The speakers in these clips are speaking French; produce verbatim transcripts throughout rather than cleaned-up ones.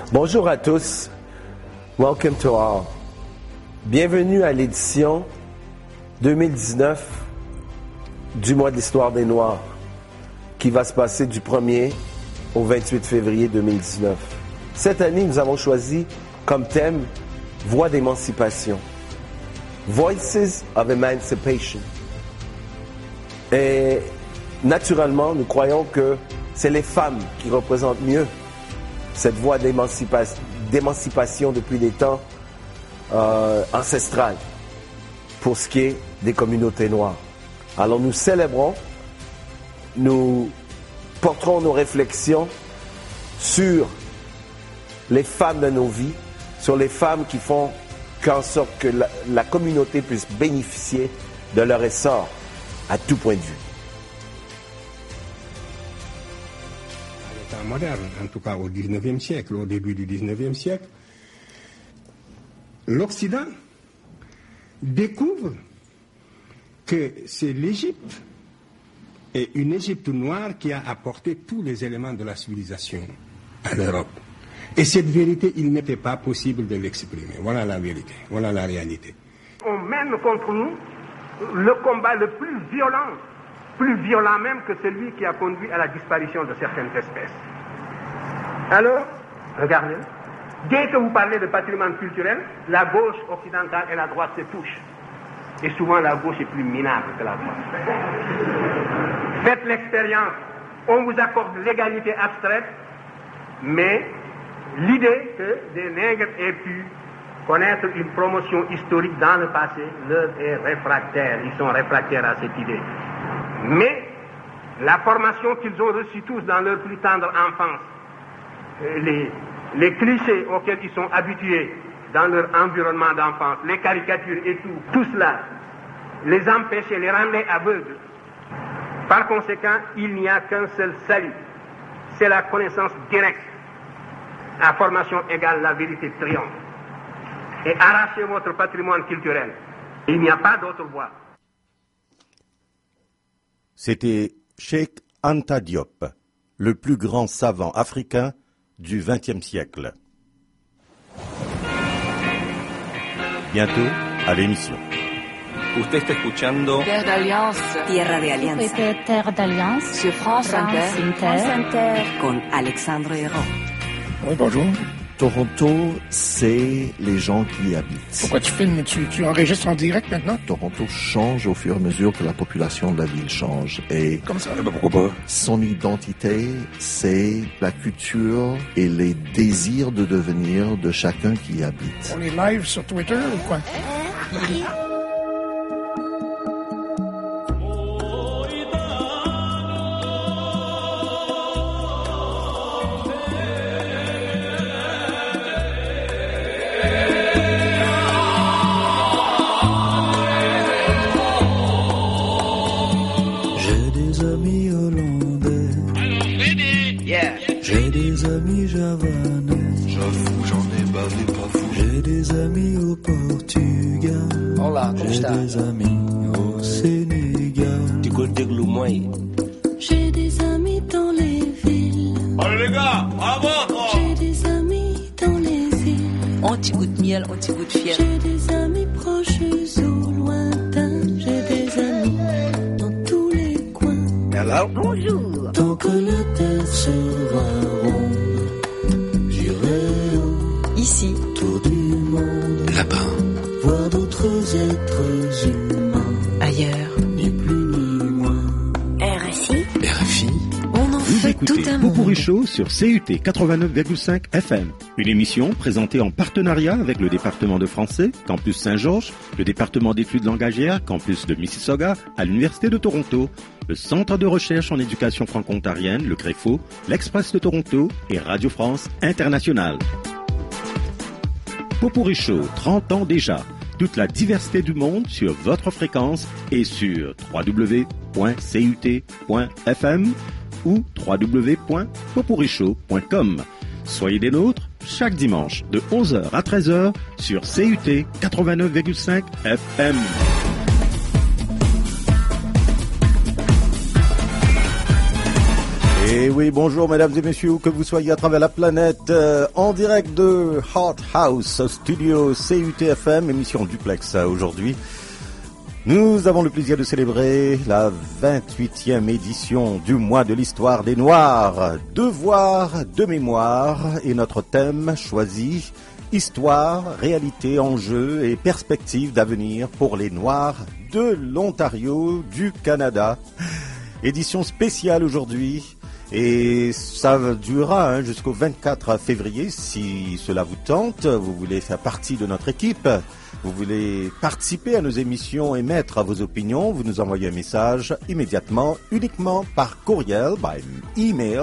Bonjour à tous. Welcome to all. Bienvenue à l'édition deux mille dix-neuf du mois de l'histoire des Noirs, qui va se passer du premier au vingt-huit février deux mille dix-neuf. Cette année, nous avons choisi comme thème « Voix d'émancipation ». Voices of Emancipation. Et naturellement, nous croyons que c'est les femmes qui représentent mieux cette voie d'émancipa- d'émancipation depuis des temps euh, ancestrales pour ce qui est des communautés noires. Alors nous célébrons, nous porterons nos réflexions sur les femmes de nos vies, sur les femmes qui font en sorte que la, la communauté puisse bénéficier de leur essor à tout point de vue. Moderne, en tout cas au dix-neuvième siècle, au début du dix-neuvième siècle, l'Occident découvre que c'est l'Égypte et une Égypte noire qui a apporté tous les éléments de la civilisation à l'Europe. Et cette vérité, il n'était pas possible de l'exprimer. Voilà la vérité, voilà la réalité. On mène contre nous le combat le plus violent, plus violent même que celui qui a conduit à la disparition de certaines espèces. Alors, regardez, dès que vous parlez de patrimoine culturel, la gauche occidentale et la droite se touchent. Et souvent, la gauche est plus minable que la droite. Faites l'expérience. On vous accorde l'égalité abstraite, mais l'idée que des nègres aient pu connaître une promotion historique dans le passé leur est réfractaire. Ils sont réfractaires à cette idée. Mais la formation qu'ils ont reçue tous dans leur plus tendre enfance, les, les clichés auxquels ils sont habitués dans leur environnement d'enfance, les caricatures et tout, tout cela les empêchait, les rendait aveugles. Par conséquent, il n'y a qu'un seul salut, c'est la connaissance directe. À formation égale, la vérité triomphe. Et arrachez votre patrimoine culturel. Il n'y a pas d'autre voie. C'était Cheikh Anta Diop, le plus grand savant africain du vingtième siècle. Bientôt à l'émission. Usted está escuchando Terre d'Alliance. Tierra de Alianza. Terre d'Alliance. Sur France Inter. France Inter. Con Alexandre Hérault. Oui, bonjour. Toronto, c'est les gens qui y habitent. Pourquoi tu filmes? Tu, tu enregistres en direct maintenant? Toronto change au fur et à mesure que la population de la ville change. Et comme ça? Ben pourquoi pas? Son identité, c'est la culture et les désirs de devenir de chacun qui y habite. On est live sur Twitter ou quoi? J'ai des amis javanais. J'avoue, j'en ai bavé pas fou. J'ai des amis au Portugal. Olá, j'ai des amis au Sénégal. Du côté de Loumoy. J'ai des amis dans les villes. Allez les gars, bravo toi. J'ai des amis dans les îles. Un petit goût de miel, un petit goût de fiel. J'ai des amis proches ou lointains. J'ai des amis dans tous les coins. Hello. Bonjour. Tant que la terre sera ronde, j'irai au ici, tour du monde, là-bas, voir d'autres êtres humains, ailleurs, ni plus ni moins. R F I, R F I. On en Vous fait écoutez tout un monde. Popurrí Show sur C U T quatre-vingt-neuf virgule cinq F M. Une émission présentée en partenariat avec le département de français, Campus Saint-Georges, le département d'études langagières, Campus de Mississauga, à l'Université de Toronto, le Centre de recherche en éducation franco-ontarienne, le CREFO, l'Express de Toronto et Radio France Internationale. Popurrí Show, trente ans déjà. Toute la diversité du monde sur votre fréquence et sur w w w point c u t point f m ou w w w point popurrishow point com. Soyez des nôtres chaque dimanche de onze heures à treize heures sur C U T quatre-vingt-neuf virgule cinq F M. Et oui, bonjour mesdames et messieurs, où que vous soyez à travers la planète, euh, en direct de Heart House, studio C U T F M, émission Duplex euh, aujourd'hui. Nous avons le plaisir de célébrer la vingt-huitième édition du mois de l'histoire des Noirs. Devoir de mémoire et notre thème choisi, histoire, réalité, enjeux et perspectives d'avenir pour les Noirs de l'Ontario, du Canada. Édition spéciale aujourd'hui. Et ça durera hein, jusqu'au vingt-quatre février, si cela vous tente, vous voulez faire partie de notre équipe, vous voulez participer à nos émissions et mettre vos opinions, vous nous envoyez un message immédiatement, uniquement par courriel, by email,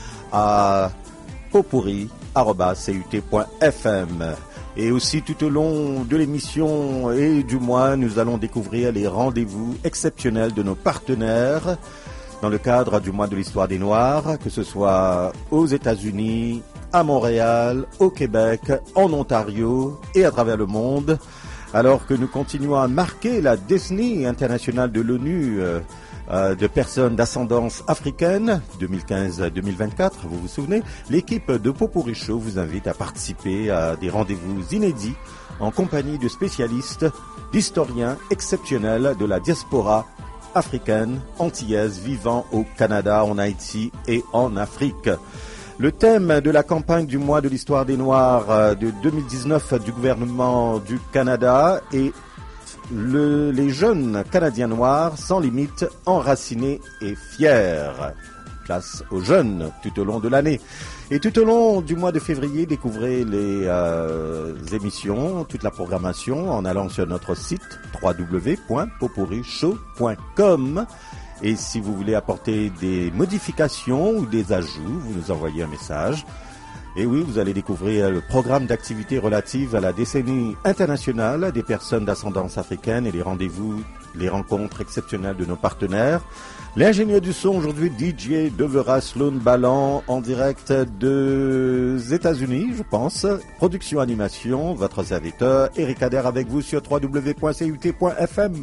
à potpourri arobase c u t point f m. Et aussi tout au long de l'émission et du mois, nous allons découvrir les rendez-vous exceptionnels de nos partenaires dans le cadre du mois de l'histoire des Noirs, que ce soit aux États-Unis, à Montréal, au Québec, en Ontario et à travers le monde, alors que nous continuons à marquer la décennie internationale de l'ONU euh, euh, de personnes d'ascendance africaine, deux mille quinze à deux mille vingt-quatre, vous vous souvenez, l'équipe de Potpourri Show vous invite à participer à des rendez-vous inédits en compagnie de spécialistes, d'historiens exceptionnels de la diaspora africaine, antillaise, vivant au Canada, en Haïti et en Afrique. Le thème de la campagne du mois de l'histoire des Noirs de deux mille dix-neuf du gouvernement du Canada est le, les jeunes Canadiens noirs sans limite, enracinés et fiers. Place aux jeunes tout au long de l'année. Et tout au long du mois de février, découvrez les euh, émissions, toute la programmation en allant sur notre site w w w point potpourri show point com. Et si vous voulez apporter des modifications ou des ajouts, vous nous envoyez un message. Et oui, vous allez découvrir le programme d'activités relatives à la décennie internationale des personnes d'ascendance africaine et les rendez-vous, les rencontres exceptionnelles de nos partenaires. L'ingénieur du son aujourd'hui, D J Devera Sloan Ballan, en direct des États-Unis, je pense. Production animation, votre serviteur, Eric Ader avec vous sur w w w point c u t point f m.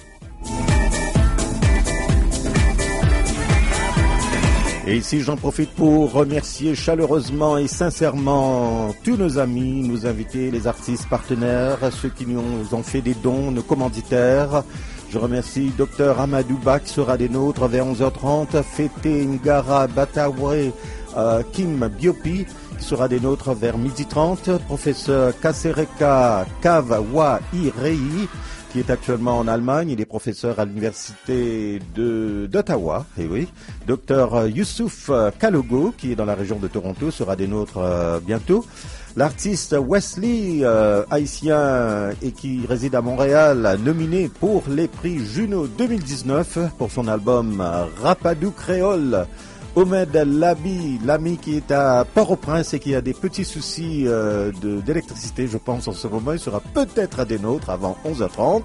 Et ici, j'en profite pour remercier chaleureusement et sincèrement tous nos amis, nos invités, les artistes partenaires, ceux qui nous ont fait des dons, nos commanditaires. Je remercie Docteur Amadou Ba qui sera des nôtres vers onze heures trente, Fete Ngara Batawe euh, Kim Biopi qui sera des nôtres vers midi trente, Professeur Kasereka Kawa Irei qui est actuellement en Allemagne, il est professeur à l'université de, d'Ottawa, et oui. Docteur Youssouf Kalogo, qui est dans la région de Toronto, sera des nôtres euh, bientôt. L'artiste Wesley, euh, haïtien et qui réside à Montréal, nominé pour les prix Juno deux mille dix-neuf pour son album Rapadou Créole. Omed Labi, l'ami qui est à Port-au-Prince et qui a des petits soucis euh, de, d'électricité, je pense, en ce moment, il sera peut-être à des nôtres avant onze heures trente.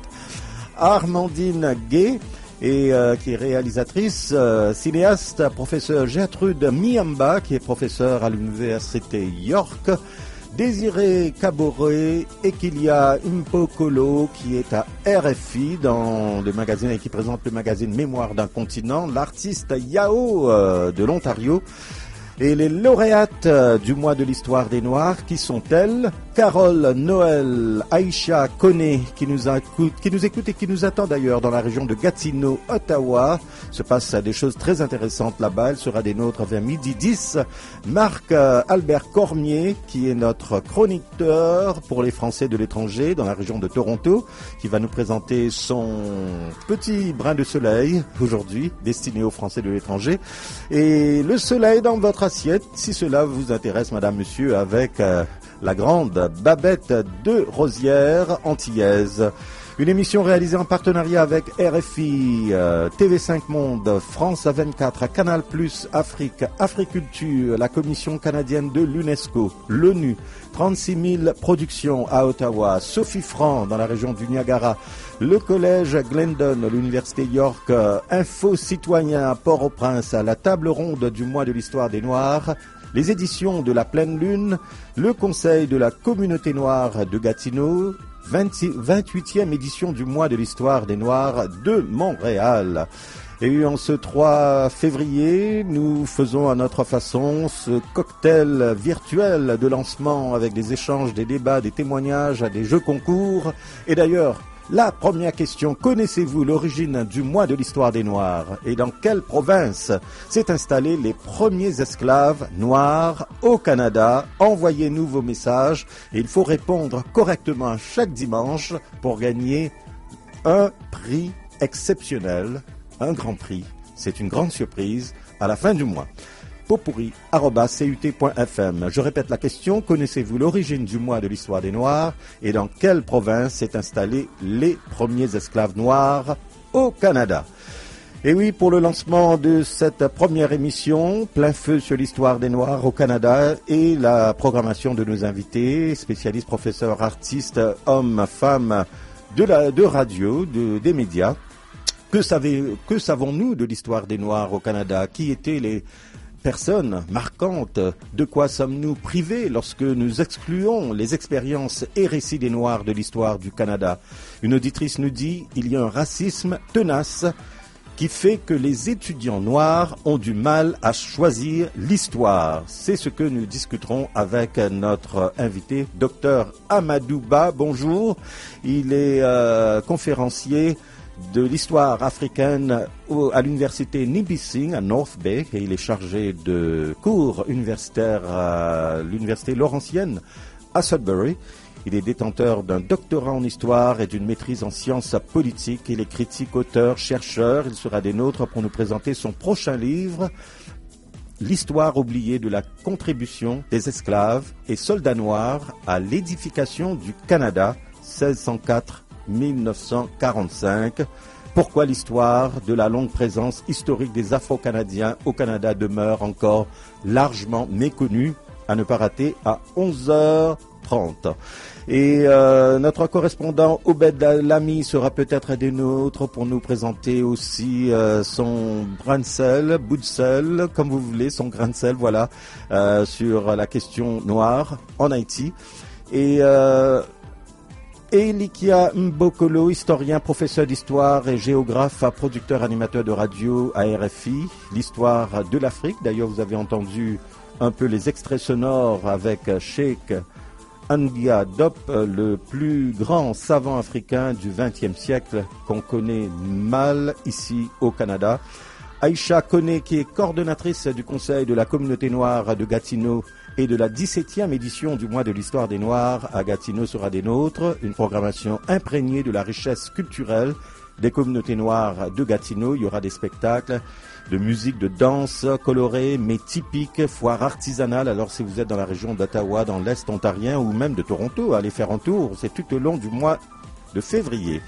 Armandine Gay, et, euh, qui est réalisatrice, euh, cinéaste, professeur Gertrude Miamba, qui est professeure à l'université York. Désiré Caboret et Kilia Impokolo qui est à R F I dans le magazine et qui présente le magazine Mémoire d'un continent, l'artiste Yao euh, de l'Ontario et les lauréates euh, du mois de l'histoire des Noirs qui sont-elles? Carole Noël Aïcha Koné qui nous écoute, qui nous écoute et qui nous attend d'ailleurs dans la région de Gatineau, Ottawa. Se passe des choses très intéressantes là-bas. Elle sera des nôtres vers midi dix. Marc euh, Albert Cormier qui est notre chroniqueur pour les Français de l'étranger dans la région de Toronto qui va nous présenter son petit brin de soleil aujourd'hui destiné aux Français de l'étranger. Et le soleil dans votre assiette si cela vous intéresse madame, monsieur, avec euh, la grande Babette de Rosière, antillaise. Une émission réalisée en partenariat avec R F I, euh, T V cinq Monde, France vingt-quatre, Canal plus, Afrique, Africulture, la Commission canadienne de l'UNESCO, l'ONU, trente-six mille productions à Ottawa, Sophie Franc dans la région du Niagara, le Collège Glendon, l'Université York, euh, Info Citoyen à Port-au-Prince, la table ronde du mois de l'histoire des Noirs, les éditions de la Pleine Lune, le Conseil de la Communauté Noire de Gatineau, vingt-huitième édition du mois de l'histoire des Noirs de Montréal. Et en ce trois février, nous faisons à notre façon ce cocktail virtuel de lancement avec des échanges, des débats, des témoignages, des jeux concours. Et d'ailleurs, la première question, connaissez-vous l'origine du mois de l'histoire des Noirs et dans quelle province s'est installés les premiers esclaves noirs au Canada? Envoyez-nous vos messages et il faut répondre correctement chaque dimanche pour gagner un prix exceptionnel. Un grand prix, c'est une grande surprise à la fin du mois. Potpourri arobase c u t point f m. Je répète la question, connaissez-vous l'origine du mois de l'histoire des Noirs et dans quelle province s'est installés les premiers esclaves noirs au Canada? Et oui, pour le lancement de cette première émission, plein feu sur l'histoire des Noirs au Canada et la programmation de nos invités, spécialistes, professeurs, artistes, hommes, femmes de, la, de radio, de, des médias. Que, savez, que savons-nous de l'histoire des Noirs au Canada? Qui étaient les personnes marquantes? De quoi sommes-nous privés lorsque nous excluons les expériences et récits des Noirs de l'histoire du Canada? Une auditrice nous dit « Il y a un racisme tenace qui fait que les étudiants noirs ont du mal à choisir l'histoire. » C'est ce que nous discuterons avec notre invité, docteur Amadou Ba. Bonjour, il est euh, conférencier de l'histoire africaine à l'université Nibissing à North Bay et il est chargé de cours universitaires à l'université Laurentienne à Sudbury. Il est détenteur d'un doctorat en histoire et d'une maîtrise en sciences politiques. Il est critique, auteur, chercheur. Il sera des nôtres pour nous présenter son prochain livre, L'histoire oubliée de la contribution des esclaves et soldats noirs à l'édification du Canada, seize cent quatre à mille neuf cent quarante-cinq. Pourquoi l'histoire de la longue présence historique des Afro-Canadiens au Canada demeure encore largement méconnue? À ne pas rater à onze heures trente. Et euh, notre correspondant Obed Lamy sera peut-être des nôtres pour nous présenter aussi euh, son grain de sel, bout de sel, comme vous voulez, son grain de sel, voilà, euh, sur la question noire en Haïti. Et euh, Elikia Mbokolo, historien, professeur d'histoire et géographe, producteur, animateur de radio à R F I, l'histoire de l'Afrique. D'ailleurs, vous avez entendu un peu les extraits sonores avec Cheikh Anta Diop, le plus grand savant africain du vingtième siècle qu'on connaît mal ici au Canada. Aïcha Koné, qui est coordonnatrice du Conseil de la communauté noire de Gatineau et de la dix-septième édition du mois de l'histoire des Noirs à Gatineau sera des nôtres. Une programmation imprégnée de la richesse culturelle des communautés noires de Gatineau. Il y aura des spectacles de musique, de danse colorée, mais typique, foire artisanale. Alors si vous êtes dans la région d'Ottawa, dans l'Est ontarien ou même de Toronto, allez faire un tour. C'est tout au long du mois de février.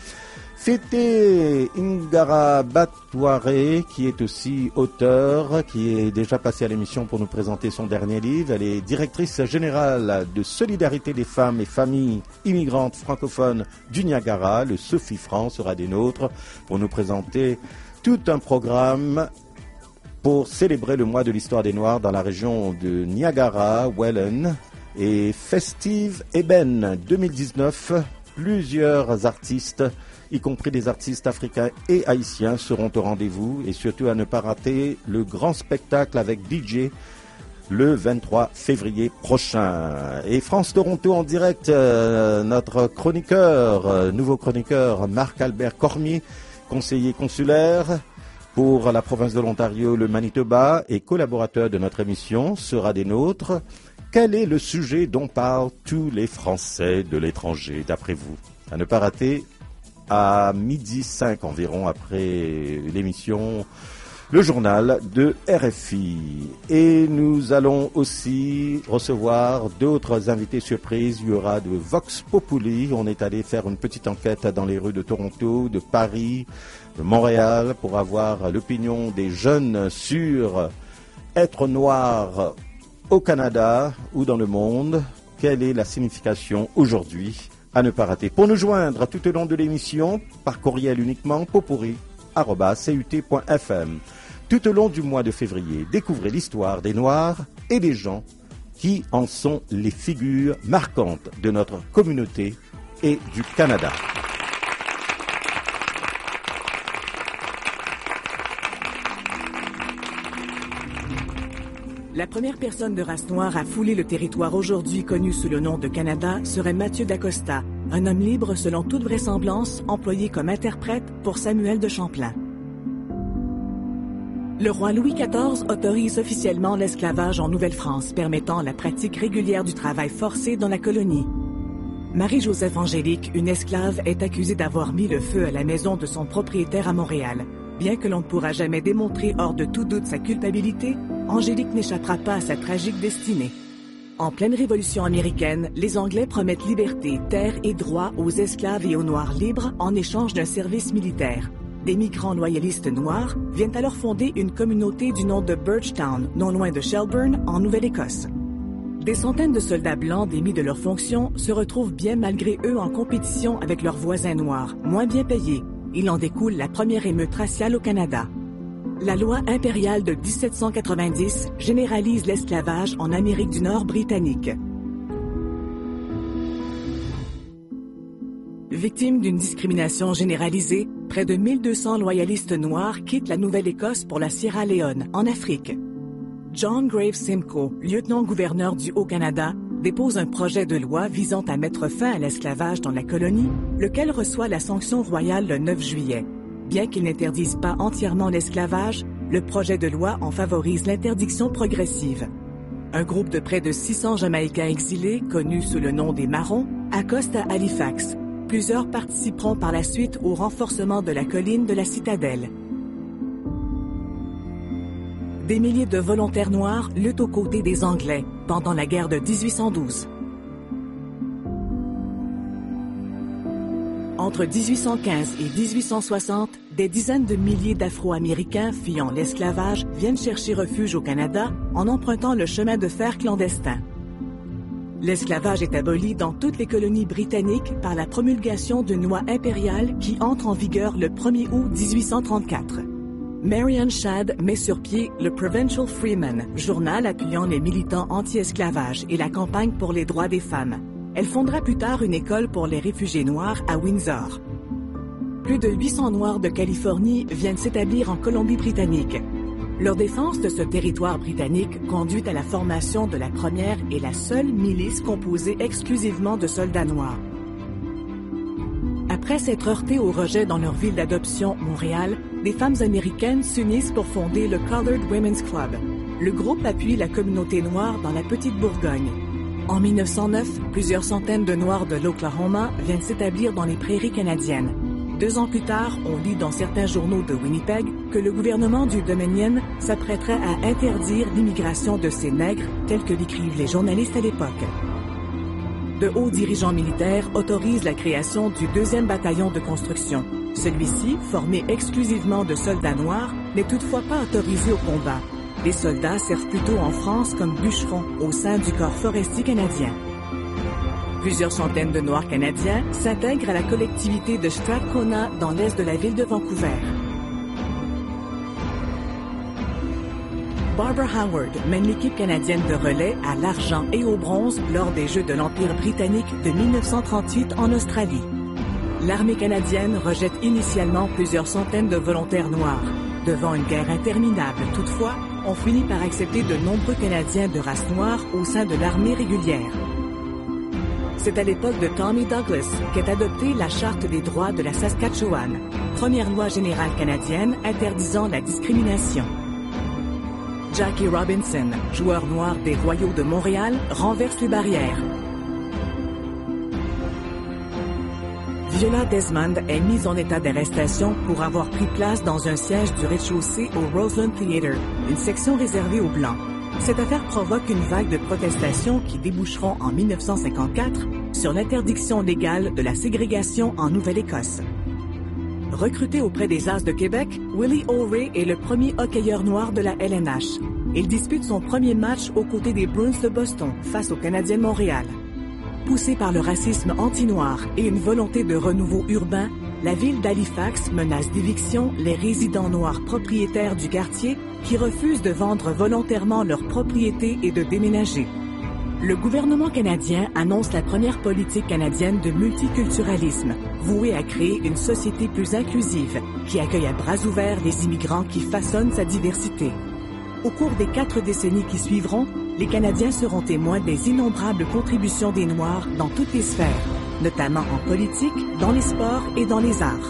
Fêtez Ingara Batouare, qui est aussi auteur, qui est déjà passé à l'émission pour nous présenter son dernier livre. Elle est directrice générale de Solidarité des femmes et familles immigrantes francophones du Niagara. Le Sophie Franc sera des nôtres pour nous présenter tout un programme pour célébrer le mois de l'histoire des Noirs dans la région de Niagara, Welland. Et Festive Eben deux mille dix-neuf, plusieurs artistes, y compris des artistes africains et haïtiens, seront au rendez-vous. Et surtout à ne pas rater le grand spectacle avec D J le vingt-trois février prochain. Et France-Toronto en direct, euh, notre chroniqueur, euh, nouveau chroniqueur Marc-Albert Cormier, conseiller consulaire pour la province de l'Ontario, le Manitoba, et collaborateur de notre émission, sera des nôtres. Quel est le sujet dont parlent tous les Français de l'étranger, d'après vous? À ne pas rater, à midi cinq environ, après l'émission, le journal de R F I. Et nous allons aussi recevoir d'autres invités surprises. Il y aura de Vox Populi. On est allé faire une petite enquête dans les rues de Toronto, de Paris, de Montréal, pour avoir l'opinion des jeunes sur être noir au Canada ou dans le monde. Quelle est la signification aujourd'hui? À ne pas rater. Pour nous joindre tout au long de l'émission, par courriel uniquement, potpourri arobase c u t point f m. Tout au long du mois de février, découvrez l'histoire des Noirs et des gens qui en sont les figures marquantes de notre communauté et du Canada. La première personne de race noire à fouler le territoire aujourd'hui connu sous le nom de Canada serait Mathieu d'Acosta, un homme libre selon toute vraisemblance, employé comme interprète pour Samuel de Champlain. Le roi Louis quatorze autorise officiellement l'esclavage en Nouvelle-France, permettant la pratique régulière du travail forcé dans la colonie. Marie-Joseph Angélique, une esclave, est accusée d'avoir mis le feu à la maison de son propriétaire à Montréal. Bien que l'on ne pourra jamais démontrer hors de tout doute sa culpabilité, Angélique n'échappera pas à sa tragique destinée. En pleine Révolution américaine, les Anglais promettent liberté, terre et droits aux esclaves et aux Noirs libres en échange d'un service militaire. Des migrants loyalistes noirs viennent alors fonder une communauté du nom de Birchtown, non loin de Shelburne, en Nouvelle-Écosse. Des centaines de soldats blancs démis de leurs fonctions se retrouvent bien malgré eux en compétition avec leurs voisins noirs, moins bien payés. Il en découle la première émeute raciale au Canada. La loi impériale de dix-sept cent quatre-vingt-dix généralise l'esclavage en Amérique du Nord britannique. Victimes d'une discrimination généralisée, près de mille deux cents loyalistes noirs quittent la Nouvelle-Écosse pour la Sierra Leone, en Afrique. John Graves Simcoe, lieutenant-gouverneur du Haut-Canada, dépose un projet de loi visant à mettre fin à l'esclavage dans la colonie, lequel reçoit la sanction royale le neuf juillet. Bien qu'il n'interdise pas entièrement l'esclavage, le projet de loi en favorise l'interdiction progressive. Un groupe de près de six cents Jamaïcains exilés, connus sous le nom des Marrons, accoste à Halifax. Plusieurs participeront par la suite au renforcement de la colline de la Citadelle. Des milliers de volontaires noirs luttent aux côtés des Anglais pendant la guerre de dix-huit cent douze. Entre dix-huit cent quinze et dix-huit cent soixante, des dizaines de milliers d'Afro-Américains fuyant l'esclavage viennent chercher refuge au Canada en empruntant le chemin de fer clandestin. L'esclavage est aboli dans toutes les colonies britanniques par la promulgation d'une loi impériale qui entre en vigueur le premier août dix-huit cent trente-quatre. Marianne Shadd met sur pied le Provincial Freeman, journal appuyant les militants anti-esclavage et la campagne pour les droits des femmes. Elle fondera plus tard une école pour les réfugiés noirs à Windsor. Plus de huit cents Noirs de Californie viennent s'établir en Colombie-Britannique. Leur défense de ce territoire britannique conduit à la formation de la première et la seule milice composée exclusivement de soldats noirs. Après s'être heurtées au rejet dans leur ville d'adoption, Montréal, des femmes américaines s'unissent pour fonder le Colored Women's Club. Le groupe appuie la communauté noire dans la Petite Bourgogne. En mille neuf cent neuf, plusieurs centaines de Noirs de l'Oklahoma viennent s'établir dans les prairies canadiennes. Deux ans plus tard, on lit dans certains journaux de Winnipeg que le gouvernement du Dominion s'apprêterait à interdire l'immigration de ces nègres, tels que l'écrivent les journalistes à l'époque. De hauts dirigeants militaires autorisent la création du deuxième bataillon de construction. Celui-ci, formé exclusivement de soldats noirs, n'est toutefois pas autorisé au combat. Les soldats servent plutôt en France comme bûcherons au sein du corps forestier canadien. Plusieurs centaines de Noirs canadiens s'intègrent à la collectivité de Strathcona dans l'est de la ville de Vancouver. Barbara Howard mène l'équipe canadienne de relais à l'argent et au bronze lors des Jeux de l'Empire britannique de mille neuf cent trente-huit en Australie. L'armée canadienne rejette initialement plusieurs centaines de volontaires noirs. Devant une guerre interminable, toutefois, on finit par accepter de nombreux Canadiens de race noire au sein de l'armée régulière. C'est à l'époque de Tommy Douglas qu'est adoptée la Charte des droits de la Saskatchewan, première loi générale canadienne interdisant la discrimination. Jackie Robinson, joueur noir des Royaux de Montréal, renverse les barrières. Viola Desmond est mise en état d'arrestation pour avoir pris place dans un siège du rez-de-chaussée au Roseland Theatre, une section réservée aux Blancs. Cette affaire provoque une vague de protestations qui déboucheront en mille neuf cent cinquante-quatre sur l'interdiction légale de la ségrégation en Nouvelle-Écosse. Recruté auprès des As de Québec, Willie O'Ree est le premier hockeyeur noir de la L N H. Il dispute son premier match aux côtés des Bruins de Boston face aux Canadiens de Montréal. Poussé par le racisme anti-noir et une volonté de renouveau urbain, la ville d'Halifax menace d'éviction les résidents noirs propriétaires du quartier qui refusent de vendre volontairement leurs propriétés et de déménager. Le gouvernement canadien annonce la première politique canadienne de multiculturalisme, vouée à créer une société plus inclusive, qui accueille à bras ouverts les immigrants qui façonnent sa diversité. Au cours des quatre décennies qui suivront, les Canadiens seront témoins des innombrables contributions des Noirs dans toutes les sphères, notamment en politique, dans les sports et dans les arts.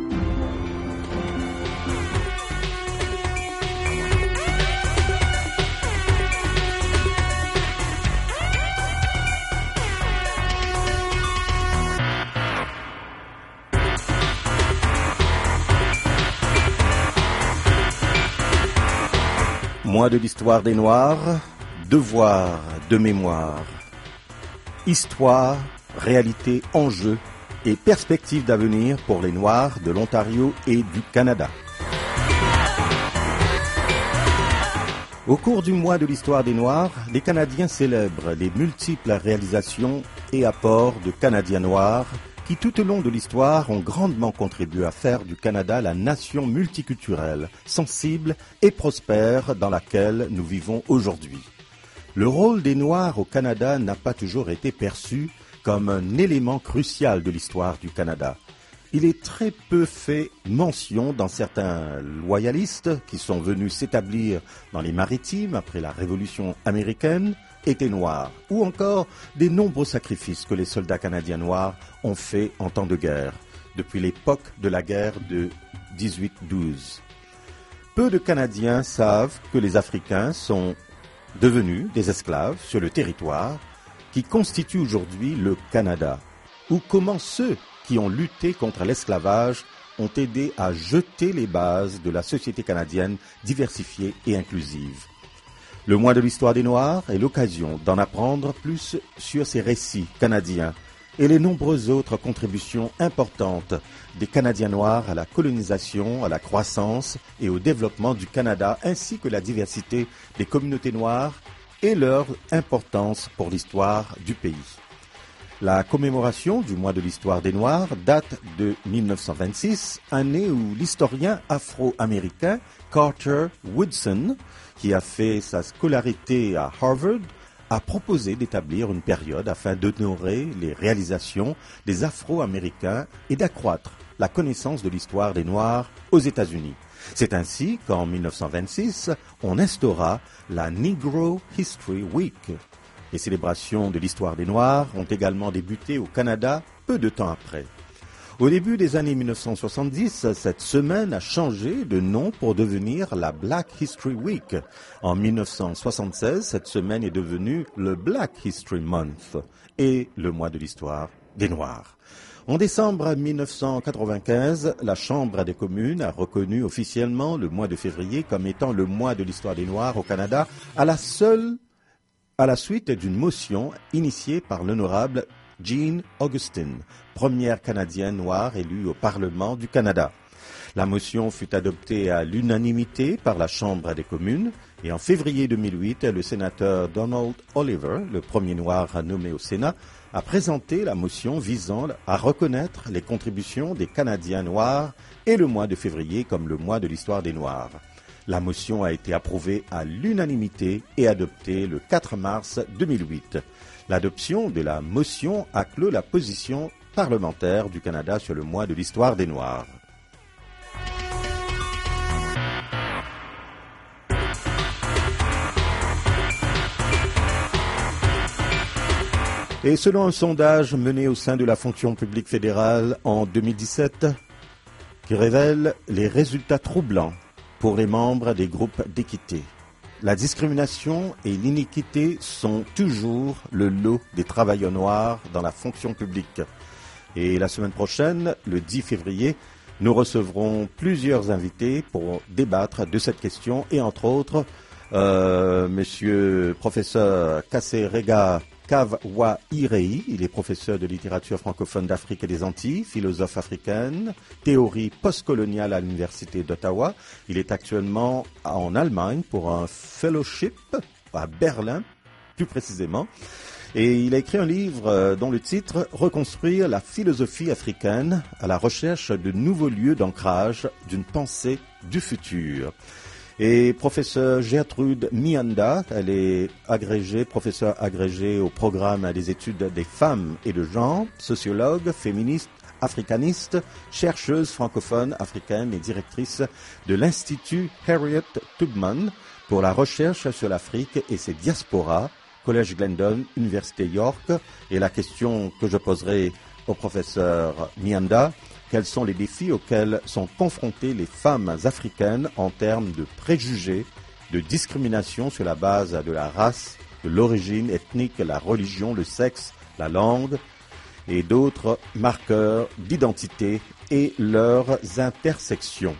Mois de l'histoire des Noirs, devoir de mémoire, histoire, réalité, enjeux et perspectives d'avenir pour les Noirs de l'Ontario et du Canada. Au cours du mois de l'histoire des Noirs, les Canadiens célèbrent les multiples réalisations et apports de Canadiens noirs qui tout au long de l'histoire ont grandement contribué à faire du Canada la nation multiculturelle, sensible et prospère dans laquelle nous vivons aujourd'hui. Le rôle des Noirs au Canada n'a pas toujours été perçu comme un élément crucial de l'histoire du Canada. Il est très peu fait mention dans certains loyalistes qui sont venus s'établir dans les Maritimes après la Révolution américaine, étaient noirs, ou encore des nombreux sacrifices que les soldats canadiens noirs ont faits en temps de guerre, depuis l'époque de la guerre de dix-huit douze. Peu de Canadiens savent que les Africains sont devenus des esclaves sur le territoire qui constitue aujourd'hui le Canada, ou comment ceux qui ont lutté contre l'esclavage ont aidé à jeter les bases de la société canadienne diversifiée et inclusive. Le mois de l'histoire des Noirs est l'occasion d'en apprendre plus sur ces récits canadiens et les nombreuses autres contributions importantes des Canadiens noirs à la colonisation, à la croissance et au développement du Canada, ainsi que la diversité des communautés noires et leur importance pour l'histoire du pays. La commémoration du mois de l'histoire des Noirs date de mille neuf cent vingt-six, année où l'historien afro-américain Carter Woodson, qui a fait sa scolarité à Harvard, a proposé d'établir une période afin d'honorer les réalisations des Afro-Américains et d'accroître la connaissance de l'histoire des Noirs aux États-Unis. C'est ainsi qu'en mille neuf cent vingt-six, on instaura la Negro History Week. Les célébrations de l'histoire des Noirs ont également débuté au Canada peu de temps après. Au début des années mille neuf cent soixante-dix, cette semaine a changé de nom pour devenir la Black History Week. En mille neuf cent soixante-seize, cette semaine est devenue le Black History Month et le mois de l'histoire des Noirs. En décembre mille neuf cent quatre-vingt-quinze, la Chambre des communes a reconnu officiellement le mois de février comme étant le mois de l'histoire des Noirs au Canada à la seule, à la suite d'une motion initiée par l'honorable Jean Augustin, première Canadienne noire élue au Parlement du Canada. La motion fut adoptée à l'unanimité par la Chambre des communes et en février deux mille huit, le sénateur Donald Oliver, le premier noir nommé au Sénat, a présenté la motion visant à reconnaître les contributions des Canadiens noirs et le mois de février comme le mois de l'histoire des Noirs. La motion a été approuvée à l'unanimité et adoptée le quatre mars deux mille huit. L'adoption de la motion a clos la position parlementaire du Canada sur le mois de l'histoire des Noirs. Et selon un sondage mené au sein de la fonction publique fédérale en deux mille dix-sept, qui révèle les résultats troublants pour les membres des groupes d'équité. La discrimination et l'iniquité sont toujours le lot des travailleurs noirs dans la fonction publique. Et la semaine prochaine, le dix février, nous recevrons plusieurs invités pour débattre de cette question et entre autres, euh, monsieur professeur Kaserega Kawa-Irei, il est professeur de littérature francophone d'Afrique et des Antilles, philosophe africaine, théorie postcoloniale à l'Université d'Ottawa. Il est actuellement en Allemagne pour un fellowship à Berlin, plus précisément. Et il a écrit un livre dont le titre « Reconstruire la philosophie africaine à la recherche de nouveaux lieux d'ancrage d'une pensée du futur ». Et professeur Gertrude Mianda, elle est agrégée, professeure agrégée au programme des études des femmes et de genre, sociologue, féministe, africaniste, chercheuse francophone africaine et directrice de l'Institut Harriet Tubman pour la recherche sur l'Afrique et ses diasporas, Collège Glendon, Université York. Et la question que je poserai au professeur Mianda, quels sont les défis auxquels sont confrontées les femmes africaines en termes de préjugés, de discrimination sur la base de la race, de l'origine ethnique, la religion, le sexe, la langue et d'autres marqueurs d'identité et leurs intersections.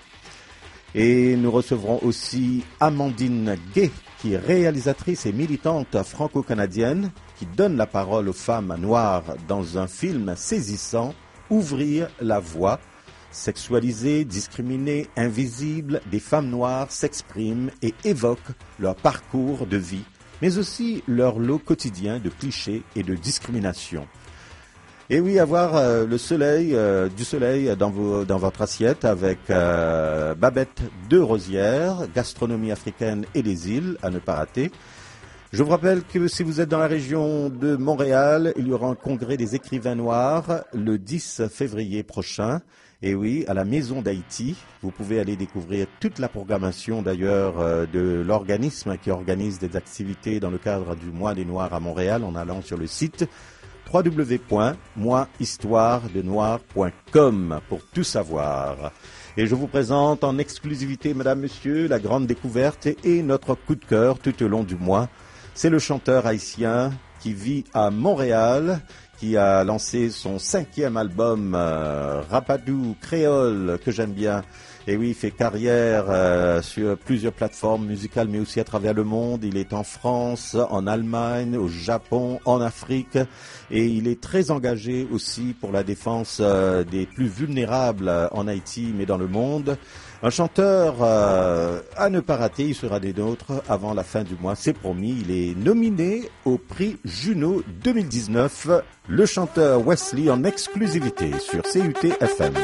Et nous recevrons aussi Amandine Gay, qui est réalisatrice et militante franco-canadienne, qui donne la parole aux femmes noires dans un film saisissant, Ouvrir la voie. Sexualisées, discriminées, invisibles, des femmes noires s'expriment et évoquent leur parcours de vie, mais aussi leur lot quotidien de clichés et de discrimination. Et oui, avoir euh, le soleil, euh, du soleil dans, vos, dans votre assiette avec euh, Babette de Rosière, gastronomie africaine et des îles, à ne pas rater. Je vous rappelle que si vous êtes dans la région de Montréal, il y aura un congrès des écrivains noirs le dix février prochain. Et oui, à la Maison d'Haïti, vous pouvez aller découvrir toute la programmation d'ailleurs euh, de l'organisme qui organise des activités dans le cadre du Mois des Noirs à Montréal en allant sur le site w w w point moi histoire de noir point com pour tout savoir. Et je vous présente en exclusivité, madame, monsieur, la grande découverte et notre coup de cœur tout au long du mois. C'est le chanteur haïtien qui vit à Montréal, qui a lancé son cinquième album euh, Rapadou Créole, que j'aime bien. Et oui, il fait carrière euh, sur plusieurs plateformes musicales, mais aussi à travers le monde. Il est en France, en Allemagne, au Japon, en Afrique. Et il est très engagé aussi pour la défense euh, des plus vulnérables euh, en Haïti, mais dans le monde. Un chanteur euh, à ne pas rater, il sera des nôtres avant la fin du mois, c'est promis. Il est nominé au prix Juno deux mille dix-neuf, le chanteur Wesley en exclusivité sur C U T F M.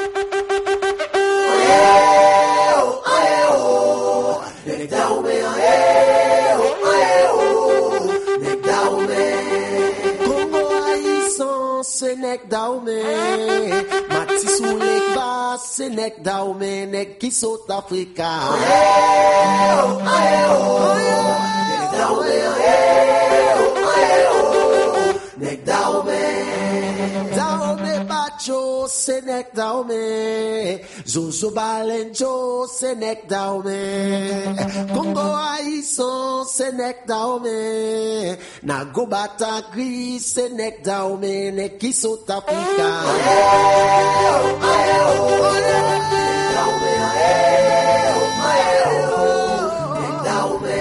Se nek daume, mati sou lek bas, se nek daume, nek ki South Africa. Aeo, aeo, nek daume, aeo, aeo, nek daume. Daume bacho, se nek daume, Zozo Balenjo, se nek daume. Congo Haïson, se nek daume, Nago Batagri, se nek daume, nek ki South Africa. Aeo, aeo, nek daume, aeo, aeo, nek daume.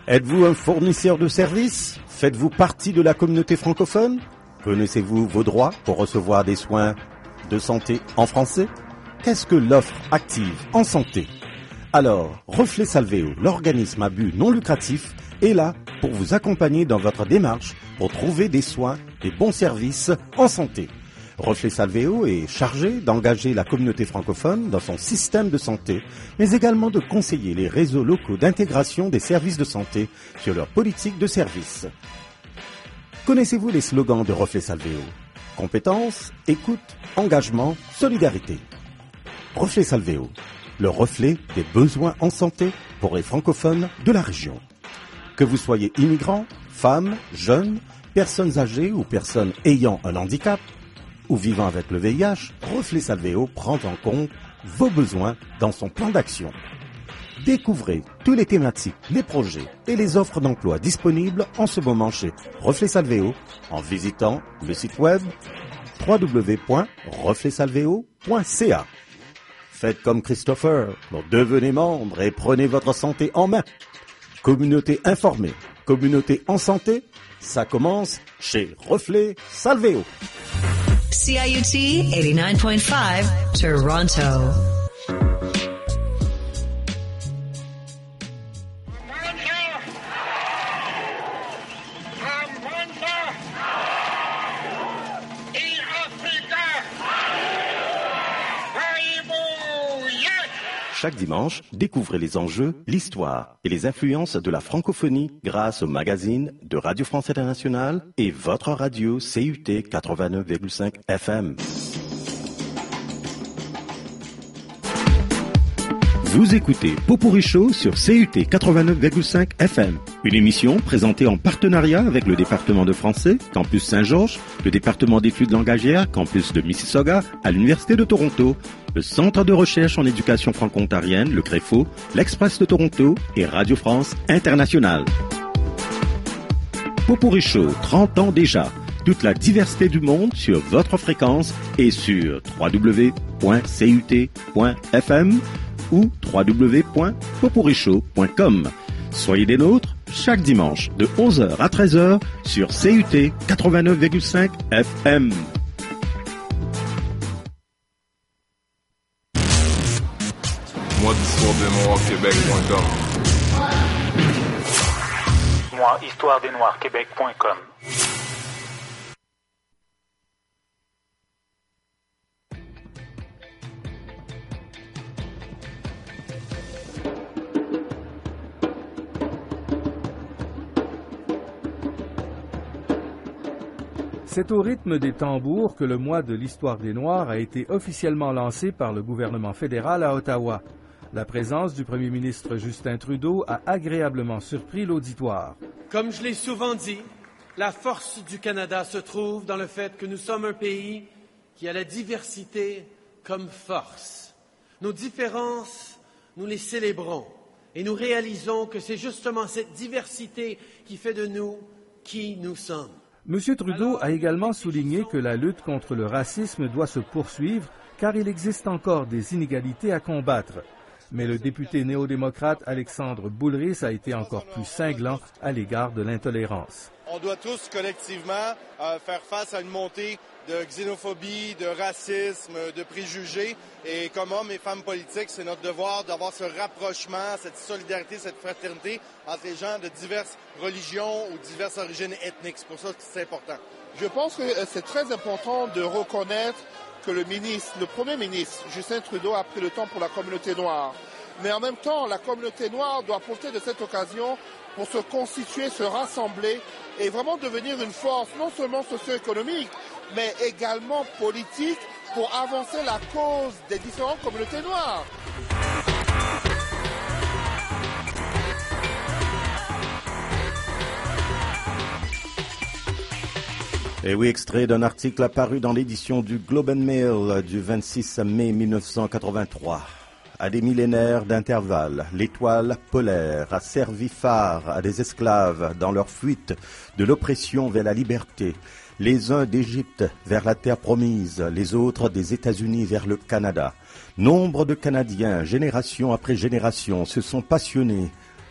Êtes-vous un fournisseur de services? Faites-vous partie de la communauté francophone? Connaissez-vous vos droits pour recevoir des soins de santé en français? Qu'est-ce que l'offre active en santé? Alors, Reflet Salvéo, l'organisme à but non lucratif, est là pour vous accompagner dans votre démarche pour trouver des soins et bons services en santé. Reflet Salvéo est chargé d'engager la communauté francophone dans son système de santé, mais également de conseiller les réseaux locaux d'intégration des services de santé sur leur politique de service. Connaissez-vous les slogans de Reflet Salvéo? Compétence, écoute, engagement, solidarité. Reflet Salvéo, le reflet des besoins en santé pour les francophones de la région. Que vous soyez immigrants, femmes, jeunes, personnes âgées ou personnes ayant un handicap, ou vivant avec le V I H, Reflet Salvéo prend en compte vos besoins dans son plan d'action. Découvrez toutes les thématiques, les projets et les offres d'emploi disponibles en ce moment chez Reflet Salvéo en visitant le site web w w w point reflet salvéo point c a. Faites comme Christopher, devenez membre et prenez votre santé en main. Communauté informée, communauté en santé, ça commence chez Reflet Salvéo. C I U T eighty-nine point five, Toronto. Chaque dimanche, découvrez les enjeux, l'histoire et les influences de la francophonie grâce au magazine de Radio France Internationale et votre radio C U T quatre-vingt-neuf virgule cinq F M. Vous écoutez Popurrí Show sur C U T quatre-vingt-neuf virgule cinq F M, une émission présentée en partenariat avec le département de français, Campus Saint-Georges, le département d'études langagières, Campus de Mississauga, à l'Université de Toronto, le Centre de recherche en éducation franco-ontarienne, le CREFO, l'Express de Toronto et Radio France Internationale. Popurrí Show, trente ans déjà. Toute la diversité du monde sur votre fréquence et sur w w w point c u t point f m ou w w w point popurrishow point com. Soyez des nôtres chaque dimanche de onze heures à treize heures sur C U T quatre-vingt-neuf virgule cinq F M. Moi d'histoire des Noirs Québec point com. Moi histoire des Noirs Québec point com. C'est au rythme des tambours que le mois de l'histoire des Noirs a été officiellement lancé par le gouvernement fédéral à Ottawa. La présence du premier ministre Justin Trudeau a agréablement surpris l'auditoire. Comme je l'ai souvent dit, la force du Canada se trouve dans le fait que nous sommes un pays qui a la diversité comme force. Nos différences, nous les célébrons et nous réalisons que c'est justement cette diversité qui fait de nous qui nous sommes. M. Trudeau a également souligné que la lutte contre le racisme doit se poursuivre car il existe encore des inégalités à combattre. Mais le député néo-démocrate Alexandre Boulris a été encore plus cinglant à l'égard de l'intolérance. On doit tous collectivement euh, faire face à une montée de xénophobie, de racisme, de préjugés. Et comme hommes et femmes politiques, c'est notre devoir d'avoir ce rapprochement, cette solidarité, cette fraternité entre les gens de diverses religions ou diverses origines ethniques. C'est pour ça que c'est important. Je pense que c'est très important de reconnaître que le ministre, le premier ministre, Justin Trudeau, a pris le temps pour la communauté noire. Mais en même temps, la communauté noire doit profiter de cette occasion pour se constituer, se rassembler et vraiment devenir une force non seulement socio-économique, mais également politique pour avancer la cause des différentes communautés noires. Et oui, extrait d'un article apparu dans l'édition du Globe and Mail du vingt-six mai mille neuf cent quatre-vingt-trois. À des millénaires d'intervalle, l'étoile polaire a servi phare à des esclaves dans leur fuite de l'oppression vers la liberté. Les uns d'Égypte vers la terre promise, les autres des États-Unis vers le Canada. Nombre de Canadiens, génération après génération, se sont passionnés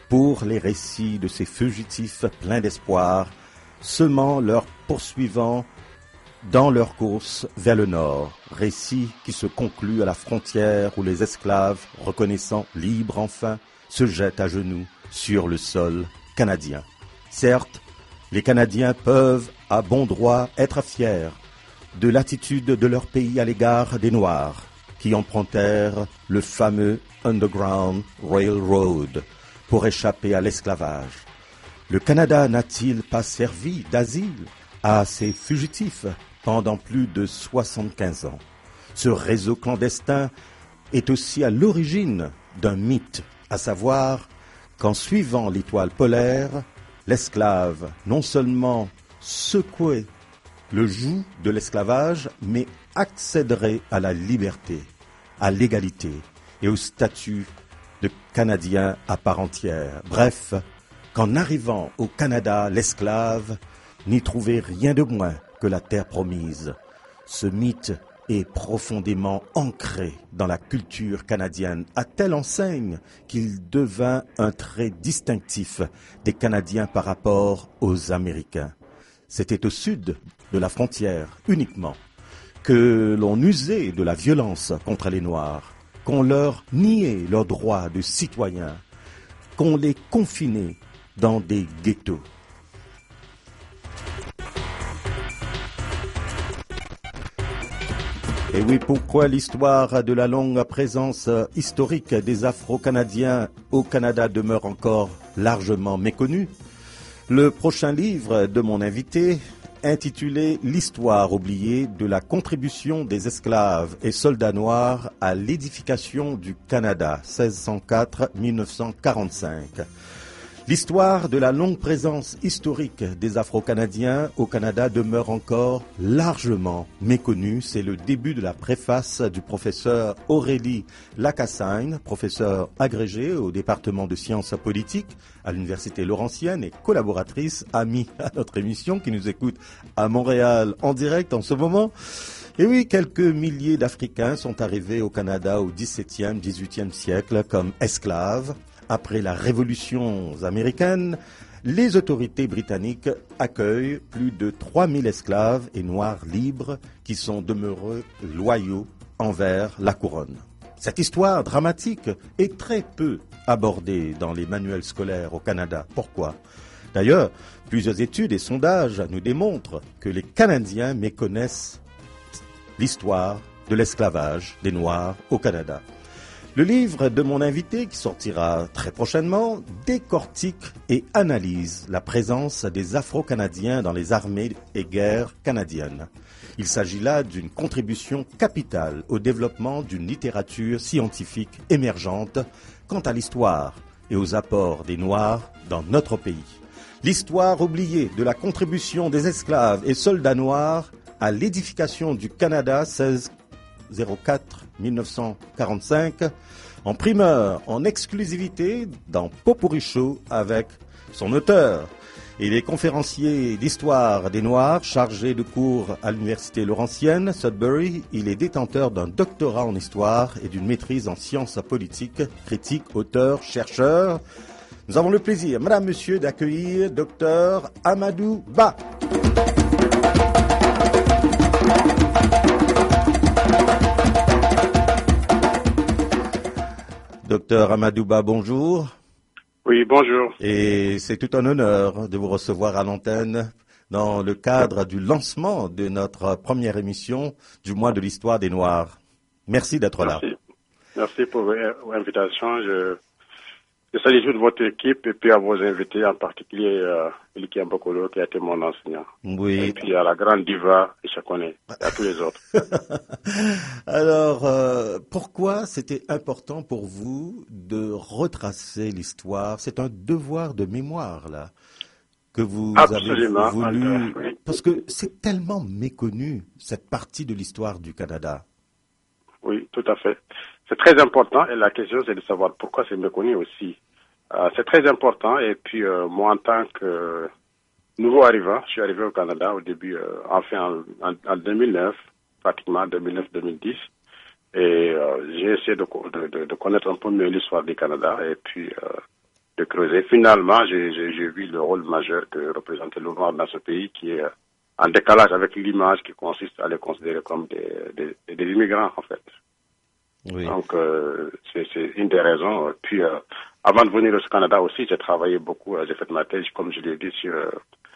pour les récits de ces fugitifs pleins d'espoir, semant leurs poursuivants dans leur course vers le nord, récit qui se conclut à la frontière où les esclaves, reconnaissant libres enfin, se jettent à genoux sur le sol canadien. Certes, les Canadiens peuvent à bon droit être fiers de l'attitude de leur pays à l'égard des Noirs, qui empruntèrent le fameux Underground Railroad pour échapper à l'esclavage. Le Canada n'a-t-il pas servi d'asile à ces fugitifs pendant plus de soixante-quinze ans? Ce réseau clandestin est aussi à l'origine d'un mythe, à savoir qu'en suivant l'étoile polaire, l'esclave non seulement secouait le joug de l'esclavage, mais accéderait à la liberté, à l'égalité et au statut de Canadien à part entière. Bref, qu'en arrivant au Canada, l'esclave n'y trouvait rien de moins que la terre promise. Ce mythe est profondément ancré dans la culture canadienne, à telle enseigne qu'il devint un trait distinctif des Canadiens par rapport aux Américains. C'était au sud de la frontière uniquement que l'on usait de la violence contre les Noirs, qu'on leur niait leurs droits de citoyens, qu'on les confinait dans des ghettos. Et oui, pourquoi l'histoire de la longue présence historique des Afro-Canadiens au Canada demeure encore largement méconnue? Le prochain livre de mon invité, intitulé « L'histoire oubliée de la contribution des esclaves et soldats noirs à l'édification du Canada, seize cent quatre à mille neuf cent quarante-cinq ». L'histoire de la longue présence historique des Afro-Canadiens au Canada demeure encore largement méconnue. C'est le début de la préface du professeur Aurélie Lacassagne, professeur agrégé au département de sciences politiques à l'Université Laurentienne et collaboratrice, amie à notre émission, qui nous écoute à Montréal en direct en ce moment. Et oui, quelques milliers d'Africains sont arrivés au Canada au dix-septième, dix-huitième siècle comme esclaves. Après la Révolution américaine, les autorités britanniques accueillent plus de trois mille esclaves et noirs libres qui sont demeurés loyaux envers la couronne. Cette histoire dramatique est très peu abordée dans les manuels scolaires au Canada. Pourquoi? D'ailleurs, plusieurs études et sondages nous démontrent que les Canadiens méconnaissent l'histoire de l'esclavage des Noirs au Canada. Le livre de mon invité, qui sortira très prochainement, décortique et analyse la présence des Afro-Canadiens dans les armées et guerres canadiennes. Il s'agit là d'une contribution capitale au développement d'une littérature scientifique émergente quant à l'histoire et aux apports des Noirs dans notre pays. L'histoire oubliée de la contribution des esclaves et soldats noirs à l'édification du Canada, seize zéro quatre mille neuf cent quarante-cinq, en primeur, en exclusivité dans Pot-Pourri Show avec son auteur. Il est conférencier d'histoire des Noirs, chargé de cours à l'Université Laurentienne, Sudbury. Il est détenteur d'un doctorat en histoire et d'une maîtrise en sciences politiques, critique, auteur, chercheur. Nous avons le plaisir, madame, monsieur, d'accueillir docteur Amadou Ba. Docteur Amadou Ba, bonjour. Oui, bonjour. Et c'est tout un honneur de vous recevoir à l'antenne dans le cadre du lancement de notre première émission du mois de l'histoire des Noirs. Merci d'être là. Merci. Merci pour l'invitation. Je, je salue toute votre équipe et puis à vos invités, en particulier euh, Eliki Ambokolo qui a été mon enseignant. Oui. Et puis à la grande diva Ishakone et à tous les autres. Alors, euh, pourquoi c'était important pour vous de retracer l'histoire? C'est un devoir de mémoire, là, que vous Absolument. avez voulu... Oui. Parce que c'est tellement méconnu, cette partie de l'histoire du Canada. Oui, tout à fait. C'est très important et la question c'est de savoir pourquoi c'est méconnu aussi. Euh, c'est très important et puis euh, moi en tant que nouveau arrivant, je suis arrivé au Canada au début, euh, enfin en, en, en deux mille neuf, pratiquement deux mille neuf deux mille dix et euh, j'ai essayé de, de, de connaître un peu mieux l'histoire du Canada et puis euh, de creuser. Finalement, j'ai, j'ai, j'ai vu le rôle majeur que représentait le noir dans ce pays, qui est en décalage avec l'image qui consiste à les considérer comme des, des, des immigrants, en fait. Oui. Donc, euh, c'est, c'est une des raisons. Puis, euh, avant de venir au Canada aussi, j'ai travaillé beaucoup, j'ai fait ma thèse, comme je l'ai dit, sur euh,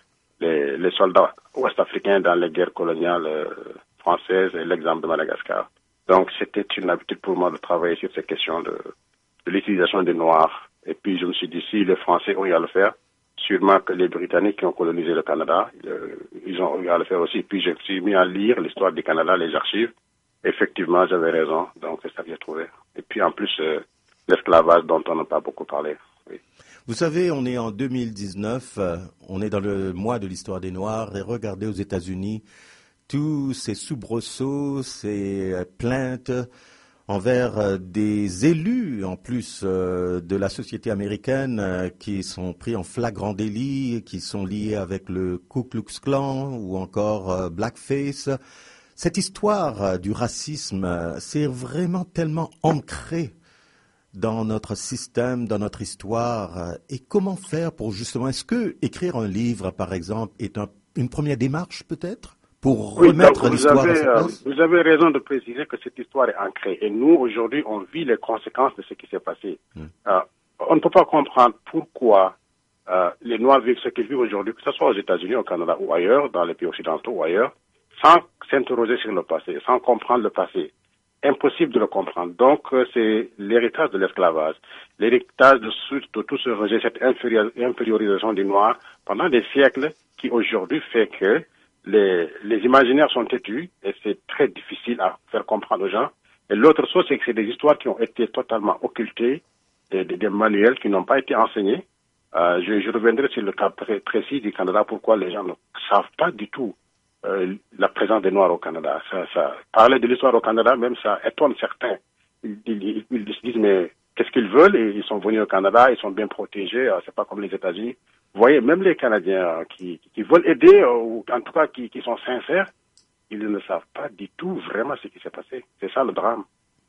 les, les soldats ouest-africains dans les guerres coloniales euh, françaises et l'exemple de Madagascar. Donc, c'était une habitude pour moi de travailler sur ces questions de, de l'utilisation des Noirs. Et puis, je me suis dit, si les Français ont eu à le faire, sûrement que les Britanniques qui ont colonisé le Canada, euh, ils ont eu à le faire aussi. Puis, je me suis mis à lire l'histoire du Canada, les archives. Effectivement, j'avais raison. Donc, c'est ça que j'ai trouvé. Et puis, en plus, euh, l'esclavage dont on n'a pas beaucoup parlé. Oui. Vous savez, on est en deux mille dix-neuf, euh, on est dans le mois de l'histoire des Noirs, et regardez aux États-Unis tous ces soubresauts, ces euh, plaintes envers euh, des élus, en plus euh, de la société américaine, euh, qui sont pris en flagrant délit, qui sont liés avec le Ku Klux Klan ou encore euh, Blackface. Cette histoire euh, du racisme, euh, c'est vraiment tellement ancré dans notre système, dans notre histoire. Et comment faire pour justement, est-ce que écrire un livre, par exemple, est un, une première démarche peut-être pour oui, remettre donc, l'histoire avez, à sa place? Vous avez raison de préciser que cette histoire est ancrée. Et nous, aujourd'hui, on vit les conséquences de ce qui s'est passé. Hum. Euh, on ne peut pas comprendre pourquoi euh, les Noirs vivent ce qu'ils vivent aujourd'hui, que ce soit aux États-Unis, au Canada ou ailleurs, dans les pays occidentaux ou ailleurs, sans s'interroger sur le passé, sans comprendre le passé. Impossible de le comprendre. Donc, euh, c'est l'héritage de l'esclavage, l'héritage de, de tout ce rejet, cette infériorisation des Noirs pendant des siècles qui aujourd'hui fait que les, les imaginaires sont têtus et c'est très difficile à faire comprendre aux gens. Et l'autre chose, c'est que c'est des histoires qui ont été totalement occultées, des, des, des manuels qui n'ont pas été enseignés. Euh, je, je reviendrai sur le cas pré- précis du Canada, pourquoi les gens ne savent pas du tout Euh, la présence des Noirs au Canada. Ça, ça, parler de l'histoire au Canada, même ça étonne certains. Ils, ils, ils se disent, mais qu'est-ce qu'ils veulent? Et ils sont venus au Canada, ils sont bien protégés, euh, c'est pas comme les États-Unis. Vous voyez, même les Canadiens euh, qui, qui veulent aider, euh, ou en tout cas qui, qui sont sincères, ils ne savent pas du tout vraiment ce qui s'est passé. C'est ça le drame.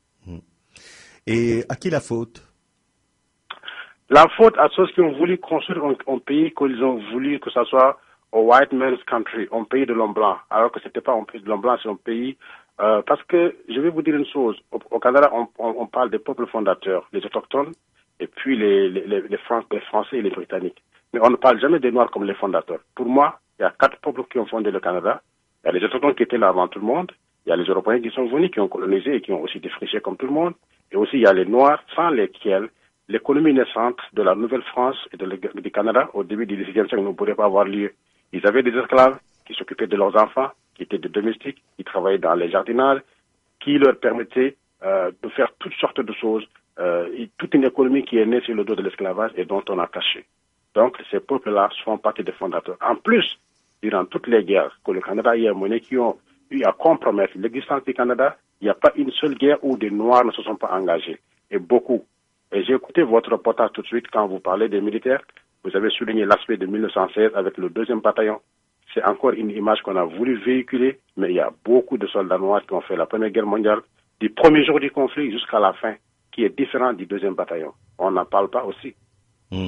Et à qui la faute? La faute à ceux qui ont voulu construire un, un pays, qu'ils ont voulu que ça soit au white man's country, un pays de l'homme blanc, alors que c'était pas un pays de l'homme blanc, c'est un pays, euh, parce que je vais vous dire une chose, au, au Canada, on, on, on parle des peuples fondateurs, les autochtones, et puis les, les, les, les, Fran- les Français et les Britanniques. Mais on ne parle jamais des Noirs comme les fondateurs. Pour moi, il y a quatre peuples qui ont fondé le Canada. Il y a les autochtones qui étaient là avant tout le monde, il y a les Européens qui sont venus, qui ont colonisé et qui ont aussi défriché comme tout le monde, et aussi il y a les Noirs, sans lesquels l'économie naissante de la Nouvelle-France et de, du Canada, au début du dix-septième siècle, ne pourrait pas avoir lieu. Ils avaient des esclaves qui s'occupaient de leurs enfants, qui étaient des domestiques, qui travaillaient dans les jardinages, qui leur permettaient euh, de faire toutes sortes de choses, euh, et toute une économie qui est née sur le dos de l'esclavage et dont on a caché. Donc, ces peuples-là font partie des fondateurs. En plus, durant toutes les guerres que le Canada y a menées, qui ont eu à compromettre l'existence du Canada, il n'y a pas une seule guerre où des Noirs ne se sont pas engagés. Et beaucoup. Et j'ai écouté votre reportage tout de suite quand vous parlez des militaires. Vous avez souligné l'aspect de mille neuf cent seize avec le deuxième bataillon. C'est encore une image qu'on a voulu véhiculer, mais il y a beaucoup de soldats noirs qui ont fait la Première Guerre mondiale, du premier jour du conflit jusqu'à la fin, qui est différent du deuxième bataillon. On n'en parle pas aussi. Mmh.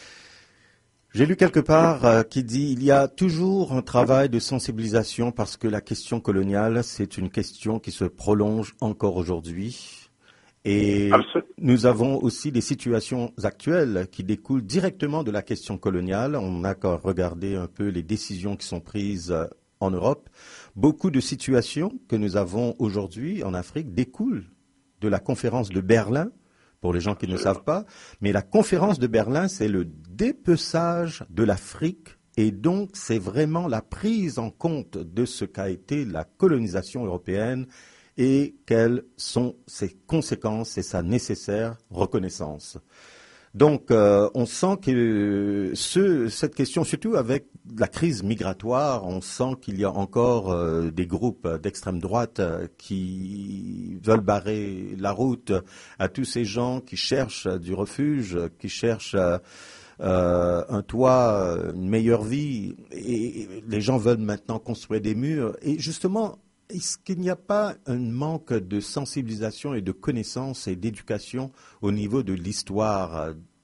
J'ai lu quelque part euh, qui dit il y a toujours un travail de sensibilisation parce que la question coloniale, c'est une question qui se prolonge encore aujourd'hui. Et nous avons aussi des situations actuelles qui découlent directement de la question coloniale. On n'a qu'à regarder un peu les décisions qui sont prises en Europe. Beaucoup de situations que nous avons aujourd'hui en Afrique découlent de la conférence de Berlin, pour les gens qui ne savent pas. Mais la conférence de Berlin, c'est le dépeçage de l'Afrique. Et donc, c'est vraiment la prise en compte de ce qu'a été la colonisation européenne et quelles sont ses conséquences et sa nécessaire reconnaissance. Donc, euh, on sent que ce, cette question, surtout avec la crise migratoire, on sent qu'il y a encore euh, des groupes d'extrême droite euh, qui veulent barrer la route à tous ces gens qui cherchent du refuge, qui cherchent euh, euh, un toit, une meilleure vie. Et les gens veulent maintenant construire des murs. Et justement, est-ce qu'il n'y a pas un manque de sensibilisation et de connaissance et d'éducation au niveau de l'histoire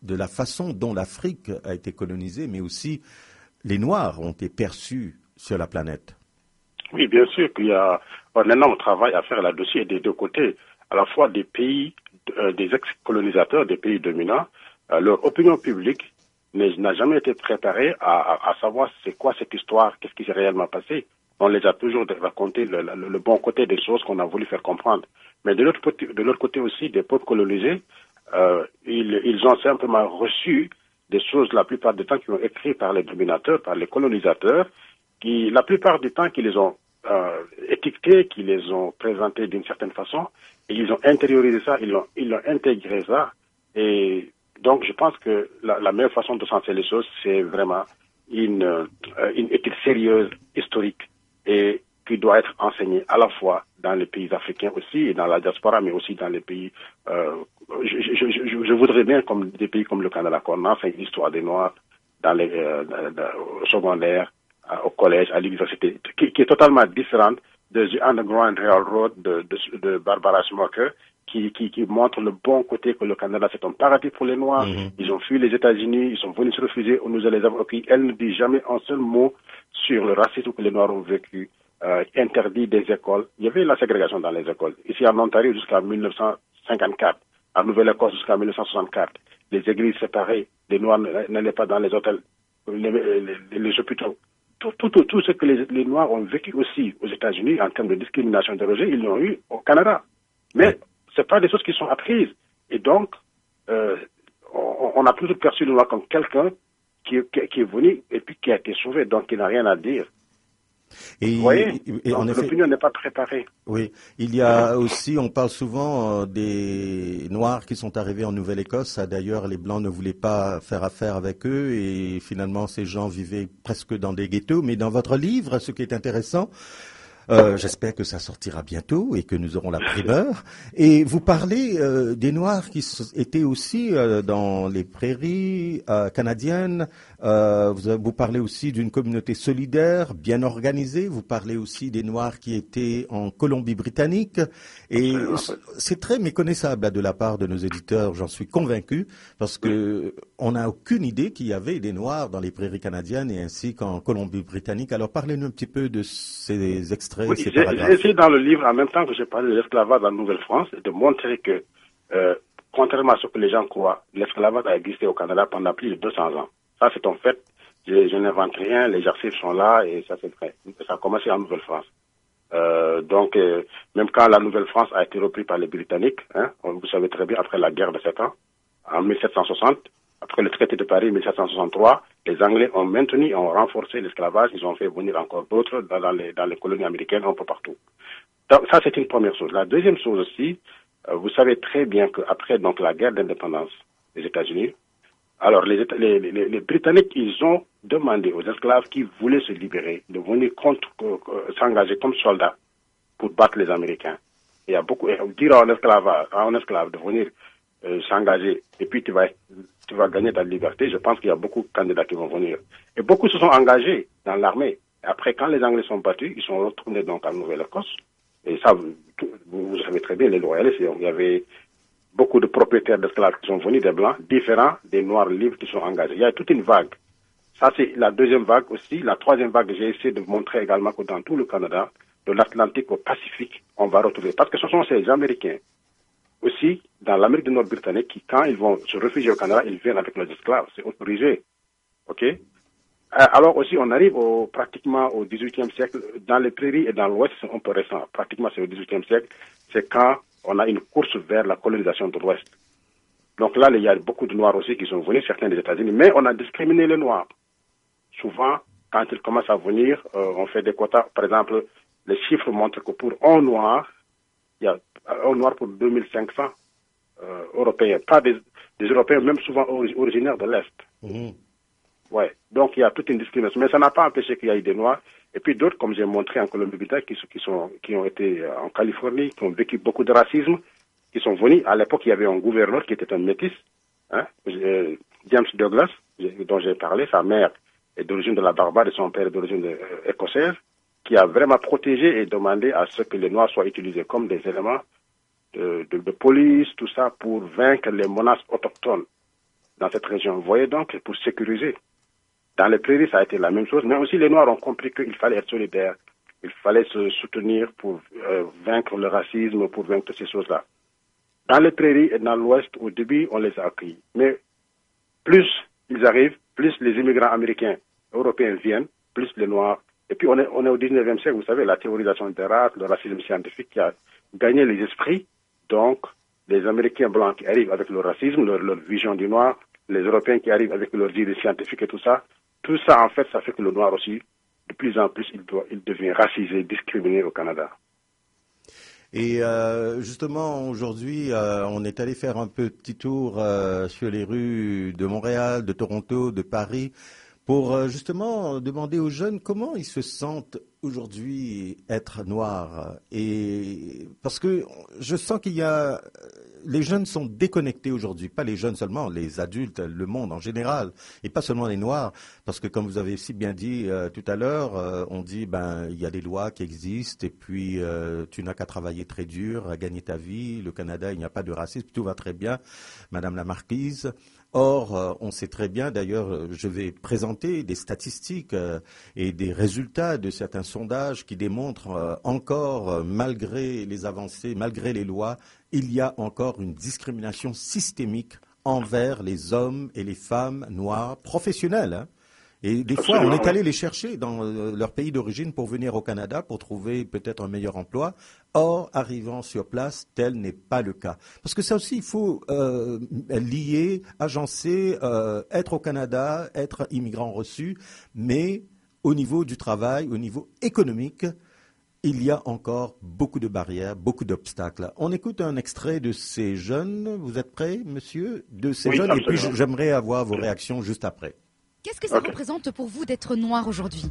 de la façon dont l'Afrique a été colonisée, mais aussi les Noirs ont été perçus sur la planète. Oui, bien sûr qu'il y a un énorme travail à faire là-dessus et des deux côtés, à la fois des pays, euh, des ex-colonisateurs, des pays dominants. Euh, leur opinion publique n'a jamais été préparée à, à, à savoir c'est quoi cette histoire, qu'est-ce qui s'est réellement passé. On les a toujours raconté le, le, le bon côté des choses qu'on a voulu faire comprendre. Mais de l'autre côté, de l'autre côté aussi, des peuples colonisés, euh, ils, ils ont simplement reçu des choses la plupart du temps qui ont été écrites par les dominateurs, par les colonisateurs, qui la plupart du temps qui les ont euh, étiquetés, qui les ont présentés d'une certaine façon, et ils ont intériorisé ça, ils ont, ils ont intégré ça. Et donc je pense que la, la meilleure façon de sentir les choses, c'est vraiment une, euh, une étude sérieuse, historique, et qui doit être enseignée à la fois dans les pays africains aussi, et dans la diaspora, mais aussi dans les pays... Euh, je, je, je, je voudrais bien, comme des pays comme le Canada, qu'on enseigne l'histoire des Noirs dans les, euh, dans, dans, au secondaire, au collège, à l'université, qui, qui est totalement différente de The Underground Railroad de, de, de Barbara Smoker, qui, qui, qui montre le bon côté que le Canada, c'est un paradis pour les Noirs. Mm-hmm. Ils ont fui les États-Unis, ils sont venus se refuser, on nous a les avons accueillis. Elle ne dit jamais un seul mot sur le racisme que les Noirs ont vécu, euh, interdit des écoles. Il y avait la ségrégation dans les écoles. Ici en Ontario jusqu'à mille neuf cent cinquante-quatre, en Nouvelle-Écosse jusqu'à mille neuf cent soixante-quatre, les églises séparées, les Noirs n'allaient pas dans les hôtels, les, les, les hôpitaux. Tout, tout, tout, tout ce que les, les Noirs ont vécu aussi aux États-Unis en termes de discrimination, de rejet, ils l'ont eu au Canada. Mais c'est pas des choses qui sont apprises. Et donc, euh, on, on a toujours perçu le Noir comme quelqu'un qui, qui, qui est venu et puis qui a été sauvé, donc il n'a rien à dire. Et, Vous voyez, et donc, en effet, l'opinion n'est pas préparée. Oui, il y a aussi, on parle souvent euh, des Noirs qui sont arrivés en Nouvelle-Écosse. D'ailleurs, les Blancs ne voulaient pas faire affaire avec eux et finalement, ces gens vivaient presque dans des ghettos. Mais dans votre livre, ce qui est intéressant, Euh, j'espère que ça sortira bientôt et que nous aurons la primeur. Et vous parlez euh, des Noirs qui étaient aussi euh, dans les prairies euh, canadiennes. Euh, vous, vous parlez aussi d'une communauté solidaire, bien organisée. Vous parlez aussi des Noirs qui étaient en Colombie-Britannique. Et c'est très méconnaissable là, de la part de nos éditeurs, j'en suis convaincu, parce que on n'a aucune idée qu'il y avait des Noirs dans les prairies canadiennes et ainsi qu'en Colombie-Britannique. Alors parlez-nous un petit peu de ces extraits. Oui, j'ai, j'ai essayé dans le livre, en même temps que j'ai parlé de l'esclavage en Nouvelle-France, de montrer que, euh, contrairement à ce que les gens croient, l'esclavage a existé au Canada pendant plus de deux cents ans. Ça, c'est un fait. Je, je n'invente rien, les archives sont là et ça, c'est vrai. Ça a commencé en Nouvelle-France. Euh, donc, euh, même quand la Nouvelle-France a été reprise par les Britanniques, hein, vous savez très bien, après la guerre de sept ans, en mille sept cent soixante, après le traité de Paris mille sept cent soixante-trois, les Anglais ont maintenu, ont renforcé l'esclavage, ils ont fait venir encore d'autres dans, dans, les, dans les colonies américaines, un peu partout. Donc, ça, c'est une première chose. La deuxième chose aussi, euh, vous savez très bien qu'après donc la guerre d'indépendance des États-Unis, alors les, les, les, les Britanniques, ils ont demandé aux esclaves qui voulaient se libérer de venir contre, euh, s'engager comme soldats pour battre les Américains. Il y a beaucoup, dire à un esclave, à un esclave de venir euh, s'engager et puis tu vas tu vas gagner ta liberté, je pense qu'il y a beaucoup de candidats qui vont venir. Et beaucoup se sont engagés dans l'armée. Après, quand les Anglais sont battus, ils sont retournés donc en Nouvelle-Écosse. Et ça, vous, vous savez très bien, les loyalistes, il y avait beaucoup de propriétaires d'esclaves qui sont venus, des Blancs, différents des Noirs libres qui sont engagés. Il y a toute une vague. Ça, c'est la deuxième vague aussi. La troisième vague, j'ai essayé de montrer également que dans tout le Canada, de l'Atlantique au Pacifique, on va retrouver. Parce que ce sont ces Américains aussi, dans l'Amérique du Nord britannique, qui, quand ils vont se réfugier au Canada, ils viennent avec leurs esclaves. C'est autorisé. OK? Alors aussi, on arrive au, pratiquement au dix-huitième siècle. Dans les prairies et dans l'Ouest, c'est un peu récent. Pratiquement, c'est au dix-huitième siècle. C'est quand on a une course vers la colonisation de l'Ouest. Donc là, il y a beaucoup de Noirs aussi qui sont venus, certains des États-Unis. Mais on a discriminé les Noirs. Souvent, quand ils commencent à venir, euh, on fait des quotas. Par exemple, les chiffres montrent que pour un Noir, il y a un Noir pour deux mille cinq cents euh, Européens. Pas des, des Européens, même souvent originaires de l'Est. Mmh. Ouais. Donc, il y a toute une discrimination. Mais ça n'a pas empêché qu'il y ait des Noirs. Et puis d'autres, comme j'ai montré en Colombie-Britannique, qui, qui, sont, qui ont été en Californie, qui ont vécu beaucoup de racisme, qui sont venus. À l'époque, il y avait un gouverneur qui était un métis, hein, euh, James Douglas, dont j'ai parlé. Sa mère est d'origine de la Barbade et son père est d'origine euh, écossaise, qui a vraiment protégé et demandé à ce que les Noirs soient utilisés comme des éléments de, de, de police, tout ça, pour vaincre les menaces autochtones dans cette région. Vous voyez donc, pour sécuriser. Dans les prairies, ça a été la même chose, mais aussi les Noirs ont compris qu'il fallait être solidaire, il fallait se soutenir pour euh, vaincre le racisme, pour vaincre toutes ces choses-là. Dans les prairies et dans l'Ouest, au début, on les a accueillis. Mais plus ils arrivent, plus les immigrants américains, européens viennent, plus les Noirs. Et puis on est, on est au dix-neuvième siècle, vous savez, la théorisation des races, le racisme scientifique qui a gagné les esprits. Donc, les Américains blancs qui arrivent avec leur racisme, leur, leur vision du noir, les Européens qui arrivent avec leurs idées scientifiques et tout ça, tout ça, en fait, ça fait que le noir aussi, de plus en plus, il, doit, il devient racisé, discriminé au Canada. Et euh, justement, aujourd'hui, euh, on est allé faire un petit tour euh, sur les rues de Montréal, de Toronto, de Paris, pour euh, justement demander aux jeunes comment ils se sentent aujourd'hui être noirs. Et parce que je sens qu'il y a... Les jeunes sont déconnectés aujourd'hui, pas les jeunes seulement, les adultes, le monde en général, et pas seulement les Noirs, parce que comme vous avez si bien dit euh, tout à l'heure, euh, on dit ben il y a des lois qui existent et puis euh, tu n'as qu'à travailler très dur, à gagner ta vie. Le Canada, il n'y a pas de racisme, tout va très bien, Madame la Marquise. Or, euh, on sait très bien, d'ailleurs, je vais présenter des statistiques euh, et des résultats de certains sondages qui démontrent euh, encore, euh, malgré les avancées, malgré les lois, il y a encore une discrimination systémique envers les hommes et les femmes noirs professionnels. Hein. Et des fois, on est allé les chercher dans euh, leur pays d'origine pour venir au Canada, pour trouver peut-être un meilleur emploi. Or, arrivant sur place, tel n'est pas le cas. Parce que ça aussi, il faut euh, lier, agencer, euh, être au Canada, être immigrant reçu, mais au niveau du travail, au niveau économique, il y a encore beaucoup de barrières, beaucoup d'obstacles. On écoute un extrait de ces jeunes. Vous êtes prêts, monsieur? De ces oui, jeunes, absolument. et puis j'aimerais avoir vos réactions juste après. Qu'est-ce que ça okay. représente pour vous d'être noir aujourd'hui?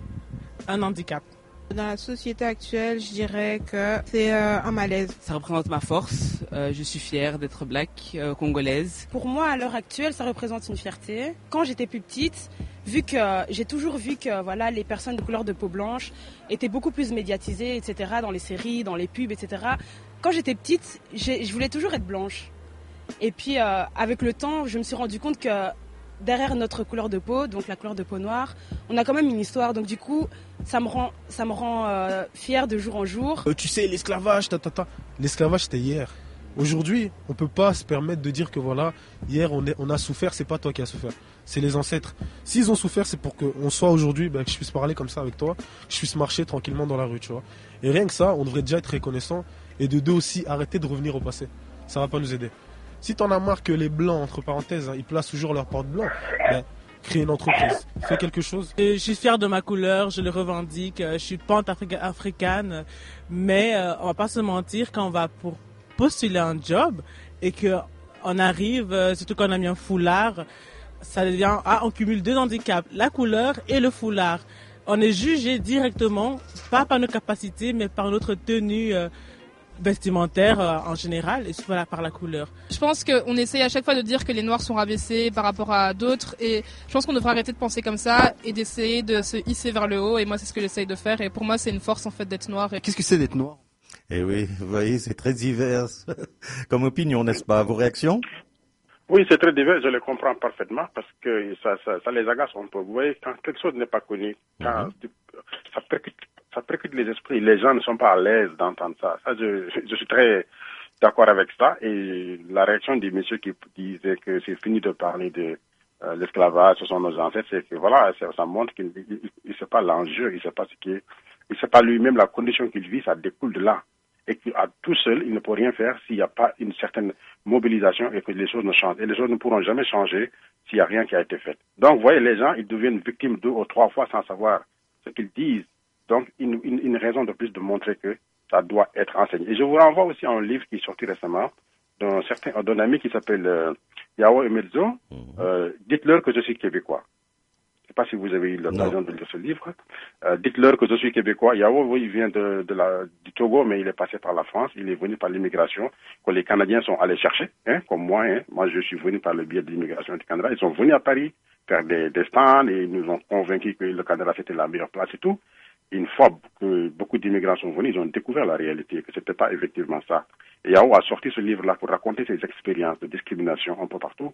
Un handicap. Dans la société actuelle, je dirais que c'est euh, un malaise. Ça représente ma force. Euh, je suis fière d'être black, euh, congolaise. Pour moi, à l'heure actuelle, ça représente une fierté. Quand j'étais plus petite, vu que j'ai toujours vu que voilà, les personnes de couleur de peau blanche étaient beaucoup plus médiatisées, et cetera, dans les séries, dans les pubs, et cetera. Quand j'étais petite, je voulais toujours être blanche. Et puis, euh, avec le temps, je me suis rendu compte que derrière notre couleur de peau, donc la couleur de peau noire, on a quand même une histoire. Donc du coup, ça me rend, ça me rend euh, fière de jour en jour. Euh, tu sais, l'esclavage, ta, ta, ta. l'esclavage c'était hier. Aujourd'hui, on peut pas se permettre de dire que voilà, hier on, est, on a souffert, c'est pas toi qui as souffert, c'est les ancêtres. S'ils ont souffert, c'est pour qu'on soit aujourd'hui, ben, que je puisse parler comme ça avec toi, que je puisse marcher tranquillement dans la rue, tu vois. Et rien que ça, on devrait déjà être reconnaissant et de deux aussi arrêter de revenir au passé. Ça va pas nous aider. Si t'en as marre que les blancs, entre parenthèses, hein, ils placent toujours leur porte blanc, ben, crée une entreprise, fais quelque chose. Je suis fière de ma couleur, je le revendique, je suis pan-africaine, mais euh, on va pas se mentir, quand on va pour postuler un job et qu'on arrive, euh, surtout quand on a mis un foulard, ça devient, ah, on cumule deux handicaps, la couleur et le foulard. On est jugé directement, pas par nos capacités, mais par notre tenue euh, vestimentaire euh, en général et voilà, par la couleur. Je pense qu'on essaye à chaque fois de dire que les noirs sont rabaissés par rapport à d'autres et je pense qu'on devrait arrêter de penser comme ça et d'essayer de se hisser vers le haut et moi c'est ce que j'essaye de faire et pour moi c'est une force en fait d'être noir. Et... Qu'est-ce que c'est d'être noir? Eh oui, vous voyez, c'est très divers comme opinion, n'est-ce pas? Vos réactions? Oui, c'est très divers, je le comprends parfaitement parce que ça, ça, ça les agace un peu. Vous voyez, quand quelque chose n'est pas connu, quand mm-hmm. ça percute Ça percute les esprits. Les gens ne sont pas à l'aise d'entendre ça. Ça, je, je suis très d'accord avec ça. Et la réaction du monsieur qui disait que c'est fini de parler de euh, l'esclavage, ce sont nos ancêtres, c'est que voilà, ça, ça montre qu'il ne sait pas l'enjeu, il ne sait pas ce qui est, il ne sait pas lui-même la condition qu'il vit, ça découle de là. Et qu'à tout seul, il ne peut rien faire s'il n'y a pas une certaine mobilisation et que les choses ne changent. Et les choses ne pourront jamais changer s'il n'y a rien qui a été fait. Donc, vous voyez, les gens, ils deviennent victimes deux ou trois fois sans savoir ce qu'ils disent. Donc, une, une, une raison de plus de montrer que ça doit être enseigné. Et je vous renvoie aussi à un livre qui est sorti récemment d'un certain d'un ami qui s'appelle euh, Yao Emedzo. Mm-hmm. euh, Dites-leur que je suis québécois. Je ne sais pas si vous avez eu l'occasion de lire ce livre. Euh, Dites-leur que je suis québécois. Yao, oui, il vient de, de la, du Togo, mais il est passé par la France. Il est venu par l'immigration que les Canadiens sont allés chercher, hein, comme moi. Hein. Moi, je suis venu par le biais de l'immigration du Canada. Ils sont venus à Paris faire des, des stands et ils nous ont convaincus que le Canada, c'était la meilleure place et tout. Une fois que beaucoup d'immigrants sont venus, ils ont découvert la réalité, que ce n'était pas effectivement ça. Et Yao a sorti ce livre-là pour raconter ses expériences de discrimination un peu partout.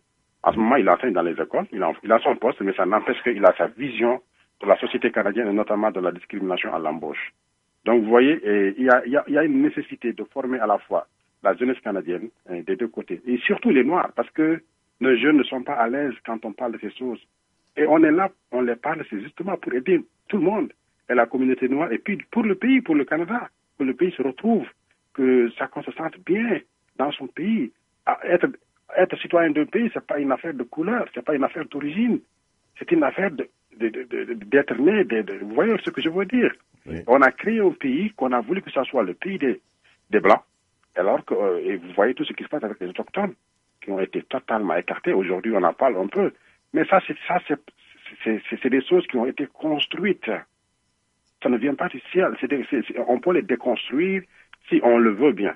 En ce moment, il enseigne dans les écoles, il a, il a son poste, mais ça n'empêche qu'il a sa vision de la société canadienne et notamment de la discrimination à l'embauche. Donc, vous voyez, et, il, y a, il, y a, il y a une nécessité de former à la fois la jeunesse canadienne eh, des deux côtés, et surtout les Noirs, parce que nos jeunes ne sont pas à l'aise quand on parle de ces choses. Et on est là, on les parle, c'est justement pour aider tout le monde, et la communauté noire, et puis pour le pays, pour le Canada, que le pays se retrouve, que chacun se sente bien dans son pays, à être Être citoyen d'un pays, c'est pas une affaire de couleur, c'est pas une affaire d'origine, c'est une affaire de, de, de, de, d'être né. De, de, vous voyez ce que je veux dire? Oui. On a créé un pays qu'on a voulu que ce soit le pays des, des Blancs, alors que euh, et vous voyez tout ce qui se passe avec les autochtones, qui ont été totalement écartés. Aujourd'hui, on en parle un peu, mais ça, c'est ça, c'est, c'est, c'est, c'est des choses qui ont été construites. Ça ne vient pas du ciel. C'est des, c'est, c'est, on peut les déconstruire si on le veut bien.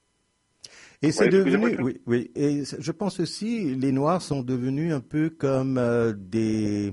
Et c'est devenu, oui, oui. Et je pense aussi, les Noirs sont devenus un peu comme euh, des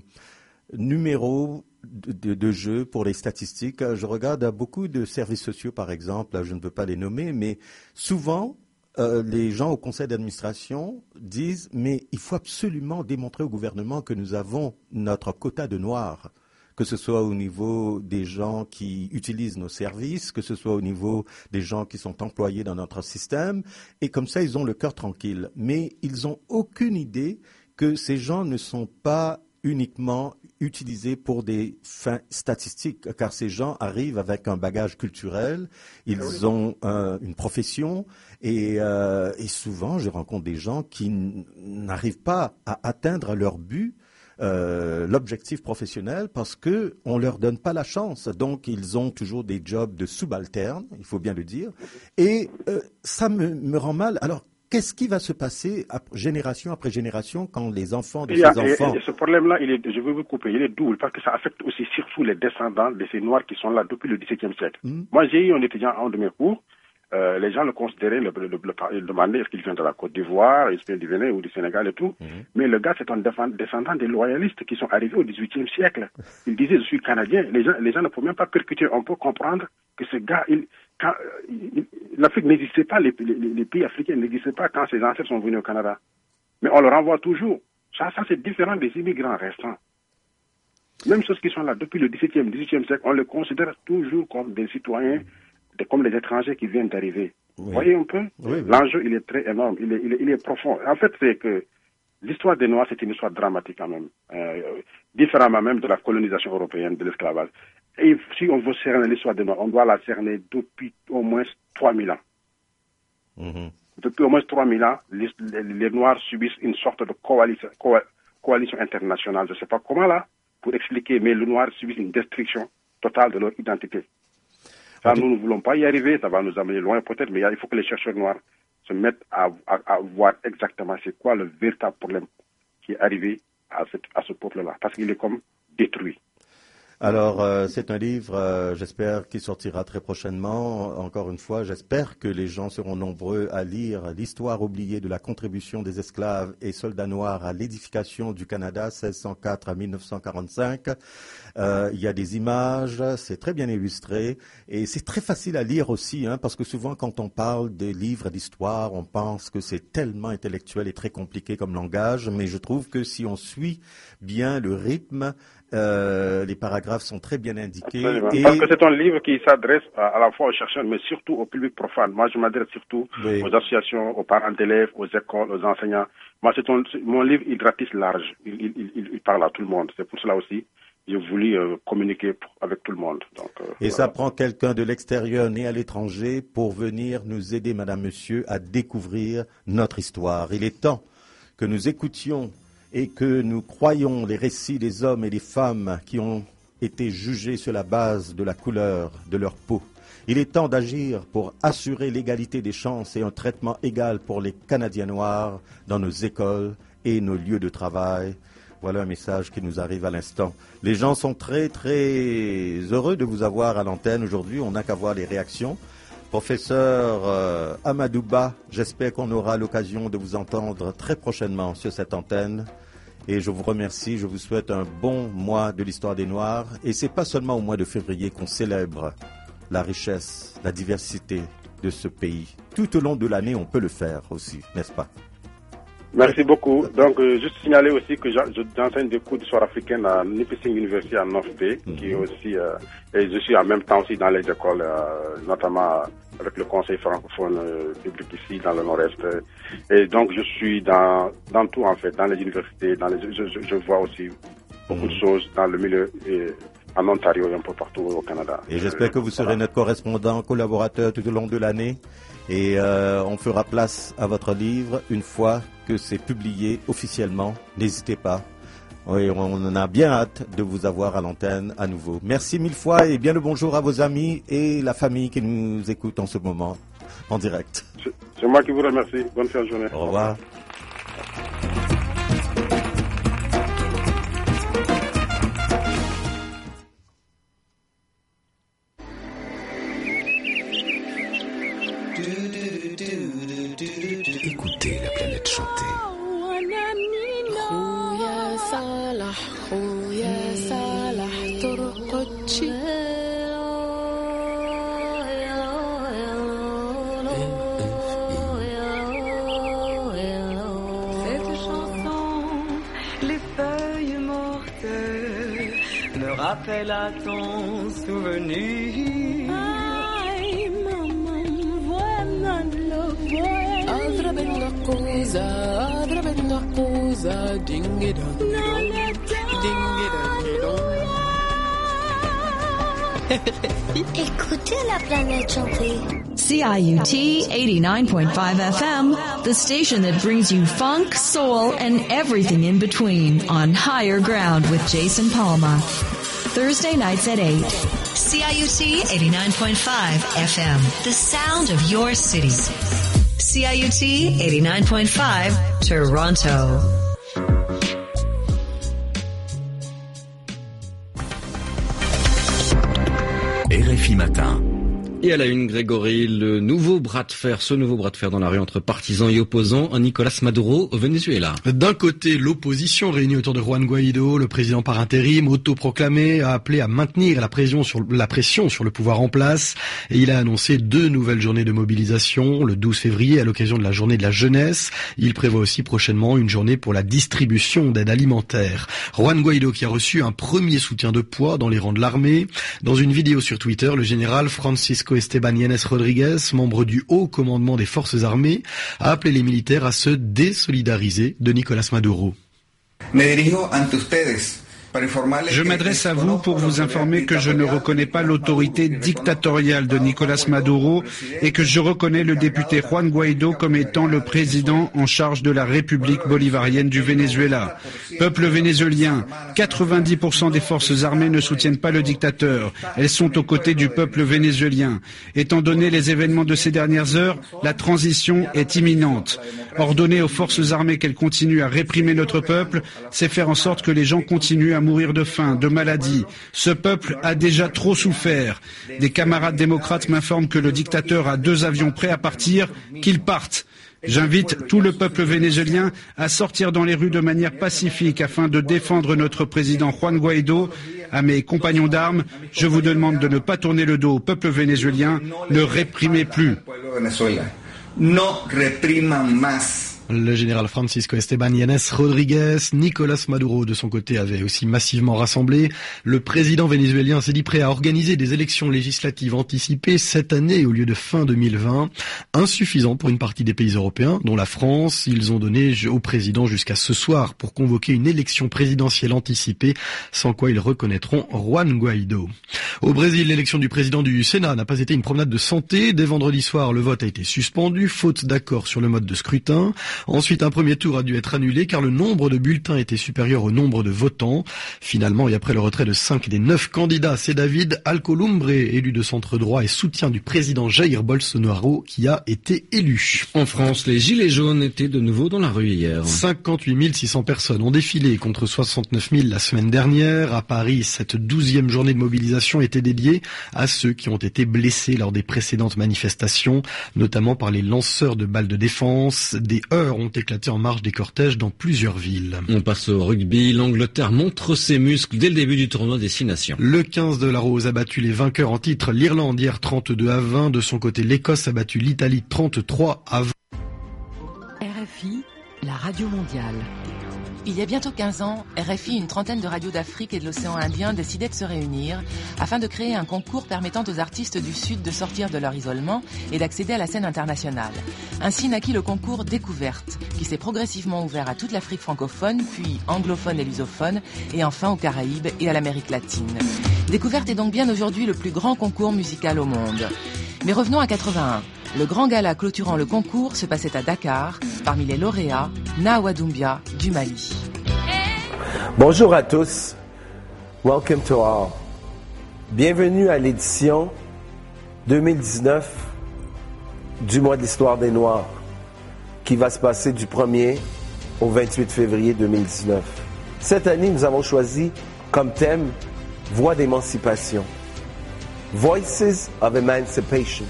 numéros de, de, de jeu pour les statistiques. Je regarde beaucoup de services sociaux, par exemple, je ne veux pas les nommer, mais souvent, euh, les gens au conseil d'administration disent, mais il faut absolument démontrer au gouvernement que nous avons notre quota de Noirs. Que ce soit au niveau des gens qui utilisent nos services, que ce soit au niveau des gens qui sont employés dans notre système. Et comme ça, ils ont le cœur tranquille. Mais ils n'ont aucune idée que ces gens ne sont pas uniquement utilisés pour des fins statistiques, car ces gens arrivent avec un bagage culturel, ils ont euh, une profession, et, euh, et souvent, je rencontre des gens qui n- n'arrivent pas à atteindre leur but, Euh, l'objectif professionnel, parce que on leur donne pas la chance. Donc, ils ont toujours des jobs de subalternes, il faut bien le dire. Et euh, ça me, me rend mal. Alors, qu'est-ce qui va se passer après, génération après génération quand les enfants de et ces a, enfants... Et, et ce problème-là, il est, je vais vous couper, il est double, parce que ça affecte aussi surtout les descendants de ces Noirs qui sont là depuis le dix-septième siècle. Mm. Moi, j'ai eu un étudiant en de mes cours. Euh, les gens le considéraient, le, le, le, le demandaient est-ce qu'il vient de la Côte d'Ivoire, est-ce qu'il vient du ou du Sénégal et tout. Mmh. Mais le gars, c'est un descendant des loyalistes qui sont arrivés au dix-huitième siècle. Il disait, je suis canadien. Les gens, les gens ne peuvent même pas percuter. On peut comprendre que ce gars, il, quand, il, l'Afrique n'existait pas, les, les, les pays africains n'existaient pas quand ses ancêtres sont venus au Canada. Mais on le renvoie toujours. Ça, ça c'est différent des immigrants restants. Même ceux qui sont là depuis le dix-septième, dix-huitième siècle, on les considère toujours comme des citoyens, comme les étrangers qui viennent d'arriver. Oui. Vous voyez un peu? Oui, oui. L'enjeu, il est très énorme, il est, il est, il est profond. En fait, c'est que l'histoire des Noirs, c'est une histoire dramatique quand même, euh, différemment même de la colonisation européenne, de l'esclavage. Et si on veut cerner l'histoire des Noirs, on doit la cerner depuis au moins trois mille ans. Mm-hmm. Depuis au moins trois mille ans, les, les, les Noirs subissent une sorte de coalition, co- coalition internationale, je ne sais pas comment là, pour expliquer, mais les Noirs subissent une destruction totale de leur identité. Ça, nous ne voulons pas y arriver, ça va nous amener loin peut-être, mais il faut que les chercheurs noirs se mettent à, à, à voir exactement c'est quoi le véritable problème qui est arrivé à, cette, à ce peuple-là, parce qu'il est comme détruit. Alors, euh, c'est un livre, euh, j'espère, qui sortira très prochainement. Encore une fois, j'espère que les gens seront nombreux à lire l'histoire oubliée de la contribution des esclaves et soldats noirs à l'édification du Canada, seize cent quatre à mille neuf cent quarante-cinq. Euh, il y a des images, c'est très bien illustré et c'est très facile à lire aussi, hein, parce que souvent, quand on parle des livres d'histoire, on pense que c'est tellement intellectuel et très compliqué comme langage, mais je trouve que si on suit bien le rythme, Euh, les paragraphes sont très bien indiqués. Et... Parce que c'est un livre qui s'adresse à, à la fois aux chercheurs, mais surtout au public profane. Moi, je m'adresse surtout oui. aux associations, aux parents d'élèves, aux écoles, aux enseignants. Moi, c'est un, mon livre, il ratisse large. Il, il, il, il parle à tout le monde. C'est pour cela aussi j'ai voulu euh, communiquer avec tout le monde. Donc, euh, Et voilà. ça prend quelqu'un de l'extérieur né à l'étranger pour venir nous aider, madame, monsieur, à découvrir notre histoire. Il est temps que nous écoutions et que nous croyons les récits des hommes et des femmes qui ont été jugés sur la base de la couleur de leur peau. Il est temps d'agir pour assurer l'égalité des chances et un traitement égal pour les Canadiens noirs dans nos écoles et nos lieux de travail. Voilà un message qui nous arrive à l'instant. Les gens sont très, très heureux de vous avoir à l'antenne aujourd'hui. On n'a qu'à voir les réactions. Professeur euh, Amadouba, j'espère qu'on aura l'occasion de vous entendre très prochainement sur cette antenne. Et je vous remercie, je vous souhaite un bon mois de l'histoire des Noirs. Et c'est pas seulement au mois de février qu'on célèbre la richesse, la diversité de ce pays. Tout au long de l'année, on peut le faire aussi, n'est-ce pas? Merci beaucoup. Donc, euh, juste signaler aussi que j'enseigne des cours d'histoire africaine à Nipissing University à North Bay, mm-hmm. qui est aussi, euh, et je suis en même temps aussi dans les écoles, euh, notamment avec le Conseil francophone euh, public ici dans le Nord-Est. Et donc, je suis dans, dans tout en fait, dans les universités, dans les, je, je, je vois aussi beaucoup mm-hmm. de choses dans le milieu et, en Ontario et un peu partout au Canada. Et j'espère euh, que vous serez voilà. notre correspondant, collaborateur tout au long de l'année. Et euh, on fera place à votre livre une fois que c'est publié officiellement. N'hésitez pas. Oui, on en a bien hâte de vous avoir à l'antenne à nouveau. Merci mille fois et bien le bonjour à vos amis et la famille qui nous écoute en ce moment en direct. C'est, c'est moi qui vous remercie. Bonne fin de journée. Au revoir. Écoutez la planète chanter. Cette chanson, les feuilles mortes me rappellent à ton souvenir. أضرب النقوزة أضرب النقوزة دينجي دونجي دينجي دونجي. Écoutez la planète chanter. C I U T eighty-nine point five F M, the station that brings you funk, soul, and everything in between on Higher Ground with Jason Palma. Thursday nights at eight. C I U T eighty-nine point five F M, the sound of your city. C I U T eighty-nine point five, Toronto. R F I Matin. Et à la une, Grégory, le nouveau bras de fer, ce nouveau bras de fer dans la rue entre partisans et opposants à Nicolas Maduro au Venezuela. D'un côté, l'opposition réunie autour de Juan Guaido, le président par intérim, autoproclamé, a appelé à maintenir la pression sur, la pression sur le pouvoir en place. Et il a annoncé deux nouvelles journées de mobilisation, le douze février à l'occasion de la journée de la jeunesse. Il prévoit aussi prochainement une journée pour la distribution d'aide alimentaire. Juan Guaido qui a reçu un premier soutien de poids dans les rangs de l'armée. Dans une vidéo sur Twitter, le général Francisco Esteban Yanez Rodriguez, membre du haut commandement des forces armées, a appelé les militaires à se désolidariser de Nicolas Maduro. Me dirijo ante ustedes. Je m'adresse à vous pour vous informer que je ne reconnais pas l'autorité dictatoriale de Nicolas Maduro et que je reconnais le député Juan Guaido comme étant le président en charge de la République bolivarienne du Venezuela. Peuple vénézuélien, quatre-vingt-dix pour cent des forces armées ne soutiennent pas le dictateur. Elles sont aux côtés du peuple vénézuélien. Étant donné les événements de ces dernières heures, la transition est imminente. Ordonner aux forces armées qu'elles continuent à réprimer notre peuple, c'est faire en sorte que les gens continuent à mourir de faim, de maladie. Ce peuple a déjà trop souffert. Des camarades démocrates m'informent que le dictateur a deux avions prêts à partir, qu'ils partent. J'invite tout le peuple vénézuélien à sortir dans les rues de manière pacifique afin de défendre notre président Juan Guaido. À mes compagnons d'armes, je vous demande de ne pas tourner le dos au peuple vénézuélien, ne réprimez plus. No repriman más. Le général Francisco Esteban Yanez Rodriguez, Nicolas Maduro de son côté avait aussi massivement rassemblé. Le président vénézuélien s'est dit prêt à organiser des élections législatives anticipées cette année au lieu de fin deux mille vingt. Insuffisant pour une partie des pays européens, dont la France. Ils ont donné au président jusqu'à ce soir pour convoquer une élection présidentielle anticipée, sans quoi ils reconnaîtront Juan Guaido. Au Brésil, l'élection du président du Sénat n'a pas été une promenade de santé. Dès vendredi soir, le vote a été suspendu, faute d'accord sur le mode de scrutin. Ensuite, un premier tour a dû être annulé car le nombre de bulletins était supérieur au nombre de votants. Finalement, et après le retrait de cinq des neuf candidats, c'est David Alcolumbre, élu de centre-droit et soutien du président Jair Bolsonaro, qui a été élu. En France, les gilets jaunes étaient de nouveau dans la rue hier. cinquante-huit mille six cents personnes ont défilé contre soixante-neuf mille la semaine dernière. À Paris, cette douzième journée de mobilisation était dédiée à ceux qui ont été blessés lors des précédentes manifestations, notamment par les lanceurs de balles de défense. Des heurts ont éclaté en marge des cortèges dans plusieurs villes. On passe au rugby. L'Angleterre montre ses muscles dès le début du tournoi des Six Nations. Le quinze de la Rose a battu les vainqueurs en titre, l'Irlande hier trente-deux à vingt. De son côté, l'Écosse a battu l'Italie trente-trois à vingt. R F I, la la radio mondiale. Il y a bientôt quinze ans, R F I et une trentaine de radios d'Afrique et de l'océan Indien décidaient de se réunir afin de créer un concours permettant aux artistes du Sud de sortir de leur isolement et d'accéder à la scène internationale. Ainsi naquit le concours Découverte, qui s'est progressivement ouvert à toute l'Afrique francophone, puis anglophone et lusophone, et enfin aux Caraïbes et à l'Amérique latine. Découverte est donc bien aujourd'hui le plus grand concours musical au monde. Mais revenons à quatre-vingt-un. Le grand gala clôturant le concours se passait à Dakar. Parmi les lauréats, Nawa Doumbia du Mali. Bonjour à tous. Welcome to all. Bienvenue à l'édition deux mille dix-neuf du mois de l'histoire des Noirs, qui va se passer du premier au vingt-huit février deux mille dix-neuf. Cette année, nous avons choisi comme thème Voix d'émancipation. Voices of Emancipation.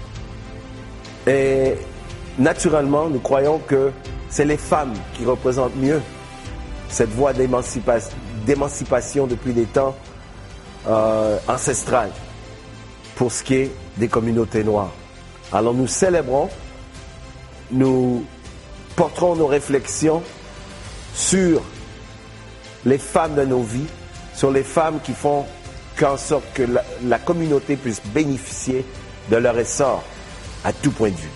Et naturellement, nous croyons que c'est les femmes qui représentent mieux cette voie d'émancipa- d'émancipation depuis les temps euh, ancestrales pour ce qui est des communautés noires. Alors nous célébrons, nous porterons nos réflexions sur les femmes de nos vies, sur les femmes qui font en sorte que la, la communauté puisse bénéficier de leur essor à tout point de vue.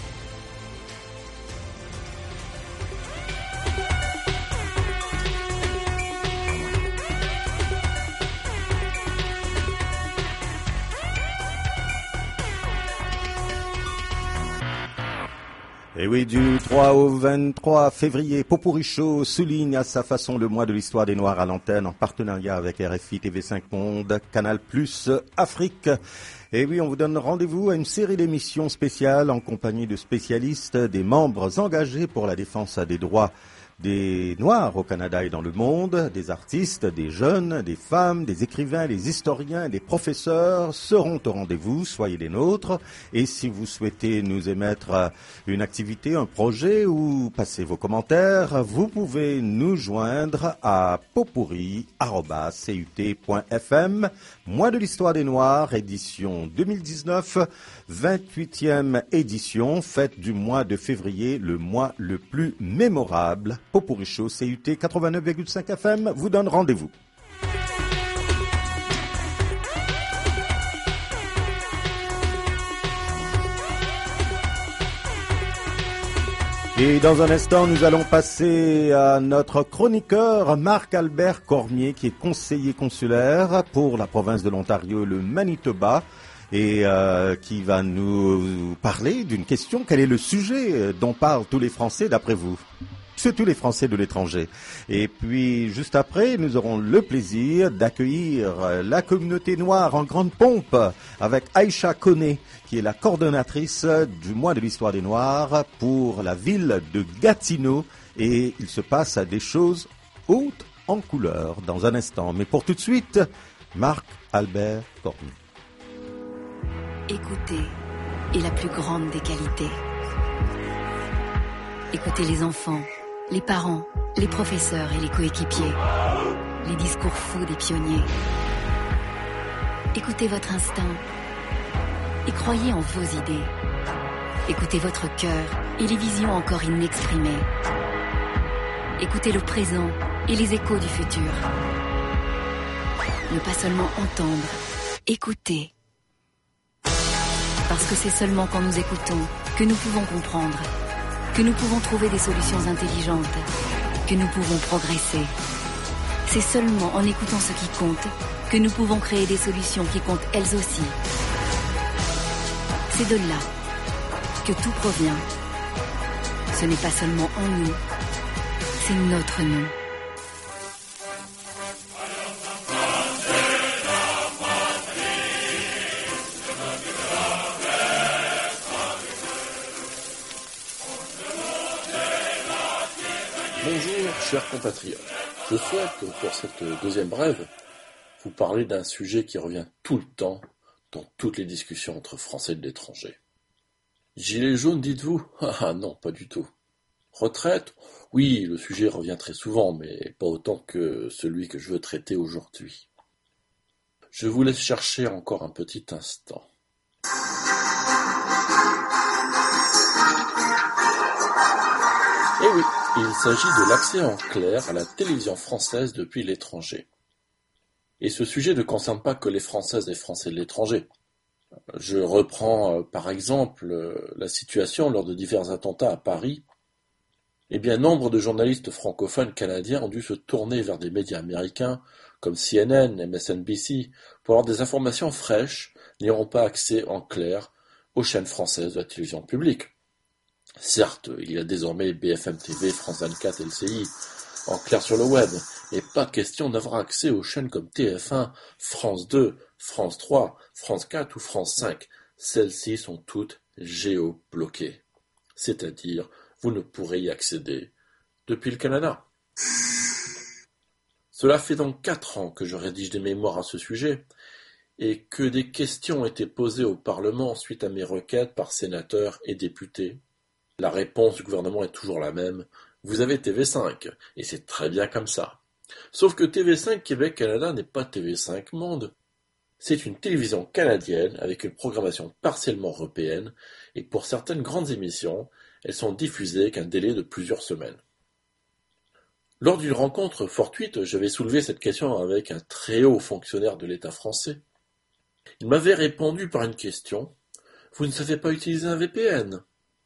Et oui, du trois au vingt-trois février, Poporicho souligne à sa façon le mois de l'histoire des Noirs à l'antenne en partenariat avec R F I, T V cinq Monde, Canal plus, Afrique. Et oui, on vous donne rendez-vous à une série d'émissions spéciales en compagnie de spécialistes, des membres engagés pour la défense des droits des Noirs au Canada et dans le monde, des artistes, des jeunes, des femmes, des écrivains, des historiens, des professeurs seront au rendez-vous, soyez les nôtres. Et si vous souhaitez nous émettre une activité, un projet ou passer vos commentaires, vous pouvez nous joindre à popurri arobase c u t point f m. Mois de l'histoire des Noirs, édition deux mille dix-neuf, vingt-huitième édition, fête du mois de février, le mois le plus mémorable. Poporicho, C U T quatre-vingt-neuf virgule cinq F M vous donne rendez-vous. Et dans un instant, nous allons passer à notre chroniqueur Marc-Albert Cormier, qui est conseiller consulaire pour la province de l'Ontario, le Manitoba, et euh, qui va nous parler d'une question. Quel est le sujet dont parlent tous les Français d'après vous ? Surtout les Français de l'étranger. Et puis, juste après, nous aurons le plaisir d'accueillir la communauté noire en grande pompe avec Aïcha Koné, qui est la coordonnatrice du mois de l'histoire des Noirs pour la ville de Gatineau. Et il se passe des choses hautes en couleur dans un instant. Mais pour tout de suite, Marc-Albert Cormier. Écouter est la plus grande des qualités. Écoutez les enfants, les parents, les professeurs et les coéquipiers, les discours fous des pionniers. Écoutez votre instinct et croyez en vos idées. Écoutez votre cœur et les visions encore inexprimées. Écoutez le présent et les échos du futur. Ne pas seulement entendre, écouter. Parce que c'est seulement quand nous écoutons que nous pouvons comprendre, que nous pouvons trouver des solutions intelligentes, que nous pouvons progresser. C'est seulement en écoutant ce qui compte que nous pouvons créer des solutions qui comptent elles aussi. C'est de là que tout provient. Ce n'est pas seulement en nous, c'est notre nous. Bonjour, chers compatriotes. Je souhaite, pour cette deuxième brève, vous parler d'un sujet qui revient tout le temps dans toutes les discussions entre Français de l'étranger. Gilets jaunes, dites-vous ? Ah non, pas du tout. Retraite ? Oui, le sujet revient très souvent, mais pas autant que celui que je veux traiter aujourd'hui. Je vous laisse chercher encore un petit instant. Eh oui, il s'agit de l'accès en clair à la télévision française depuis l'étranger. Et ce sujet ne concerne pas que les Françaises et Français de l'étranger. Je reprends euh, par exemple euh, la situation lors de divers attentats à Paris. Eh bien, nombre de journalistes francophones canadiens ont dû se tourner vers des médias américains comme C N N, M S N B C pour avoir des informations fraîches, n'ayant pas accès en clair aux chaînes françaises de la télévision publique. Certes, il y a désormais B F M T V, France vingt-quatre et L C I en clair sur le web, et pas question d'avoir accès aux chaînes comme T F un, France deux, France trois, France quatre ou France cinq. Celles-ci sont toutes géobloquées. C'est-à-dire, vous ne pourrez y accéder depuis le Canada. Cela fait donc quatre ans que je rédige des mémoires à ce sujet, et que des questions ont été posées au Parlement suite à mes requêtes par sénateurs et députés. La réponse du gouvernement est toujours la même. Vous avez T V cinq, et c'est très bien comme ça. Sauf que T V cinq Québec-Canada n'est pas T V cinq Monde. C'est une télévision canadienne avec une programmation partiellement européenne, et pour certaines grandes émissions, elles sont diffusées avec un délai de plusieurs semaines. Lors d'une rencontre fortuite, j'avais soulevé cette question avec un très haut fonctionnaire de l'État français. Il m'avait répondu par une question. « Vous ne savez pas utiliser un V P N ?»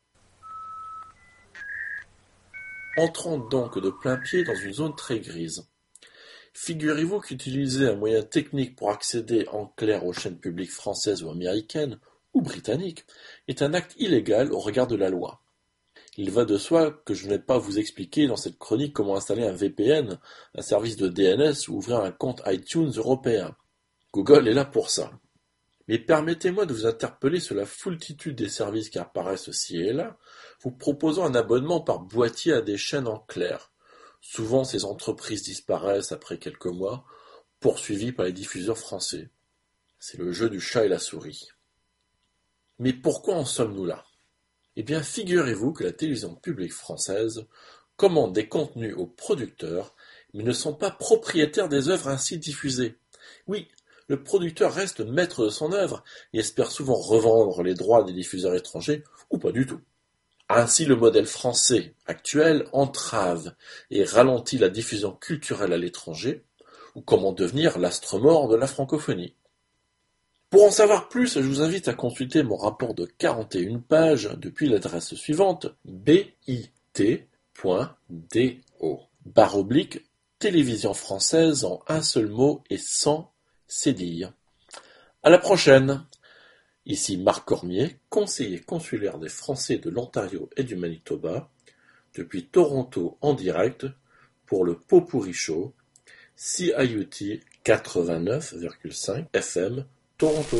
Entrant donc de plein pied dans une zone très grise. Figurez-vous qu'utiliser un moyen technique pour accéder en clair aux chaînes publiques françaises ou américaines, ou britanniques, est un acte illégal au regard de la loi. Il va de soi que je ne vais pas vous expliquer dans cette chronique comment installer un V P N, un service de D N S ou ouvrir un compte iTunes européen. Google est là pour ça. Mais permettez-moi de vous interpeller sur la foultitude des services qui apparaissent ci et là, vous proposant un abonnement par boîtier à des chaînes en clair. Souvent, ces entreprises disparaissent après quelques mois, poursuivies par les diffuseurs français. C'est le jeu du chat et la souris. Mais pourquoi en sommes-nous là ? Eh bien, figurez-vous que la télévision publique française commande des contenus aux producteurs, mais ne sont pas propriétaires des œuvres ainsi diffusées. Oui, le producteur reste maître de son œuvre et espère souvent revendre les droits des diffuseurs étrangers, ou pas du tout. Ainsi, le modèle français actuel entrave et ralentit la diffusion culturelle à l'étranger, ou comment devenir l'astre mort de la francophonie. Pour en savoir plus, je vous invite à consulter mon rapport de quarante et une pages depuis l'adresse suivante bit point do barre oblique télévision française en un seul mot et sans cédille. À la prochaine. Ici Marc Cormier, conseiller consulaire des Français de l'Ontario et du Manitoba, depuis Toronto en direct pour le Pot-Pourri Show, C I U T quatre-vingt-neuf virgule cinq F M, Toronto.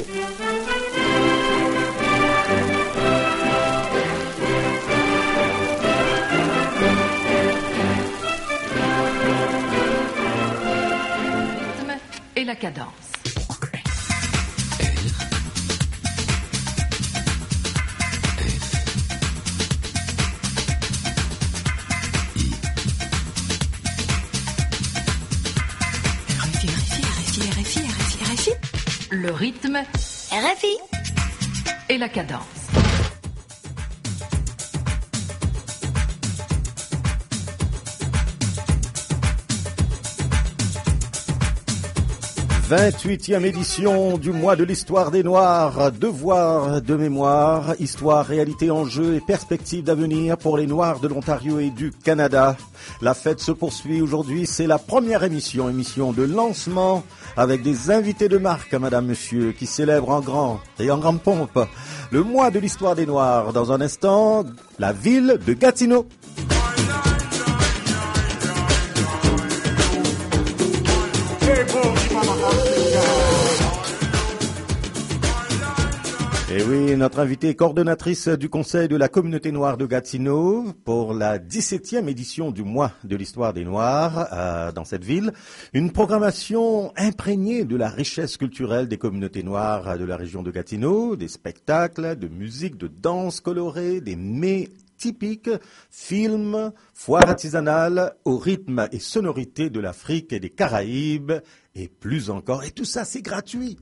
Et la cadence. Le rythme, R F I et la cadence. vingt-huitième édition du mois de l'histoire des Noirs, devoir de mémoire, histoire, réalité, enjeux et perspectives d'avenir pour les Noirs de l'Ontario et du Canada. La fête se poursuit aujourd'hui, c'est la première émission, émission de lancement avec des invités de marque, madame, monsieur, qui célèbrent en grand et en grande pompe le mois de l'histoire des Noirs. Dans un instant, la ville de Gatineau. Et oui, notre invitée coordonnatrice du Conseil de la communauté noire de Gatineau pour la dix-septième édition du mois de l'histoire des Noirs euh, dans cette ville. Une programmation imprégnée de la richesse culturelle des communautés noires de la région de Gatineau, des spectacles, de musique, de danse colorée, des mets typiques, films, foires artisanales au rythme et sonorité de l'Afrique et des Caraïbes et plus encore. Et tout ça, c'est gratuit.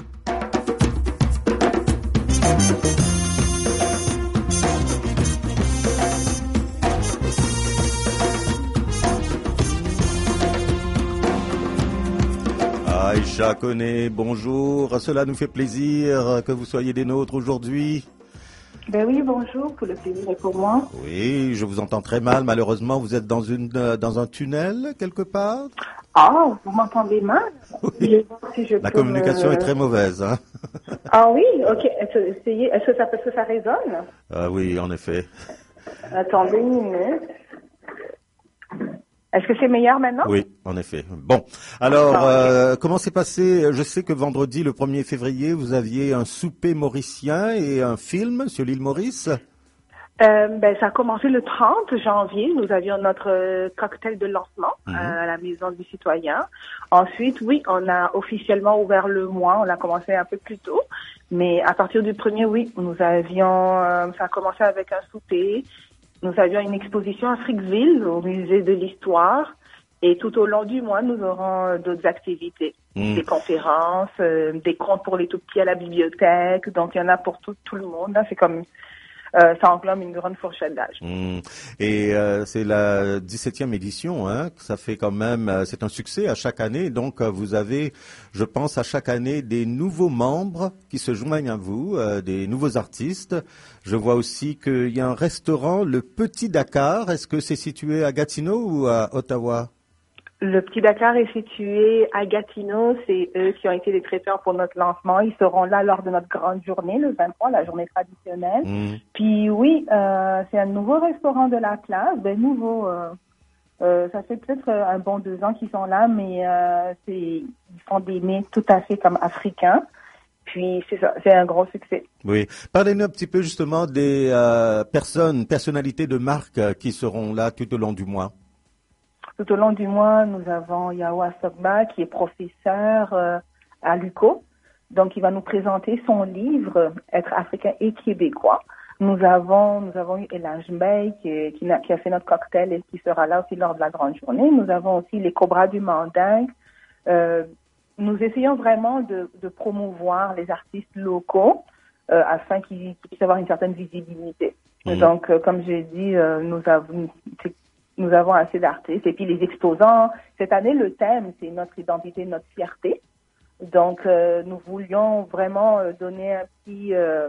Aïcha Koné, bonjour. Cela nous fait plaisir que vous soyez des nôtres aujourd'hui. Ben oui, bonjour, pour le plaisir est pour moi. Oui, je vous entends très mal. Malheureusement, vous êtes dans une dans un tunnel quelque part. Ah, vous m'entendez mal? Oui. Si je La peux communication me... est très mauvaise. Hein. Ah oui, ok. Est-ce, essayez... Est-ce que ça, est-ce que ça résonne? Ah oui, en effet. Attendez une minute. Est-ce que c'est meilleur maintenant? Oui, en effet. Bon, alors, euh, comment s'est passé? Je sais que vendredi, le premier février, vous aviez un souper mauricien et un film sur l'île Maurice. Euh, ben, ça a commencé le trente janvier. Nous avions notre euh, cocktail de lancement Mhm. euh, à la Maison du Citoyen. Ensuite, oui, on a officiellement ouvert le mois. On a commencé un peu plus tôt. Mais à partir du premier, oui, nous avions... euh, ça a commencé avec un souper. Nous avions une exposition à Frickville, au musée de l'histoire. Et tout au long du mois, nous aurons euh, d'autres activités. Mm. Des conférences, euh, des contes pour les tout-petits à la bibliothèque. Donc, il y en a pour tout, tout le monde. Là, c'est comme... Euh, ça englobe une grande fourchette d'âge. Mmh. Et euh, c'est la dix-septième édition, hein, que ça fait quand même, euh, c'est un succès à chaque année. Donc euh, vous avez, je pense, à chaque année des nouveaux membres qui se joignent à vous, euh, des nouveaux artistes. Je vois aussi qu'il y a un restaurant, le Petit Dakar. Est-ce que c'est situé à Gatineau ou à Ottawa? Le Petit Dakar est situé à Gatineau. C'est eux qui ont été les traiteurs pour notre lancement. Ils seront là lors de notre grande journée, le vingt-trois, la journée traditionnelle. Mmh. Puis oui, euh, c'est un nouveau restaurant de la place. Ben nouveau, euh, euh, ça fait peut-être un bon deux ans qu'ils sont là, mais euh, c'est, ils font des mets tout à fait comme africains. Puis c'est ça, c'est un gros succès. Oui. Parlez-nous un petit peu justement des euh, personnes, personnalités de marque euh, qui seront là tout au long du mois. Tout au long du mois, nous avons Yawa Sogba qui est professeur euh, à l'U Q O. Donc, il va nous présenter son livre « Être africain et québécois ». Nous avons, nous avons eu Elage Mbaye qui, qui, qui a fait notre cocktail et qui sera là aussi lors de la grande journée. Nous avons aussi les Cobras du Mandingue. Euh, nous essayons vraiment de, de promouvoir les artistes locaux euh, afin qu'ils, qu'ils puissent avoir une certaine visibilité. Mmh. Donc, euh, comme j'ai dit, euh, nous avons... Nous avons assez d'artistes. Et puis les exposants, cette année, le thème, c'est notre identité, notre fierté. Donc, euh, nous voulions vraiment euh, donner un petit, euh,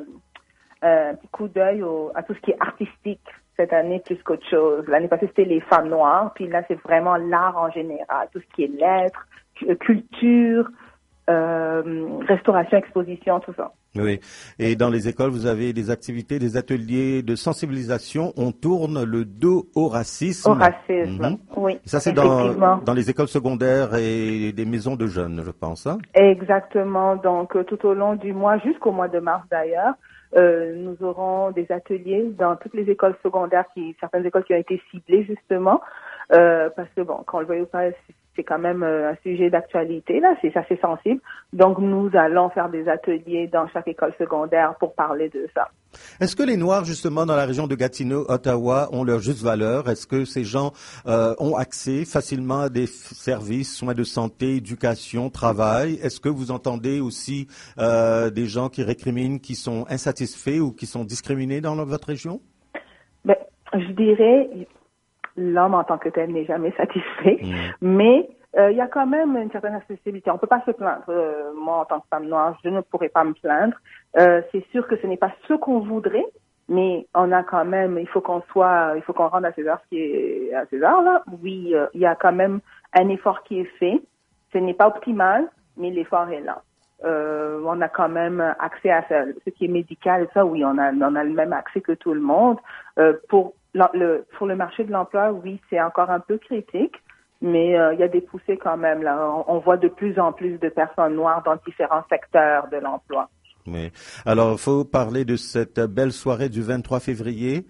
un petit coup d'œil au, à tout ce qui est artistique cette année plus qu'autre chose. L'année passée, c'était les femmes noires. Puis là, c'est vraiment l'art en général. Tout ce qui est lettres, culture, euh, restauration, exposition, tout ça. Oui. Et dans les écoles, vous avez des activités, des ateliers de sensibilisation. On tourne le dos au racisme. Au racisme, mmh. oui. Ça, c'est dans, dans les écoles secondaires et des maisons de jeunes, je pense. Hein? Exactement. Donc, euh, tout au long du mois, jusqu'au mois de mars d'ailleurs, euh, nous aurons des ateliers dans toutes les écoles secondaires, qui, certaines écoles qui ont été ciblées justement, euh, parce que bon, quand on le voit ou pas, c'est quand même un sujet d'actualité, là, c'est assez sensible. Donc, nous allons faire des ateliers dans chaque école secondaire pour parler de ça. Est-ce que les Noirs, justement, dans la région de Gatineau, Ottawa, ont leur juste valeur? Est-ce que ces gens euh, ont accès facilement à des services, soins de santé, éducation, travail? Est-ce que vous entendez aussi euh, des gens qui récriminent, qui sont insatisfaits ou qui sont discriminés dans votre région? Ben, je dirais... L'homme en tant que tel n'est jamais satisfait, mmh. mais il euh, y a quand même une certaine accessibilité. On peut pas se plaindre. Euh, moi, en tant que femme noire, je ne pourrais pas me plaindre. Euh, c'est sûr que ce n'est pas ce qu'on voudrait, mais on a quand même, il faut qu'on soit, il faut qu'on rende à César ce qui est à César, là. Oui, il euh, y a quand même un effort qui est fait. Ce n'est pas optimal, mais l'effort est là. Euh, on a quand même accès à ça, ce qui est médical, ça, oui, on a, on a le même accès que tout le monde. Euh, pour Le, pour le marché de l'emploi, oui, c'est encore un peu critique, mais il euh, y a des poussées quand même. Là, on, on voit de plus en plus de personnes noires dans différents secteurs de l'emploi. Oui. Alors, il faut parler de cette belle soirée du vingt-trois février.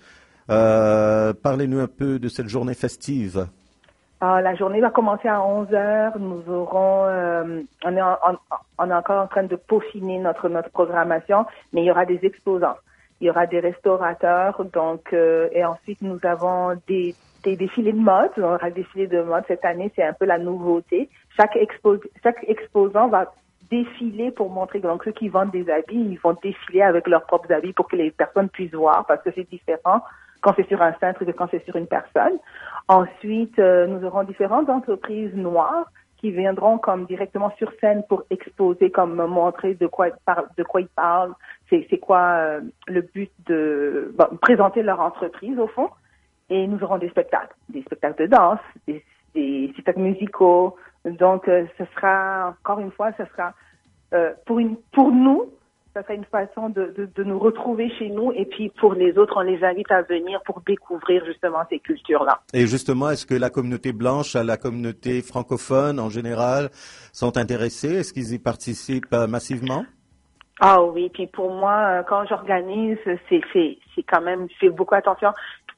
Euh, parlez-nous un peu de cette journée festive. Ah, la journée va commencer à onze heures. Nous aurons, euh, on est en, en, on est encore en train de peaufiner notre notre programmation, mais il y aura des exposants. Il y aura des restaurateurs, donc euh, et ensuite nous avons des, des défilés de mode. On aura des défilés de mode cette année, c'est un peu la nouveauté. Chaque expo, chaque exposant va défiler pour montrer, donc ceux qui vendent des habits, ils vont défiler avec leurs propres habits pour que les personnes puissent voir, parce que c'est différent quand c'est sur un cintre que quand c'est sur une personne. Ensuite, euh, nous aurons différentes entreprises noires qui viendront comme directement sur scène pour exposer, comme montrer de quoi, de quoi ils parlent, c'est, c'est quoi euh, le but de bon, présenter leur entreprise au fond. Et nous aurons des spectacles, des spectacles de danse, des, des spectacles musicaux. Donc, euh, ce sera, encore une fois, ce sera euh, pour, une, pour nous, ça sera une façon de, de, de nous retrouver chez nous. Et puis, pour les autres, on les invite à venir pour découvrir justement ces cultures-là. Et justement, est-ce que la communauté blanche, la communauté francophone en général, sont intéressés? Est-ce qu'ils y participent euh, massivement? Ah oui, puis pour moi, quand j'organise, c'est, c'est, c'est quand même, je fais beaucoup attention.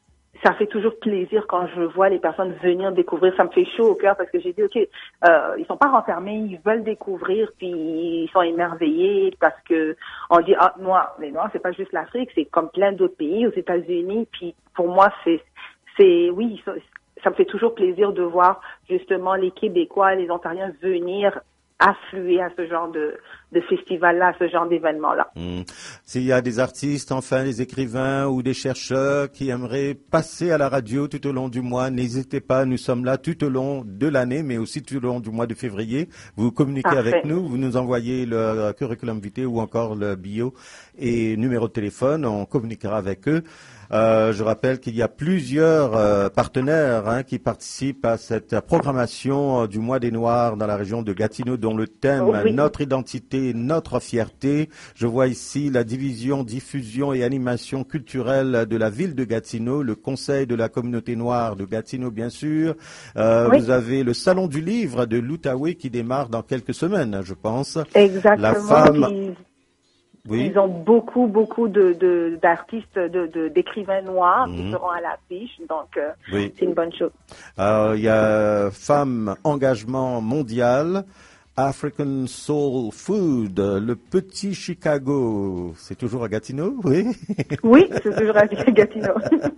Ça fait toujours plaisir quand je vois les personnes venir découvrir. Ça me fait chaud au cœur parce que j'ai dit, OK, euh, ils sont pas renfermés, ils veulent découvrir, puis ils sont émerveillés parce que on dit, ah, Noirs, les Noirs, c'est pas juste l'Afrique, c'est comme plein d'autres pays, aux États-Unis. Puis pour moi, c'est, c'est, oui, ça, ça me fait toujours plaisir de voir justement les Québécois, les Ontariens venir affluer à ce genre de, de festival-là, à ce genre d'événement-là. Mmh. S'il y a des artistes, enfin des écrivains ou des chercheurs qui aimeraient passer à la radio tout au long du mois, n'hésitez pas, nous sommes là tout au long de l'année, mais aussi tout au long du mois de février. Vous communiquez Parfait. Avec nous, vous nous envoyez le curriculum vitae ou encore le bio et numéro de téléphone, on communiquera avec eux. Euh, je rappelle qu'il y a plusieurs euh, partenaires hein, qui participent à cette programmation euh, du mois des Noirs dans la région de Gatineau, dont le thème oh oui. Notre identité, notre fierté. Je vois ici la division diffusion et animation culturelle de la ville de Gatineau, le conseil de la communauté noire de Gatineau, bien sûr. Euh, oui. Vous avez le salon du livre de l'Outaouais qui démarre dans quelques semaines, je pense. Exactement. La femme. Puis... Oui. Ils ont beaucoup, beaucoup de, de, d'artistes, de, de, d'écrivains noirs mmh. qui seront à l'affiche, donc euh, oui. c'est une bonne chose. Alors, il y a Femmes Engagement Mondial, African Soul Food, le Petit Chicago, c'est toujours à Gatineau, oui? Oui, c'est toujours à Gatineau.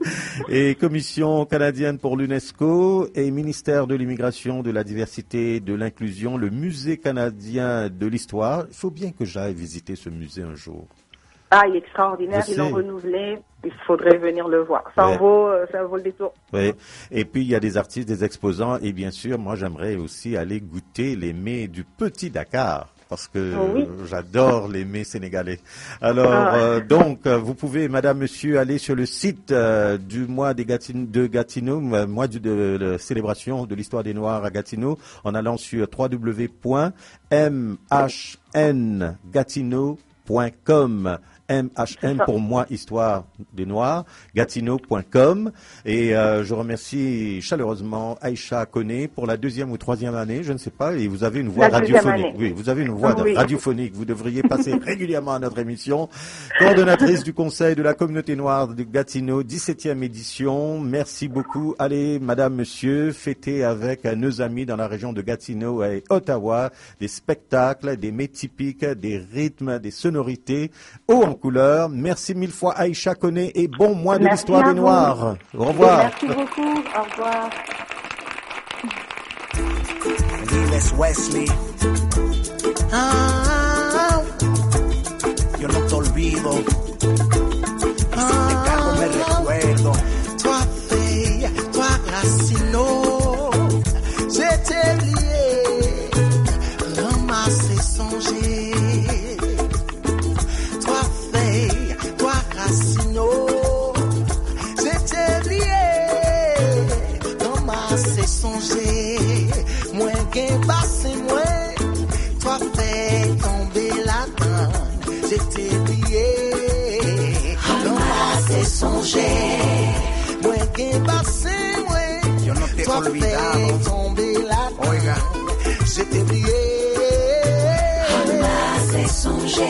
Et Commission canadienne pour l'UNESCO et ministère de l'immigration, de la diversité, de l'inclusion, le Musée canadien de l'histoire. Il faut bien que j'aille visiter ce musée un jour. Ah, il est extraordinaire, ils l'ont renouvelé, il faudrait venir le voir. Ça ouais. en vaut, ça vaut le détour. Oui. Et puis, il y a des artistes, des exposants, et bien sûr, moi, j'aimerais aussi aller goûter les mets du Petit Dakar. Parce que oh oui. j'adore les mets sénégalais. Alors, ah. euh, donc, vous pouvez, madame, monsieur, aller sur le site euh, du mois des Gatino, de Gatineau, mois de, de, de célébration de l'histoire des Noirs à Gatineau, en allant sur w w w point m h n gatineau point com. M H N pour moi, Histoire des Noirs, Gatineau point com. Et euh, je remercie chaleureusement Aïcha Koné pour la deuxième ou troisième année, je ne sais pas, et vous avez une voix la radiophonique. Oui, vous avez une voix oui. radiophonique. Vous devriez passer régulièrement à notre émission. Coordonnatrice du Conseil de la communauté noire de Gatineau, dix-septième édition. Merci beaucoup. Allez, madame, monsieur, fêtez avec nos amis dans la région de Gatineau et Ottawa des spectacles, des mets typiques, des rythmes, des sonorités haut en couleur. Merci mille fois Aïcha Koné et bon mois de Merci l'histoire des Noirs. Au revoir. Merci beaucoup. Au revoir. Wesley. Ah, yo no te olvido. Ah, si te cago me recuerdo. Toi fille, toi Racino. J'étais lié, ramasser, songer. J'étais lié, dans ma songer, moins qu'un bassin, moins, toi fais tomber la donne. J'étais lié, dans ma songer, moins qu'un bassin, moins, no toi fais tomber la donne. Oiga. J'étais lié, dans ma songer.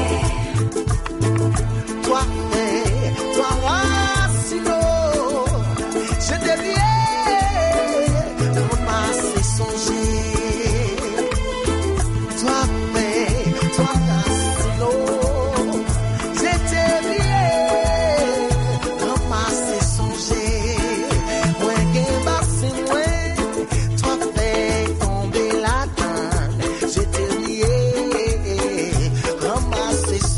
Toi, toi, Racino, je t'ai lié, comment c'est songer. Toi, toi, Racino, je t'ai lié, comment c'est songer. Moi, qu'un bassin, moi, toi, fais tomber la donne. Je t'ai lié, comment c'est songer.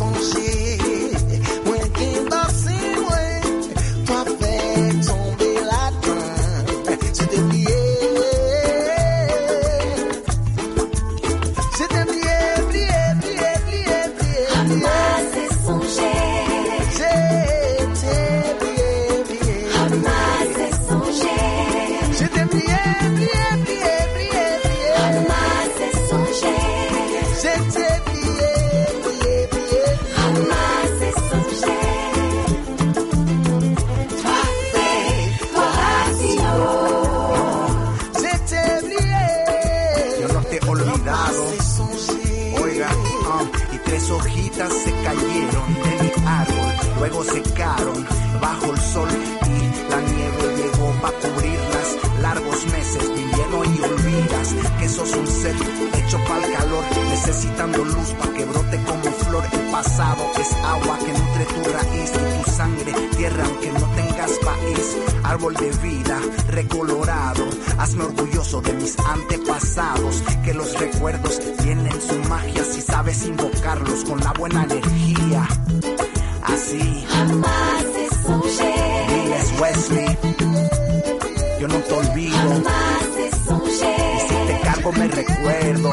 Hojitas se cayeron de mi árbol, luego secaron bajo el sol y la nieve llegó para cubrirlas. Largos meses de invierno y olvidas que sos un ser hecho para el calor, necesitando luz para que brote como flor. El pasado es agua que nutre tu raíz y tu sangre, tierra aunque no tengas país. Árbol de vida recolorado, hazme orgulloso de mis antepasados, que los recuerdos tienen su magia si sabes invocarlos con la buena energía. Así jamás te sonhé. Diles Wesley, yo no te olvido. Jamás te sonhé. Y si te cargo me recuerdo.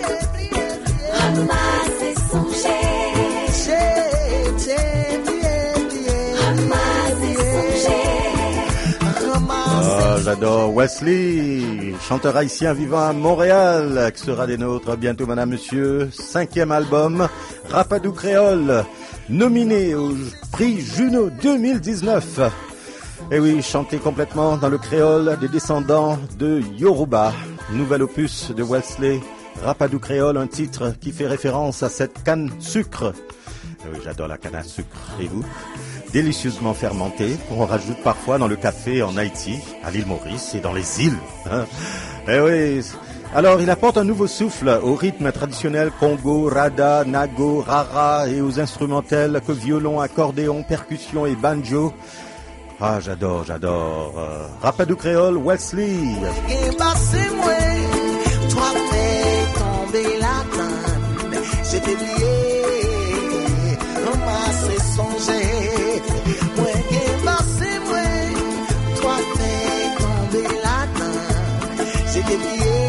Jamás te sonhé. Jamás te sonhé. Oh, j'adore Wesley, chanteur haïtien vivant à Montréal, qui sera des nôtres bientôt, madame, monsieur. Cinquième album, Rapadou Créole, nominé au prix Juno deux mille dix-neuf. Et oui, chanté complètement dans le créole des descendants de Yoruba. Nouvel opus de Wesley, Rapadou Créole, un titre qui fait référence à cette canne sucre. Et oui, j'adore la canne à sucre. Et vous? Délicieusement fermentée, qu'on rajoute parfois dans le café en Haïti, à l'île Maurice et dans les îles. Hein. Et oui. Alors, il apporte un nouveau souffle au rythme traditionnel Congo, Rada, Nago, Rara et aux instrumentels que violon, accordéon, percussion et banjo. Ah, j'adore, j'adore. Euh, Rapadou Créole, Wesley. Toi fais tomber la table, j'ai oublié, ramassé songer. Moi qui passé moi, toi fais tomber la table, j'ai oublié,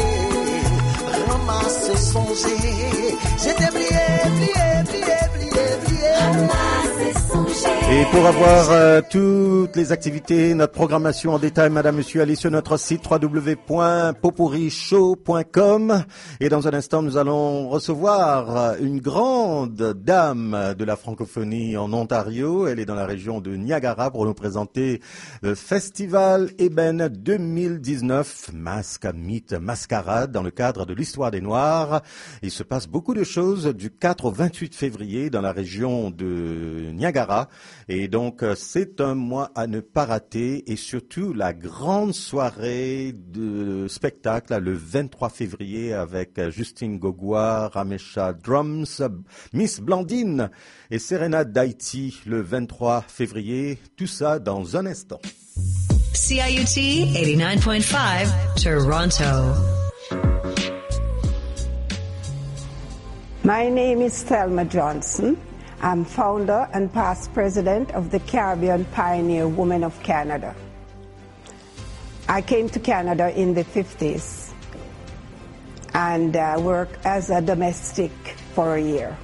ramassé songer. J'ai oublié, oublié, oublié, oublié, oublié, ramassé songer. Et pour avoir euh, toutes les activités, notre programmation en détail, madame, monsieur, allez sur notre site w w w point popourri-show point com. Et dans un instant, nous allons recevoir une grande dame de la francophonie en Ontario. Elle est dans la région de Niagara pour nous présenter le Festival Ébène deux mille dix-neuf, Masque, Mythe, Mascarade, dans le cadre de l'Histoire des Noirs. Il se passe beaucoup de choses du quatre au vingt-huit février dans la région de Niagara. Et donc, c'est un mois à ne pas rater, et surtout la grande soirée de spectacle le vingt-trois février avec Justine Gogua, Ramesha Drums, Miss Blandine et Serena d'Haïti le vingt-trois février. Tout ça dans un instant. C I U T eighty-nine point five, Toronto. My name is Thelma Johnson. I'm founder and past president of the Caribbean Pioneer Women of Canada. I came to Canada in the fifties and uh, worked as a domestic for a year.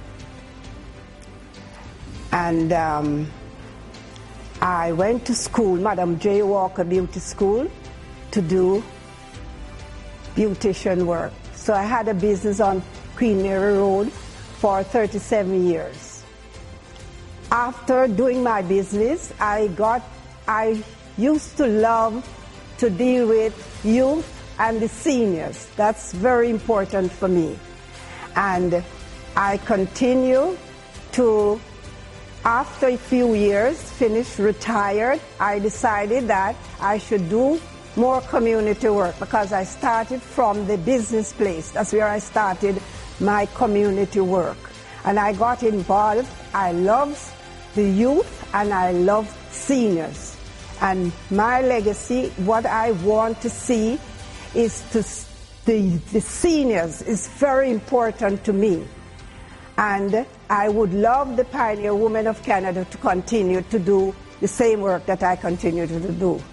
And um, I went to school, Madam J. Walker Beauty School, to do beautician work. So I had a business on Queen Mary Road for thirty-seven years. After doing my business, I got, I used to love to deal with youth and the seniors. That's very important for me. And I continue to, after a few years, finished, retired, I decided that I should do more community work because I started from the business place. That's where I started my community work. And I got involved. I love the youth and I love seniors. And my legacy, what I want to see is to the, the seniors is very important to me. And I would love the Pioneer Women of Canada to continue to do the same work that I continue to do.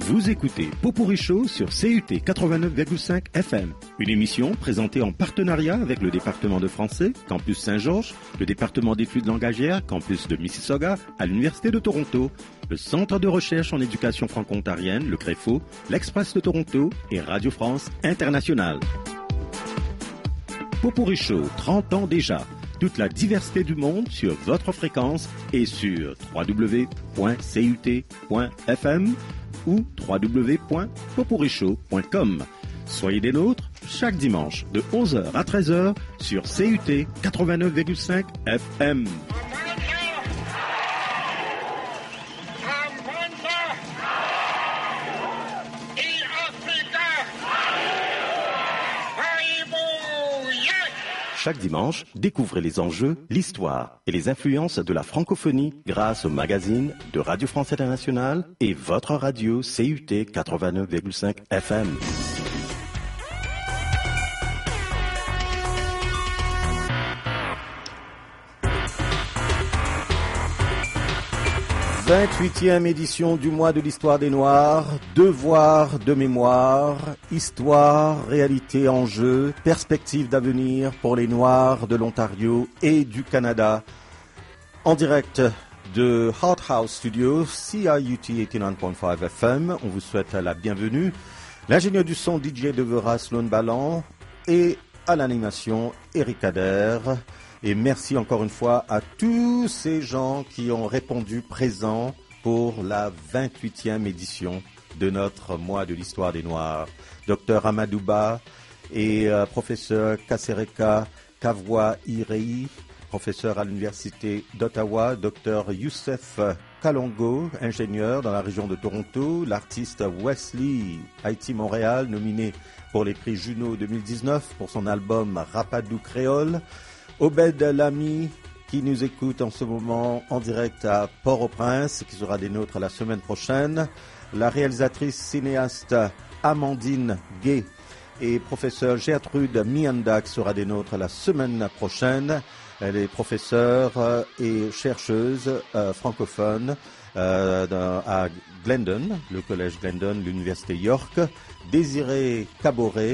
Vous écoutez Pot-Pourri Show sur C U T quatre-vingt-neuf virgule cinq F M, une émission présentée en partenariat avec le département de français, Campus Saint-Georges, le département d'études langagières, Campus de Mississauga, à l'Université de Toronto, le Centre de recherche en éducation franco-ontarienne, le CREFO, l'Express de Toronto et Radio France Internationale. Pot-Pourri Show, trente ans déjà. Toute la diversité du monde sur votre fréquence et sur w w w point c u t point f m ou w w w point potpourrishow point com. Soyez des nôtres chaque dimanche de onze heures à treize heures sur C U T quatre-vingt-neuf virgule cinq F M. Chaque dimanche, découvrez les enjeux, l'histoire et les influences de la francophonie grâce au magazine de Radio France Internationale et votre radio C U T quatre-vingt-neuf virgule cinq F M. vingt-huitième édition du mois de l'histoire des Noirs, devoir de mémoire, histoire, réalité, enjeu, perspective d'avenir pour les Noirs de l'Ontario et du Canada. En direct de Hot House Studio, C I U T quatre-vingt-neuf virgule cinq F M, on vous souhaite la bienvenue. L'ingénieur du son D J Devera Sloan Ballan et à l'animation Eric Ader. Et merci encore une fois à tous ces gens qui ont répondu présents pour la vingt-huitième édition de notre mois de l'histoire des Noirs. Docteur Amadouba et euh, professeur Kasereka Kavwa Irei, professeur à l'Université d'Ottawa, docteur Youssef Kalongo, ingénieur dans la région de Toronto, l'artiste Wesley Haïti Montréal, nominé pour les prix Juno deux mille dix-neuf pour son album Rapadou Créole, Obed Lamy, qui nous écoute en ce moment en direct à Port-au-Prince, qui sera des nôtres la semaine prochaine. La réalisatrice cinéaste Amandine Gay et professeure Gertrude Mianda, qui sera des nôtres la semaine prochaine. Elle est professeure et chercheuse euh, francophone euh, dans, à Glendon, le collège Glendon, l'université York. Désiré Caboret,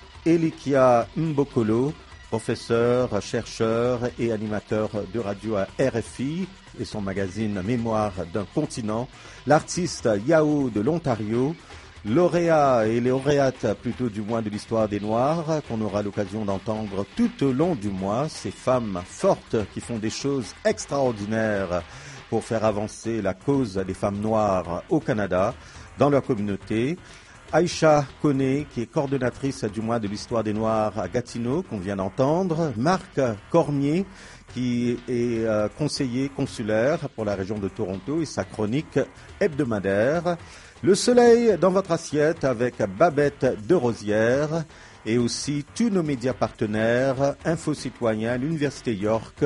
Elikia Mbokolo, professeur, chercheur et animateur de radio à R F I et son magazine Mémoire d'un continent, l'artiste Yao de l'Ontario, lauréat et lauréate plutôt du mois de l'histoire des Noirs, qu'on aura l'occasion d'entendre tout au long du mois, ces femmes fortes qui font des choses extraordinaires pour faire avancer la cause des femmes noires au Canada, dans leur communauté. Aïcha Koné, qui est coordonnatrice du mois de l'histoire des Noirs à Gatineau, qu'on vient d'entendre. Marc Cormier, qui est euh, conseiller consulaire pour la région de Toronto et sa chronique hebdomadaire. Le soleil dans votre assiette avec Babette de Rosière et aussi tous nos médias partenaires, Info Citoyen, l'Université York,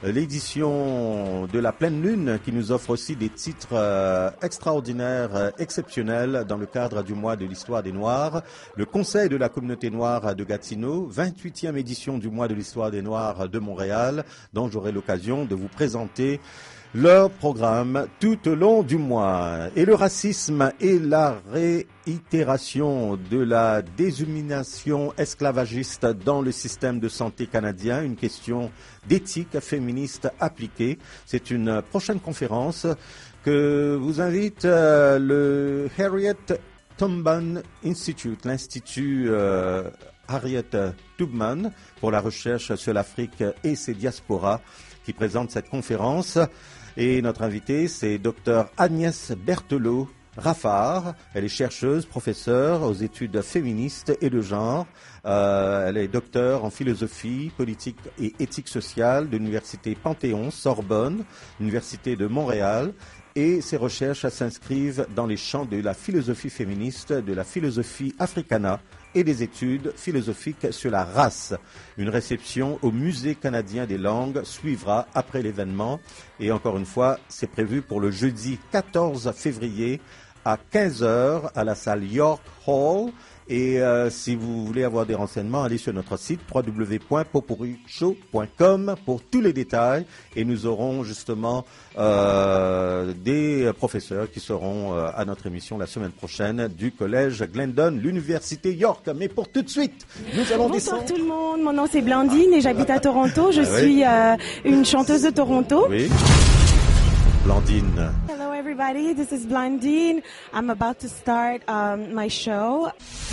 l'édition de la pleine lune qui nous offre aussi des titres euh, extraordinaires, euh, exceptionnels dans le cadre du mois de l'histoire des Noirs, le Conseil de la communauté noire de Gatineau, vingt-huitième édition du mois de l'histoire des Noirs de Montréal, dont j'aurai l'occasion de vous présenter leur programme tout au long du mois. Et le racisme et la réitération de la déshumanisation esclavagiste dans le système de santé canadien, une question d'éthique féministe appliquée. C'est une prochaine conférence que vous invite euh, le Harriet Tubman Institute, l'Institut euh, Harriet Tubman pour la recherche sur l'Afrique et ses diasporas, qui présente cette conférence. Et notre invitée, c'est Dr Agnès Berthelot Raffard. Elle est chercheuse, professeure aux études féministes et de genre. Euh, elle est docteure en philosophie, politique et éthique sociale de l'Université Panthéon, Sorbonne, l'Université de Montréal. Et ses recherches s'inscrivent dans les champs de la philosophie féministe, de la philosophie africana et des études philosophiques sur la race. Une réception au Musée canadien des langues suivra après l'événement. Et encore une fois, c'est prévu pour le jeudi quatorze février à quinze heures à la salle York Hall. Et euh, si vous voulez avoir des renseignements, allez sur notre site w w w point popurri show point com pour tous les détails. Et nous aurons justement euh, des professeurs qui seront euh, à notre émission la semaine prochaine du collège Glendon, l'université York. Mais pour tout de suite, nous allons Bonsoir descendre. tout le monde, mon nom c'est Blandine et j'habite à Toronto. Je ah, suis oui. euh, une chanteuse de Toronto. Oui. Blandine. Hello everybody, this is Blandine. I'm about to start um, my show.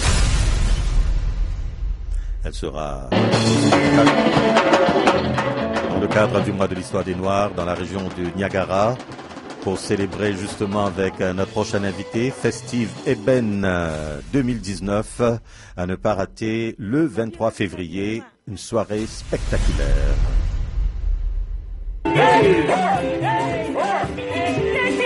Elle sera dans le cadre du mois de l'histoire des Noirs dans la région du Niagara pour célébrer justement avec notre prochain invité Festive Eben deux mille dix-neuf à ne pas rater le vingt-trois février, une soirée spectaculaire. Hey, hey, hey, hey.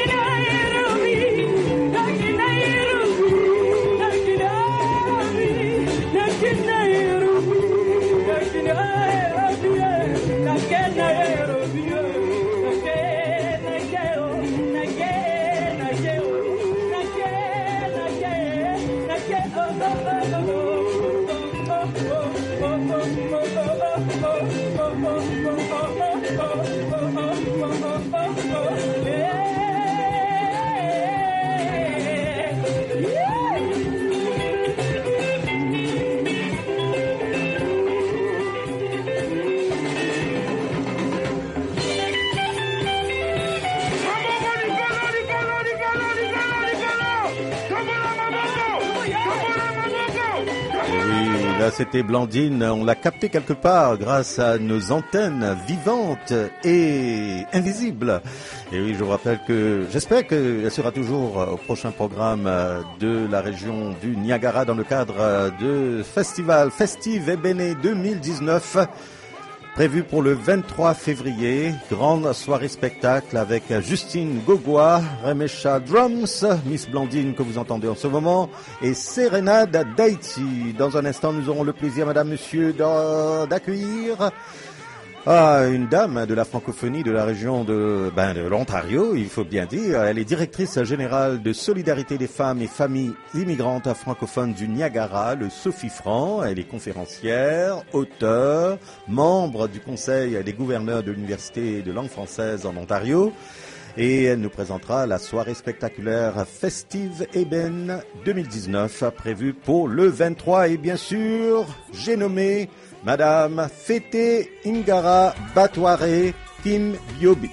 Là, c'était Blandine, on l'a capté quelque part grâce à nos antennes vivantes et invisibles. Et oui, je vous rappelle que j'espère qu'elle sera toujours au prochain programme de la région du Niagara dans le cadre de Festival Festive Ebene deux mille dix-neuf. Prévu pour le vingt-trois février, grande soirée spectacle avec Justine Gogois, Remesha Drums, Miss Blandine que vous entendez en ce moment, et Sérénade d'Haïti. Dans un instant, nous aurons le plaisir, madame, monsieur, d'accueillir ah, une dame de la francophonie de la région de, ben, de l'Ontario, il faut bien dire. Elle est directrice générale de Solidarité des femmes et familles immigrantes francophones du Niagara, le Sophie Franc. Elle est conférencière, auteure, membre du conseil des gouverneurs de l'Université de langue française en Ontario. Et elle nous présentera la soirée spectaculaire Festive Eben deux mille dix-neuf, prévue pour le vingt-trois. Et bien sûr, j'ai nommé Madame Fete Ingara Batware Kim Biobi.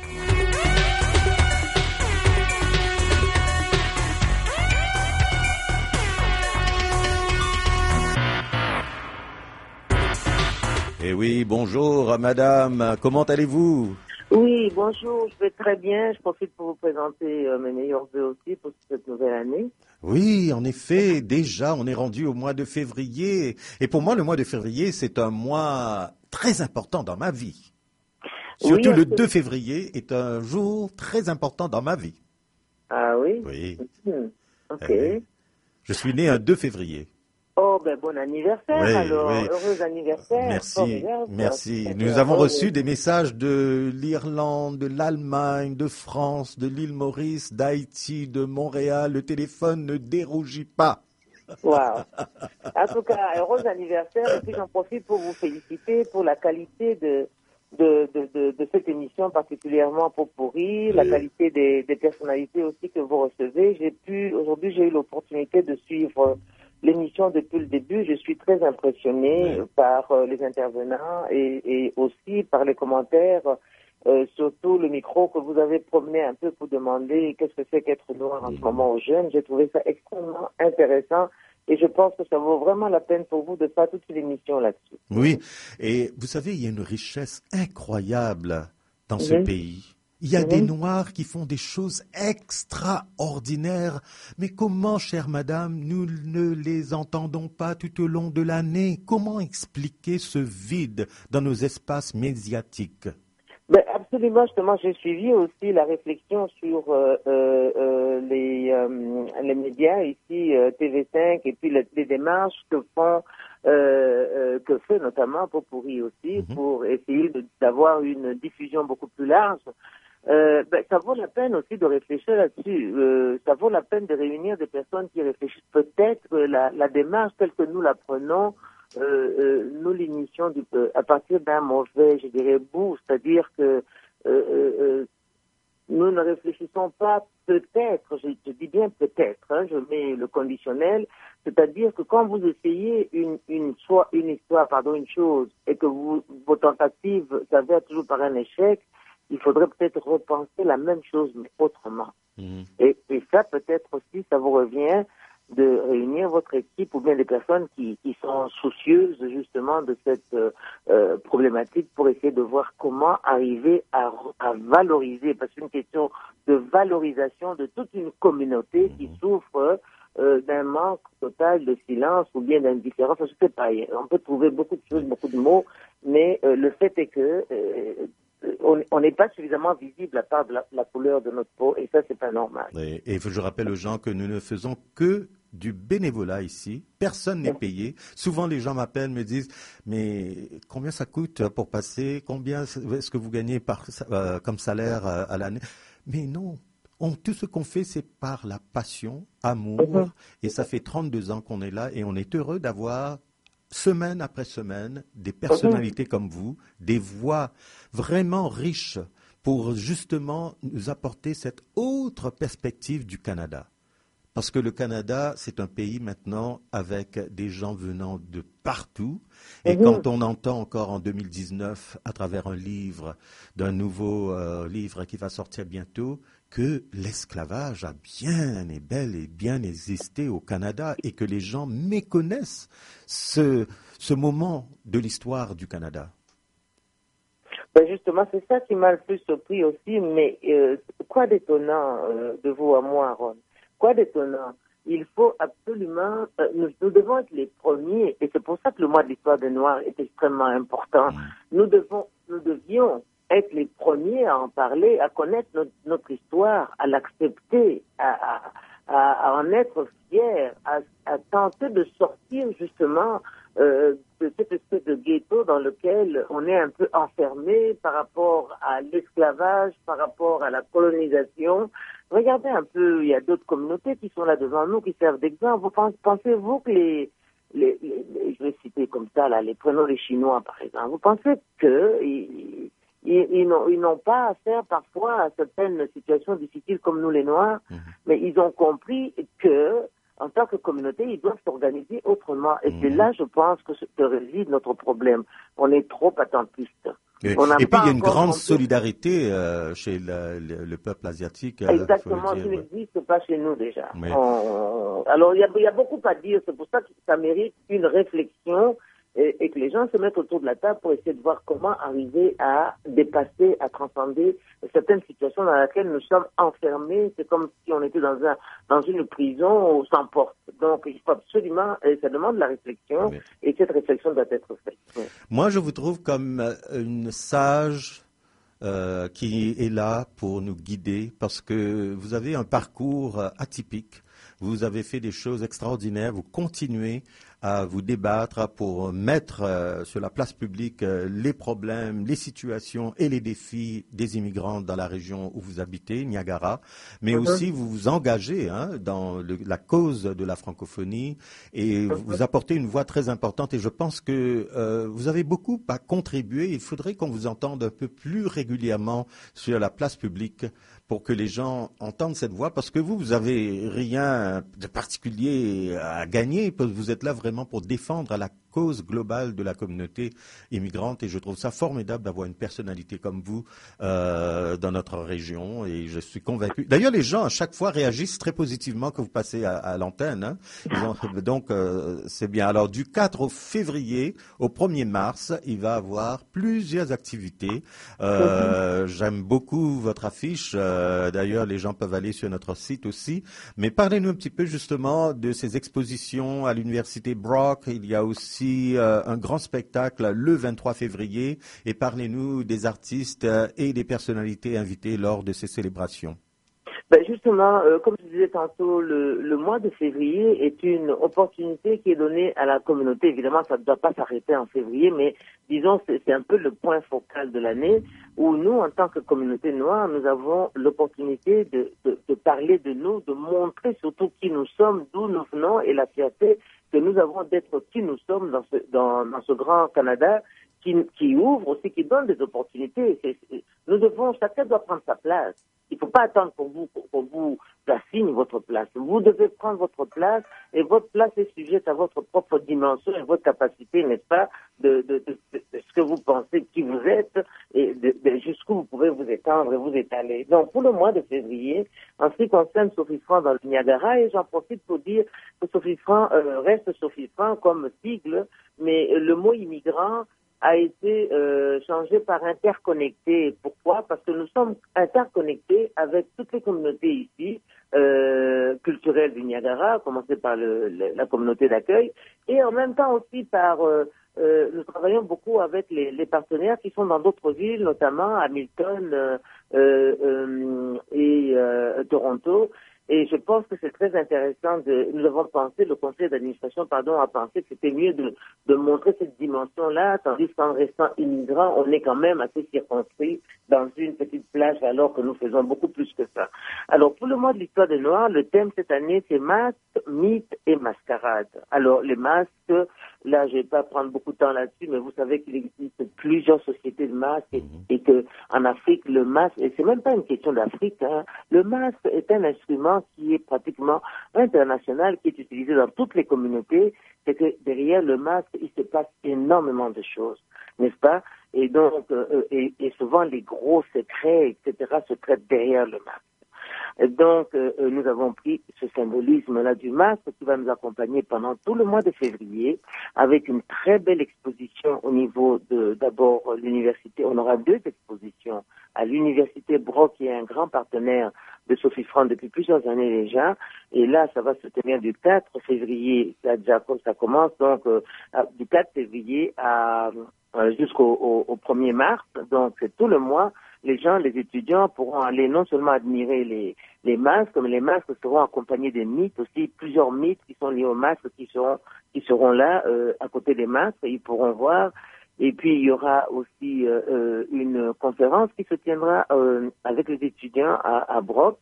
Eh oui, bonjour Madame, comment allez-vous? Oui, bonjour, je vais très bien. Je profite pour vous présenter euh, mes meilleurs vœux aussi pour cette nouvelle année. Oui, en effet, déjà, on est rendu au mois de février. Et pour moi, le mois de février, c'est un mois très important dans ma vie. Surtout oui, le deux février est un jour très important dans ma vie. Ah oui? Oui. Mmh. Ok. Eh, je suis né un deux février. Oh, ben bon anniversaire, oui, alors. Oui. Heureux anniversaire. Merci, merci. Nous avons reçu des messages de l'Irlande, de l'Allemagne, de France, de l'île Maurice, d'Haïti, de Montréal. Le téléphone ne dérougit pas. Wow. En tout cas, heureux anniversaire. Et puis j'en profite pour vous féliciter pour la qualité de, de, de, de, de cette émission, particulièrement pour Pourri, oui. La qualité des, des personnalités aussi que vous recevez. J'ai pu, aujourd'hui, j'ai eu l'opportunité de suivre l'émission depuis le début. Je suis très impressionnée oui. par euh, les intervenants et, et aussi par les commentaires, euh, surtout le micro que vous avez promené un peu pour demander qu'est-ce que c'est qu'être noir en ce moment aux jeunes. J'ai trouvé ça extrêmement intéressant et je pense que ça vaut vraiment la peine pour vous de faire toute l'émission là-dessus. Oui, et vous savez, il y a une richesse incroyable dans ce mmh. pays. Il y a mmh. des Noirs qui font des choses extraordinaires. Mais comment, chère madame, nous ne les entendons pas tout au long de l'année? Comment expliquer ce vide dans nos espaces médiatiques? Ben, absolument, justement, j'ai suivi aussi la réflexion sur euh, euh, les, euh, les médias ici, euh, T V cinq, et puis les, les démarches que font, euh, euh, que fait notamment Popurri aussi, mmh. pour essayer de, d'avoir une diffusion beaucoup plus large. Euh, ben, ça vaut la peine aussi de réfléchir là-dessus. Euh, ça vaut la peine de réunir des personnes qui réfléchissent. Peut-être euh, la, la démarche telle que nous la prenons, euh, euh, nous l'initions du, euh, à partir d'un mauvais, je dirais, bout, c'est-à-dire que euh, euh, nous ne réfléchissons pas peut-être, je, je dis bien peut-être, hein, je mets le conditionnel, c'est-à-dire que quand vous essayez une, une, soit, une histoire, pardon, une chose, et que vous, vos tentatives s'avèrent toujours par un échec, il faudrait peut-être repenser la même chose, mais autrement. Mmh. Et, et ça, peut-être aussi, ça vous revient de réunir votre équipe ou bien des personnes qui, qui sont soucieuses justement de cette euh, euh, problématique pour essayer de voir comment arriver à, à valoriser, parce que c'est une question de valorisation de toute une communauté mmh. qui souffre euh, d'un manque total de silence ou bien d'indifférence. Je sais pas, on peut trouver beaucoup de choses, beaucoup de mots, mais euh, le fait est que euh, on n'est pas suffisamment visible à part de la, la couleur de notre peau, et ça, c'est pas normal. Et, et je rappelle aux gens que nous ne faisons que du bénévolat ici. Personne n'est payé. Souvent, les gens m'appellent, me disent, mais combien ça coûte pour passer? Combien est-ce que vous gagnez par, euh, comme salaire à, à l'année? Mais non. On, tout ce qu'on fait, c'est par la passion, amour, mm-hmm. et ça fait trente-deux ans qu'on est là, et on est heureux d'avoir semaine après semaine, des personnalités comme vous, des voix vraiment riches pour justement nous apporter cette autre perspective du Canada. Parce que le Canada, c'est un pays maintenant avec des gens venant de partout. Et mmh. quand on entend encore en deux mille dix-neuf, à travers un livre, d'un nouveau euh, livre qui va sortir bientôt, que l'esclavage a bien et bel et bien existé au Canada et que les gens méconnaissent ce, ce moment de l'histoire du Canada. Ben justement, c'est ça qui m'a le plus surpris aussi, mais euh, quoi d'étonnant euh, de vous à moi, Ron? Quoi d'étonnant? Il faut absolument, euh, nous, nous devons être les premiers, et c'est pour ça que le mois de l'histoire des Noirs est extrêmement important. Nous devons, nous devions être les premiers à en parler, à connaître notre, notre histoire, à l'accepter, à, à, à en être fiers, à, à tenter de sortir justement euh, de cette espèce de ghetto dans lequel on est un peu enfermé par rapport à l'esclavage, par rapport à la colonisation. Regardez un peu, il y a d'autres communautés qui sont là devant nous, qui servent d'exemple. Vous pensez, pensez-vous que les, les, les, les, je vais citer comme ça, là, les prenons les Chinois par exemple, vous pensez que ils, ils, ils, n'ont, ils n'ont pas affaire parfois à certaines situations difficiles comme nous les Noirs, mmh. mais ils ont compris que en tant que communauté, ils doivent s'organiser autrement. Et mmh. c'est là, je pense, que, que réside notre problème. On est trop attentiste. Et, et puis il y a une grande compris. solidarité euh, chez le, le, le peuple asiatique. Exactement, qui n'existe pas chez nous déjà. Mais... On... Alors il y, a, il y a beaucoup à dire, c'est pour ça que ça mérite une réflexion et, et que les gens se mettent autour de la table pour essayer de voir comment arriver à dépasser, à transcender certaines situations dans lesquelles nous sommes enfermés. C'est comme si on était dans, un, dans une prison sans porte. Donc il faut absolument, et ça demande de la réflexion, oui. et cette réflexion doit être faite. Oui. Moi je vous trouve comme une sage euh, qui est là pour nous guider, parce que vous avez un parcours atypique. Vous avez fait des choses extraordinaires, vous continuez à vous débattre pour mettre euh, sur la place publique euh, les problèmes, les situations et les défis des immigrants dans la région où vous habitez, Niagara, mais mm-hmm. aussi vous vous engagez hein, dans le, la cause de la francophonie et mm-hmm. vous apportez une voix très importante et je pense que euh, vous avez beaucoup à contribuer. Il faudrait qu'on vous entende un peu plus régulièrement sur la place publique pour que les gens entendent cette voix, parce que vous, vous avez rien de particulier à gagner, parce que vous êtes là vraiment pour défendre la cause globale de la communauté immigrante, et je trouve ça formidable d'avoir une personnalité comme vous euh, dans notre région, et je suis convaincu. D'ailleurs, les gens à chaque fois réagissent très positivement quand vous passez à, à l'antenne, hein. Ils ont, donc euh, c'est bien. Alors du quatre février au premier mars, il va y avoir plusieurs activités. Euh, j'aime beaucoup votre affiche. Euh, d'ailleurs, les gens peuvent aller sur notre site aussi. Mais parlez-nous un petit peu justement de ces expositions à l'université Brock. Il y a aussi Euh, un grand spectacle le vingt-trois février et parlez-nous des artistes euh, et des personnalités invitées lors de ces célébrations. Ben justement, euh, comme je disais tantôt, le, le mois de février est une opportunité qui est donnée à la communauté. Évidemment, ça ne doit pas s'arrêter en février, mais disons, c'est, c'est un peu le point focal de l'année où nous, en tant que communauté noire, nous avons l'opportunité de, de, de parler de nous, de montrer surtout qui nous sommes, d'où nous venons et la fierté que nous avons d'être qui nous sommes dans ce, dans, dans ce grand Canada qui, qui ouvre aussi, qui donne des opportunités. C'est, c'est, nous devons, chacun doit prendre sa place. Il ne faut pas attendre qu'on vous, qu'on vous assigne votre place. Vous devez prendre votre place et votre place est sujette à votre propre dimension et votre capacité, n'est-ce pas, de, de, de, de, de ce que vous pensez qui vous êtes et de, de jusqu'où vous pouvez vous étendre et vous étaler. Donc, pour le mois de février, en ce qui concerne Sophie Franc dans le Niagara, et j'en profite pour dire que Sophie Franc euh, reste Sophie Franc comme sigle, mais le mot immigrant a été euh, changé par interconnecté. Pourquoi? Parce que nous sommes interconnectés avec toutes les communautés ici, euh, culturelles du Niagara, à commencer par le, le, la communauté d'accueil, et en même temps aussi par... Euh, euh, nous travaillons beaucoup avec les, les partenaires qui sont dans d'autres villes, notamment Hamilton euh, euh, euh, et euh, Toronto. Et je pense que c'est très intéressant de, nous avons pensé, le conseil d'administration, pardon, a pensé que c'était mieux de, de montrer cette dimension-là, tandis qu'en restant immigrant, on est quand même assez circonscrit dans une petite plage, alors que nous faisons beaucoup plus que ça. Alors, pour le mois de l'histoire des Noirs, le thème cette année, c'est masques, mythes et mascarades. Alors, les masques, là, je vais pas prendre beaucoup de temps là-dessus, mais vous savez qu'il existe plusieurs sociétés de masques et, et que, en Afrique, le masque, et c'est même pas une question d'Afrique, hein, le masque est un instrument qui est pratiquement international, qui est utilisé dans toutes les communautés. C'est que derrière le masque, il se passe énormément de choses, n'est-ce pas? Et donc, euh, et, et souvent les gros secrets, et cetera, se traitent derrière le masque. Et donc, euh, nous avons pris ce symbolisme-là du masque qui va nous accompagner pendant tout le mois de février avec une très belle exposition au niveau de, d'abord, l'université. On aura deux expositions à l'université Brock, qui est un grand partenaire de Sophie Franc depuis plusieurs années déjà. Et là, ça va se tenir du quatre février, là, déjà, comme ça commence, donc, euh, du quatre février à, euh, jusqu'au au, au premier mars. Donc, c'est tout le mois. Les gens, les étudiants pourront aller non seulement admirer les, les masques, mais les masques seront accompagnés des mythes aussi, plusieurs mythes qui sont liés aux masques qui seront, qui seront là, euh, à côté des masques, ils pourront voir. Et puis, il y aura aussi euh, une conférence qui se tiendra euh, avec les étudiants à, à Brock.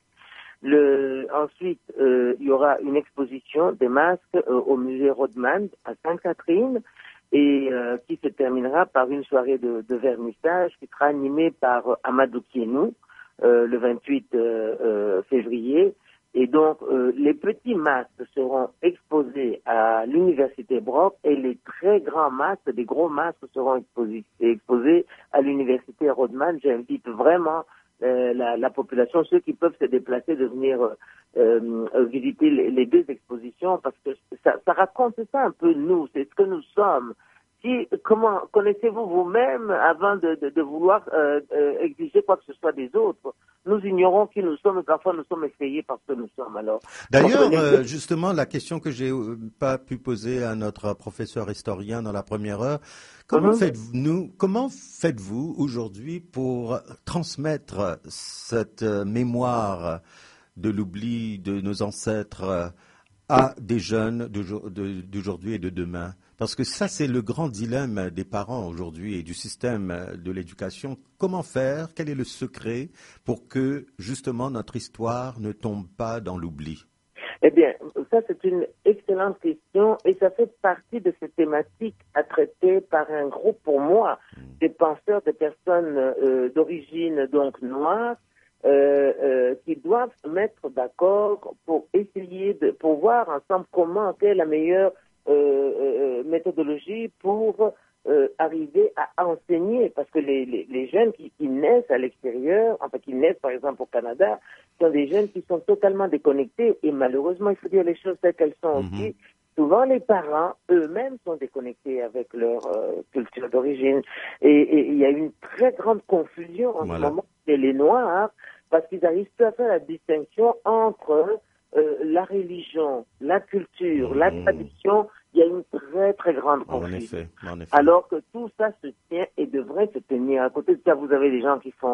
Le, ensuite, euh, il y aura une exposition des masques euh, au musée Rodman à Sainte-Catherine, et euh, qui se terminera par une soirée de, de vernissage qui sera animée par euh, Amadou Kienou euh, le vingt-huit euh, euh, février. Et donc, euh, les petits masques seront exposés à l'université Brock et les très grands masques, des gros masques seront exposés, exposés à l'université Rodman. J'invite vraiment euh, la, la population, ceux qui peuvent se déplacer, de venir euh, euh, visiter les, les deux expositions, parce que ça, ça raconte ça un peu nous, c'est ce que nous sommes. Si, comment connaissez-vous vous-même avant de, de, de vouloir euh, euh, exiger quoi que ce soit des autres? Nous ignorons qui nous sommes et parfois nous sommes effrayés parce que nous sommes. Alors, d'ailleurs, euh, justement, la question que j'ai euh, pas pu poser à notre professeur historien dans la première heure, comment mm-hmm. faites-vous, comment faites-vous aujourd'hui pour transmettre cette euh, mémoire de l'oubli de nos ancêtres à des jeunes d'aujourd'hui et de demain? Parce que ça, c'est le grand dilemme des parents aujourd'hui et du système de l'éducation. Comment faire? Quel est le secret pour que, justement, notre histoire ne tombe pas dans l'oubli? Eh bien, ça, c'est une excellente question et ça fait partie de ces thématiques à traiter par un groupe, pour moi, des penseurs, des personnes euh, d'origine donc noire, euh, euh, qui doivent se mettre d'accord pour essayer de, pour voir ensemble comment, quelle est la meilleure Euh, euh, méthodologie pour euh, arriver à enseigner, parce que les, les, les jeunes qui, qui naissent à l'extérieur, enfin qui naissent par exemple au Canada, sont des jeunes qui sont totalement déconnectés et malheureusement, il faut dire les choses telles qu'elles sont mm-hmm. aussi. Souvent, les parents eux-mêmes sont déconnectés avec leur euh, culture d'origine et il y a une très grande confusion en voilà. ce moment chez les Noirs parce qu'ils n'arrivent pas à faire la distinction entre euh, la religion, la culture, mmh. la tradition. Il y a une très très grande confusion. En effet, en effet. Alors que tout ça se tient et devrait se tenir. À côté de ça, vous avez des gens qui font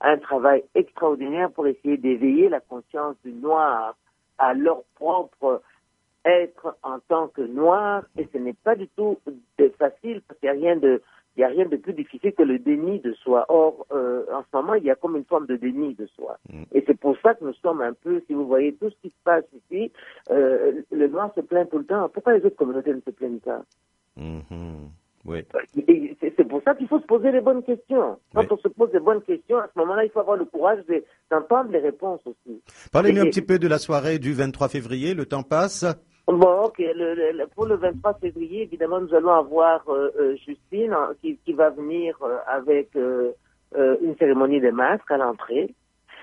un travail extraordinaire pour essayer d'éveiller la conscience du noir à leur propre être en tant que noir. Et ce n'est pas du tout facile parce qu'il n'y a rien de Il n'y a rien de plus difficile que le déni de soi. Or, euh, en ce moment, il y a comme une forme de déni de soi. Mm. Et c'est pour ça que nous sommes un peu, si vous voyez tout ce qui se passe ici, euh, le noir se plaint tout le temps. Pourquoi les autres communautés ne se plaignent pas? Mm-hmm. Oui. Et c'est, c'est pour ça qu'il faut se poser les bonnes questions. Quand oui. on se pose les bonnes questions, à ce moment-là, il faut avoir le courage de, d'entendre les réponses aussi. Parlez-nous et, un petit peu de la soirée du vingt-trois février. Le temps passe. Bon, ok. Le, le, pour le vingt-trois février, évidemment, nous allons avoir euh, euh, Justine hein, qui, qui va venir euh, avec euh, euh, une cérémonie des masques à l'entrée.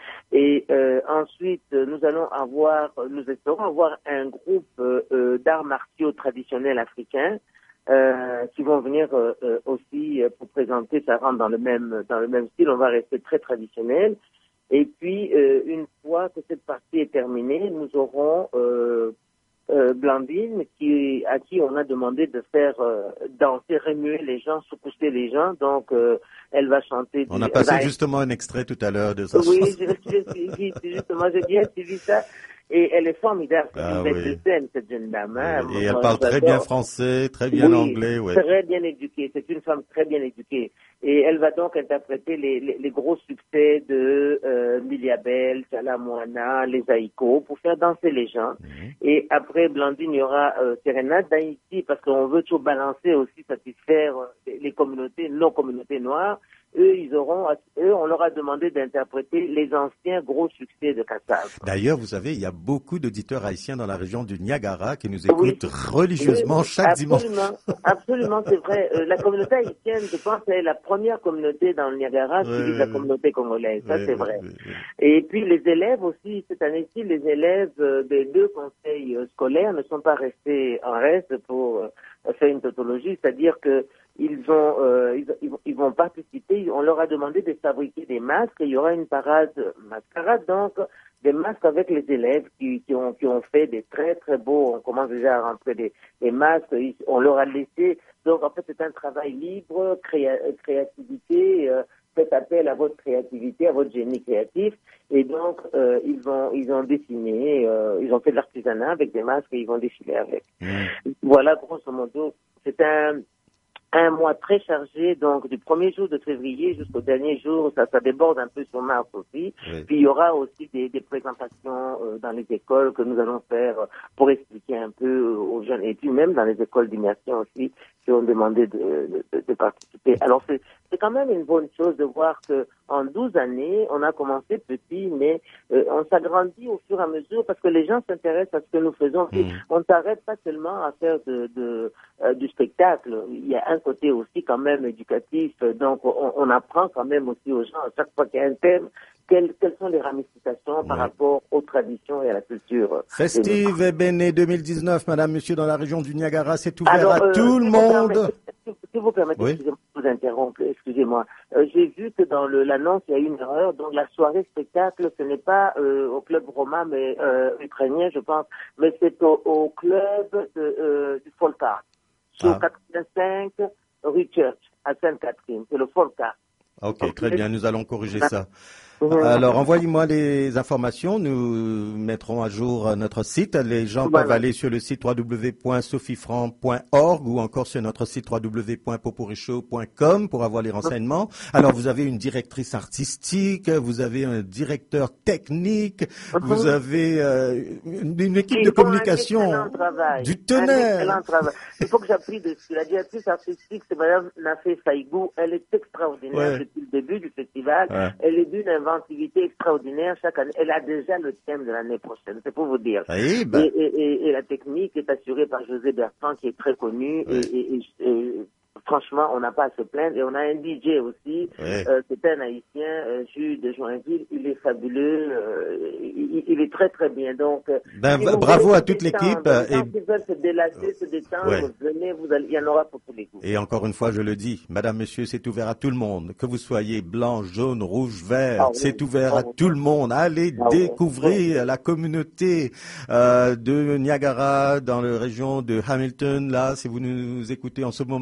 Et euh, ensuite, nous allons avoir, nous espérons avoir un groupe euh, euh, d'arts martiaux traditionnels africains euh, qui vont venir euh, euh, aussi euh, pour présenter. Ça rentre dans le même dans le même style. On va rester très traditionnel. Et puis, euh, une fois que cette partie est terminée, nous aurons euh, Euh, Blandine, qui, à qui on a demandé de faire euh, danser, remuer les gens, secouer les gens. Donc, euh, elle va chanter. On a passé justement un extrait tout à l'heure de sa oui, chanson. Oui, j'ai suivi, justement, j'ai bien suivi ça. Et elle est formidable. C'est ah, une belle oui. de scène, cette jeune dame. Hein. Et elle parle très bien français, très bien oui, anglais. Ouais. Très bien éduquée. C'est une femme très bien éduquée. Et elle va donc interpréter les, les, les gros succès de euh, Miliabel, Chalamouana, les Aïkos, pour faire danser les gens. Mm-hmm. Et après Blandine, il y aura euh, Sérénade d'Haïti, parce qu'on veut toujours balancer aussi, satisfaire euh, les communautés, nos communautés noires. Eux, ils auront, eux, on leur a demandé d'interpréter les anciens gros succès de Kassav. D'ailleurs, vous savez, il y a beaucoup d'auditeurs haïtiens dans la région du Niagara qui nous écoutent oui. religieusement oui, chaque absolument, dimanche. Absolument, c'est vrai. Euh, la communauté haïtienne, je pense, est la première communauté dans le Niagara, oui, suivie de la communauté congolaise. Ça, oui, c'est vrai. Oui, oui. Et puis, les élèves aussi, cette année-ci, les élèves euh, des deux conseils euh, scolaires ne sont pas restés en reste pour euh, faire une tautologie, c'est-à-dire que Ils vont, euh, ils, ils vont participer. On leur a demandé de fabriquer des masques. Il y aura une parade mascarade, donc des masques avec les élèves qui, qui ont, qui ont fait des très très beaux. On commence déjà à rentrer des, des masques. On leur a laissé. Donc en fait, c'est un travail libre, créa, créativité. Euh, faites appel à votre créativité, à votre génie créatif. Et donc euh, ils vont, ils ont dessiné. Euh, ils ont fait de l'artisanat avec des masques et ils vont défiler avec. Mmh. Voilà, grosso modo, c'est un Un mois très chargé, donc du premier jour de février jusqu'au dernier jour, ça, ça déborde un peu sur mars aussi. Oui. Puis il y aura aussi des, des présentations euh, dans les écoles que nous allons faire pour expliquer un peu aux jeunes, et puis même dans les écoles d'immersion aussi, qui ont demandé de, de, de participer. Alors c'est, c'est quand même une bonne chose de voir que en douze années, on a commencé petit, mais euh, on s'agrandit au fur et à mesure parce que les gens s'intéressent à ce que nous faisons. Mmh. On ne s'arrête pas seulement à faire de, de, euh, du spectacle. Il y a un côté aussi quand même éducatif, donc on, on apprend quand même aussi aux gens à chaque fois qu'il y a un thème, quelles, quelles sont les ramifications par ouais. rapport aux traditions et à la culture. Festive et Béné deux mille dix-neuf, madame, monsieur, dans la région du Niagara, c'est ouvert Alors, à euh, tout le monde. Si vous permettez, oui. excusez-moi, je vous interrompre, excusez-moi. Euh, j'ai vu que dans le, l'annonce, il y a eu une erreur. Donc la soirée spectacle, ce n'est pas euh, au club Roma, mais euh, ukrainien, je pense, mais c'est au, au club de, euh, du Folka, sur ah. quatre-vingt-cinq rue Church, à Sainte-Catherine. C'est le Folka. Ok, okay. Très bien, nous allons corriger ça. Alors, envoyez-moi les informations. Nous mettrons à jour notre site. Les gens voilà. peuvent aller sur le site w w w point sophie-franc point org ou encore sur notre site w w w point poporichaud point com pour avoir les renseignements. Alors, vous avez une directrice artistique, vous avez un directeur technique, uh-huh. vous avez euh, une, une équipe de communication du tonnerre. Un excellent travail. Il faut que j'appuie dessus. La directrice artistique, c'est Madame Nafé Saïgou. Elle est extraordinaire ouais. depuis le début du festival. Ouais. Elle est d'une inventivité extraordinaire chaque année. Elle a déjà le thème de l'année prochaine, c'est pour vous dire. Oui, ben. et, et, et, et la technique est assurée par José Bertrand, qui est très connu. Oui. Et, et, et, et franchement, on n'a pas à se plaindre. Et on a un D J aussi. Oui. Euh, c'est un Haïtien, euh, Jules de Joinville. Il est fabuleux. Euh, il, il est très très bien. Donc, ben, si bravo à toute l'équipe. Et qui veulent se délasser, se détendre, ouais. venez, vous allez, il y en aura pour tous les goûts. Et encore une fois, je le dis, Madame, Monsieur, c'est ouvert à tout le monde. Que vous soyez blanc, jaune, rouge, vert, ah, oui. c'est ouvert ah, à oui. tout le monde. Allez ah, découvrir oui. la communauté euh, de Niagara dans la région de Hamilton. Là, si vous nous écoutez en ce moment, festival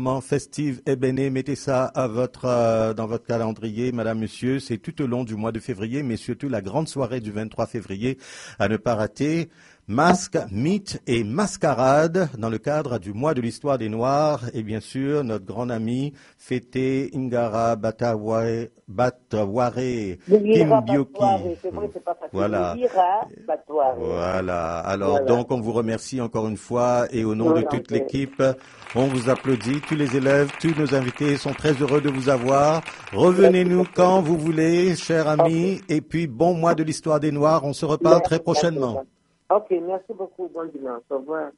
Steve Ebene. Mettez ça à votre, euh, dans votre calendrier, madame, monsieur. C'est tout au long du mois de février, mais surtout la grande soirée du vingt-trois février à ne pas rater. Masque, mythe et mascarade dans le cadre du mois de l'histoire des Noirs et bien sûr notre grand ami fêté Ingara Bataware, Bataware Kimbioki. Voilà. Voilà. Alors voilà. Donc on vous remercie encore une fois et au nom de toute l'équipe, on vous applaudit. Tous les élèves, tous nos invités sont très heureux de vous avoir. Revenez-nous quand vous voulez, chers amis. Et puis bon mois de l'histoire des Noirs. On se reparle très prochainement. Ok, merci beaucoup. Bon dimanche. Au revoir.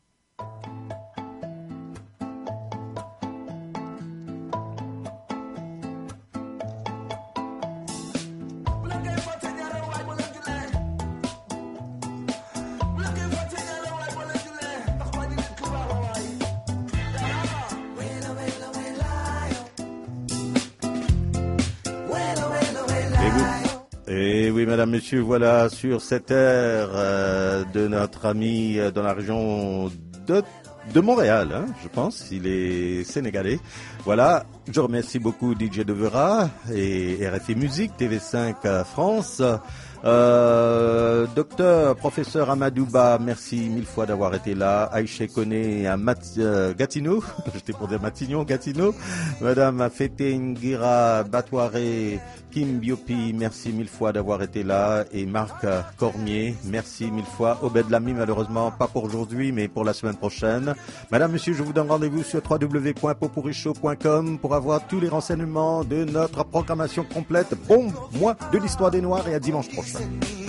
Et oui, madame, monsieur, voilà, sur cette aire euh, de notre ami euh, dans la région de, de Montréal, hein, je pense, il est sénégalais. Voilà, je remercie beaucoup D J Devera et R F I Musique, T V cinq euh, France. Euh, docteur, professeur Amadouba, merci mille fois d'avoir été là. Aïché Koné à Mat euh, Gatineau, j'étais pour dire Matignon, Gatineau. Madame Afete Ngira Batouare Kim Biopi, merci mille fois d'avoir été là. Et Marc Cormier, merci mille fois. Obed Lamy, malheureusement pas pour aujourd'hui, mais pour la semaine prochaine. Madame, monsieur, je vous donne rendez-vous sur w w w point popourrishow point com pour avoir tous les renseignements de notre programmation complète. Bon mois de l'histoire des Noirs et à dimanche prochain.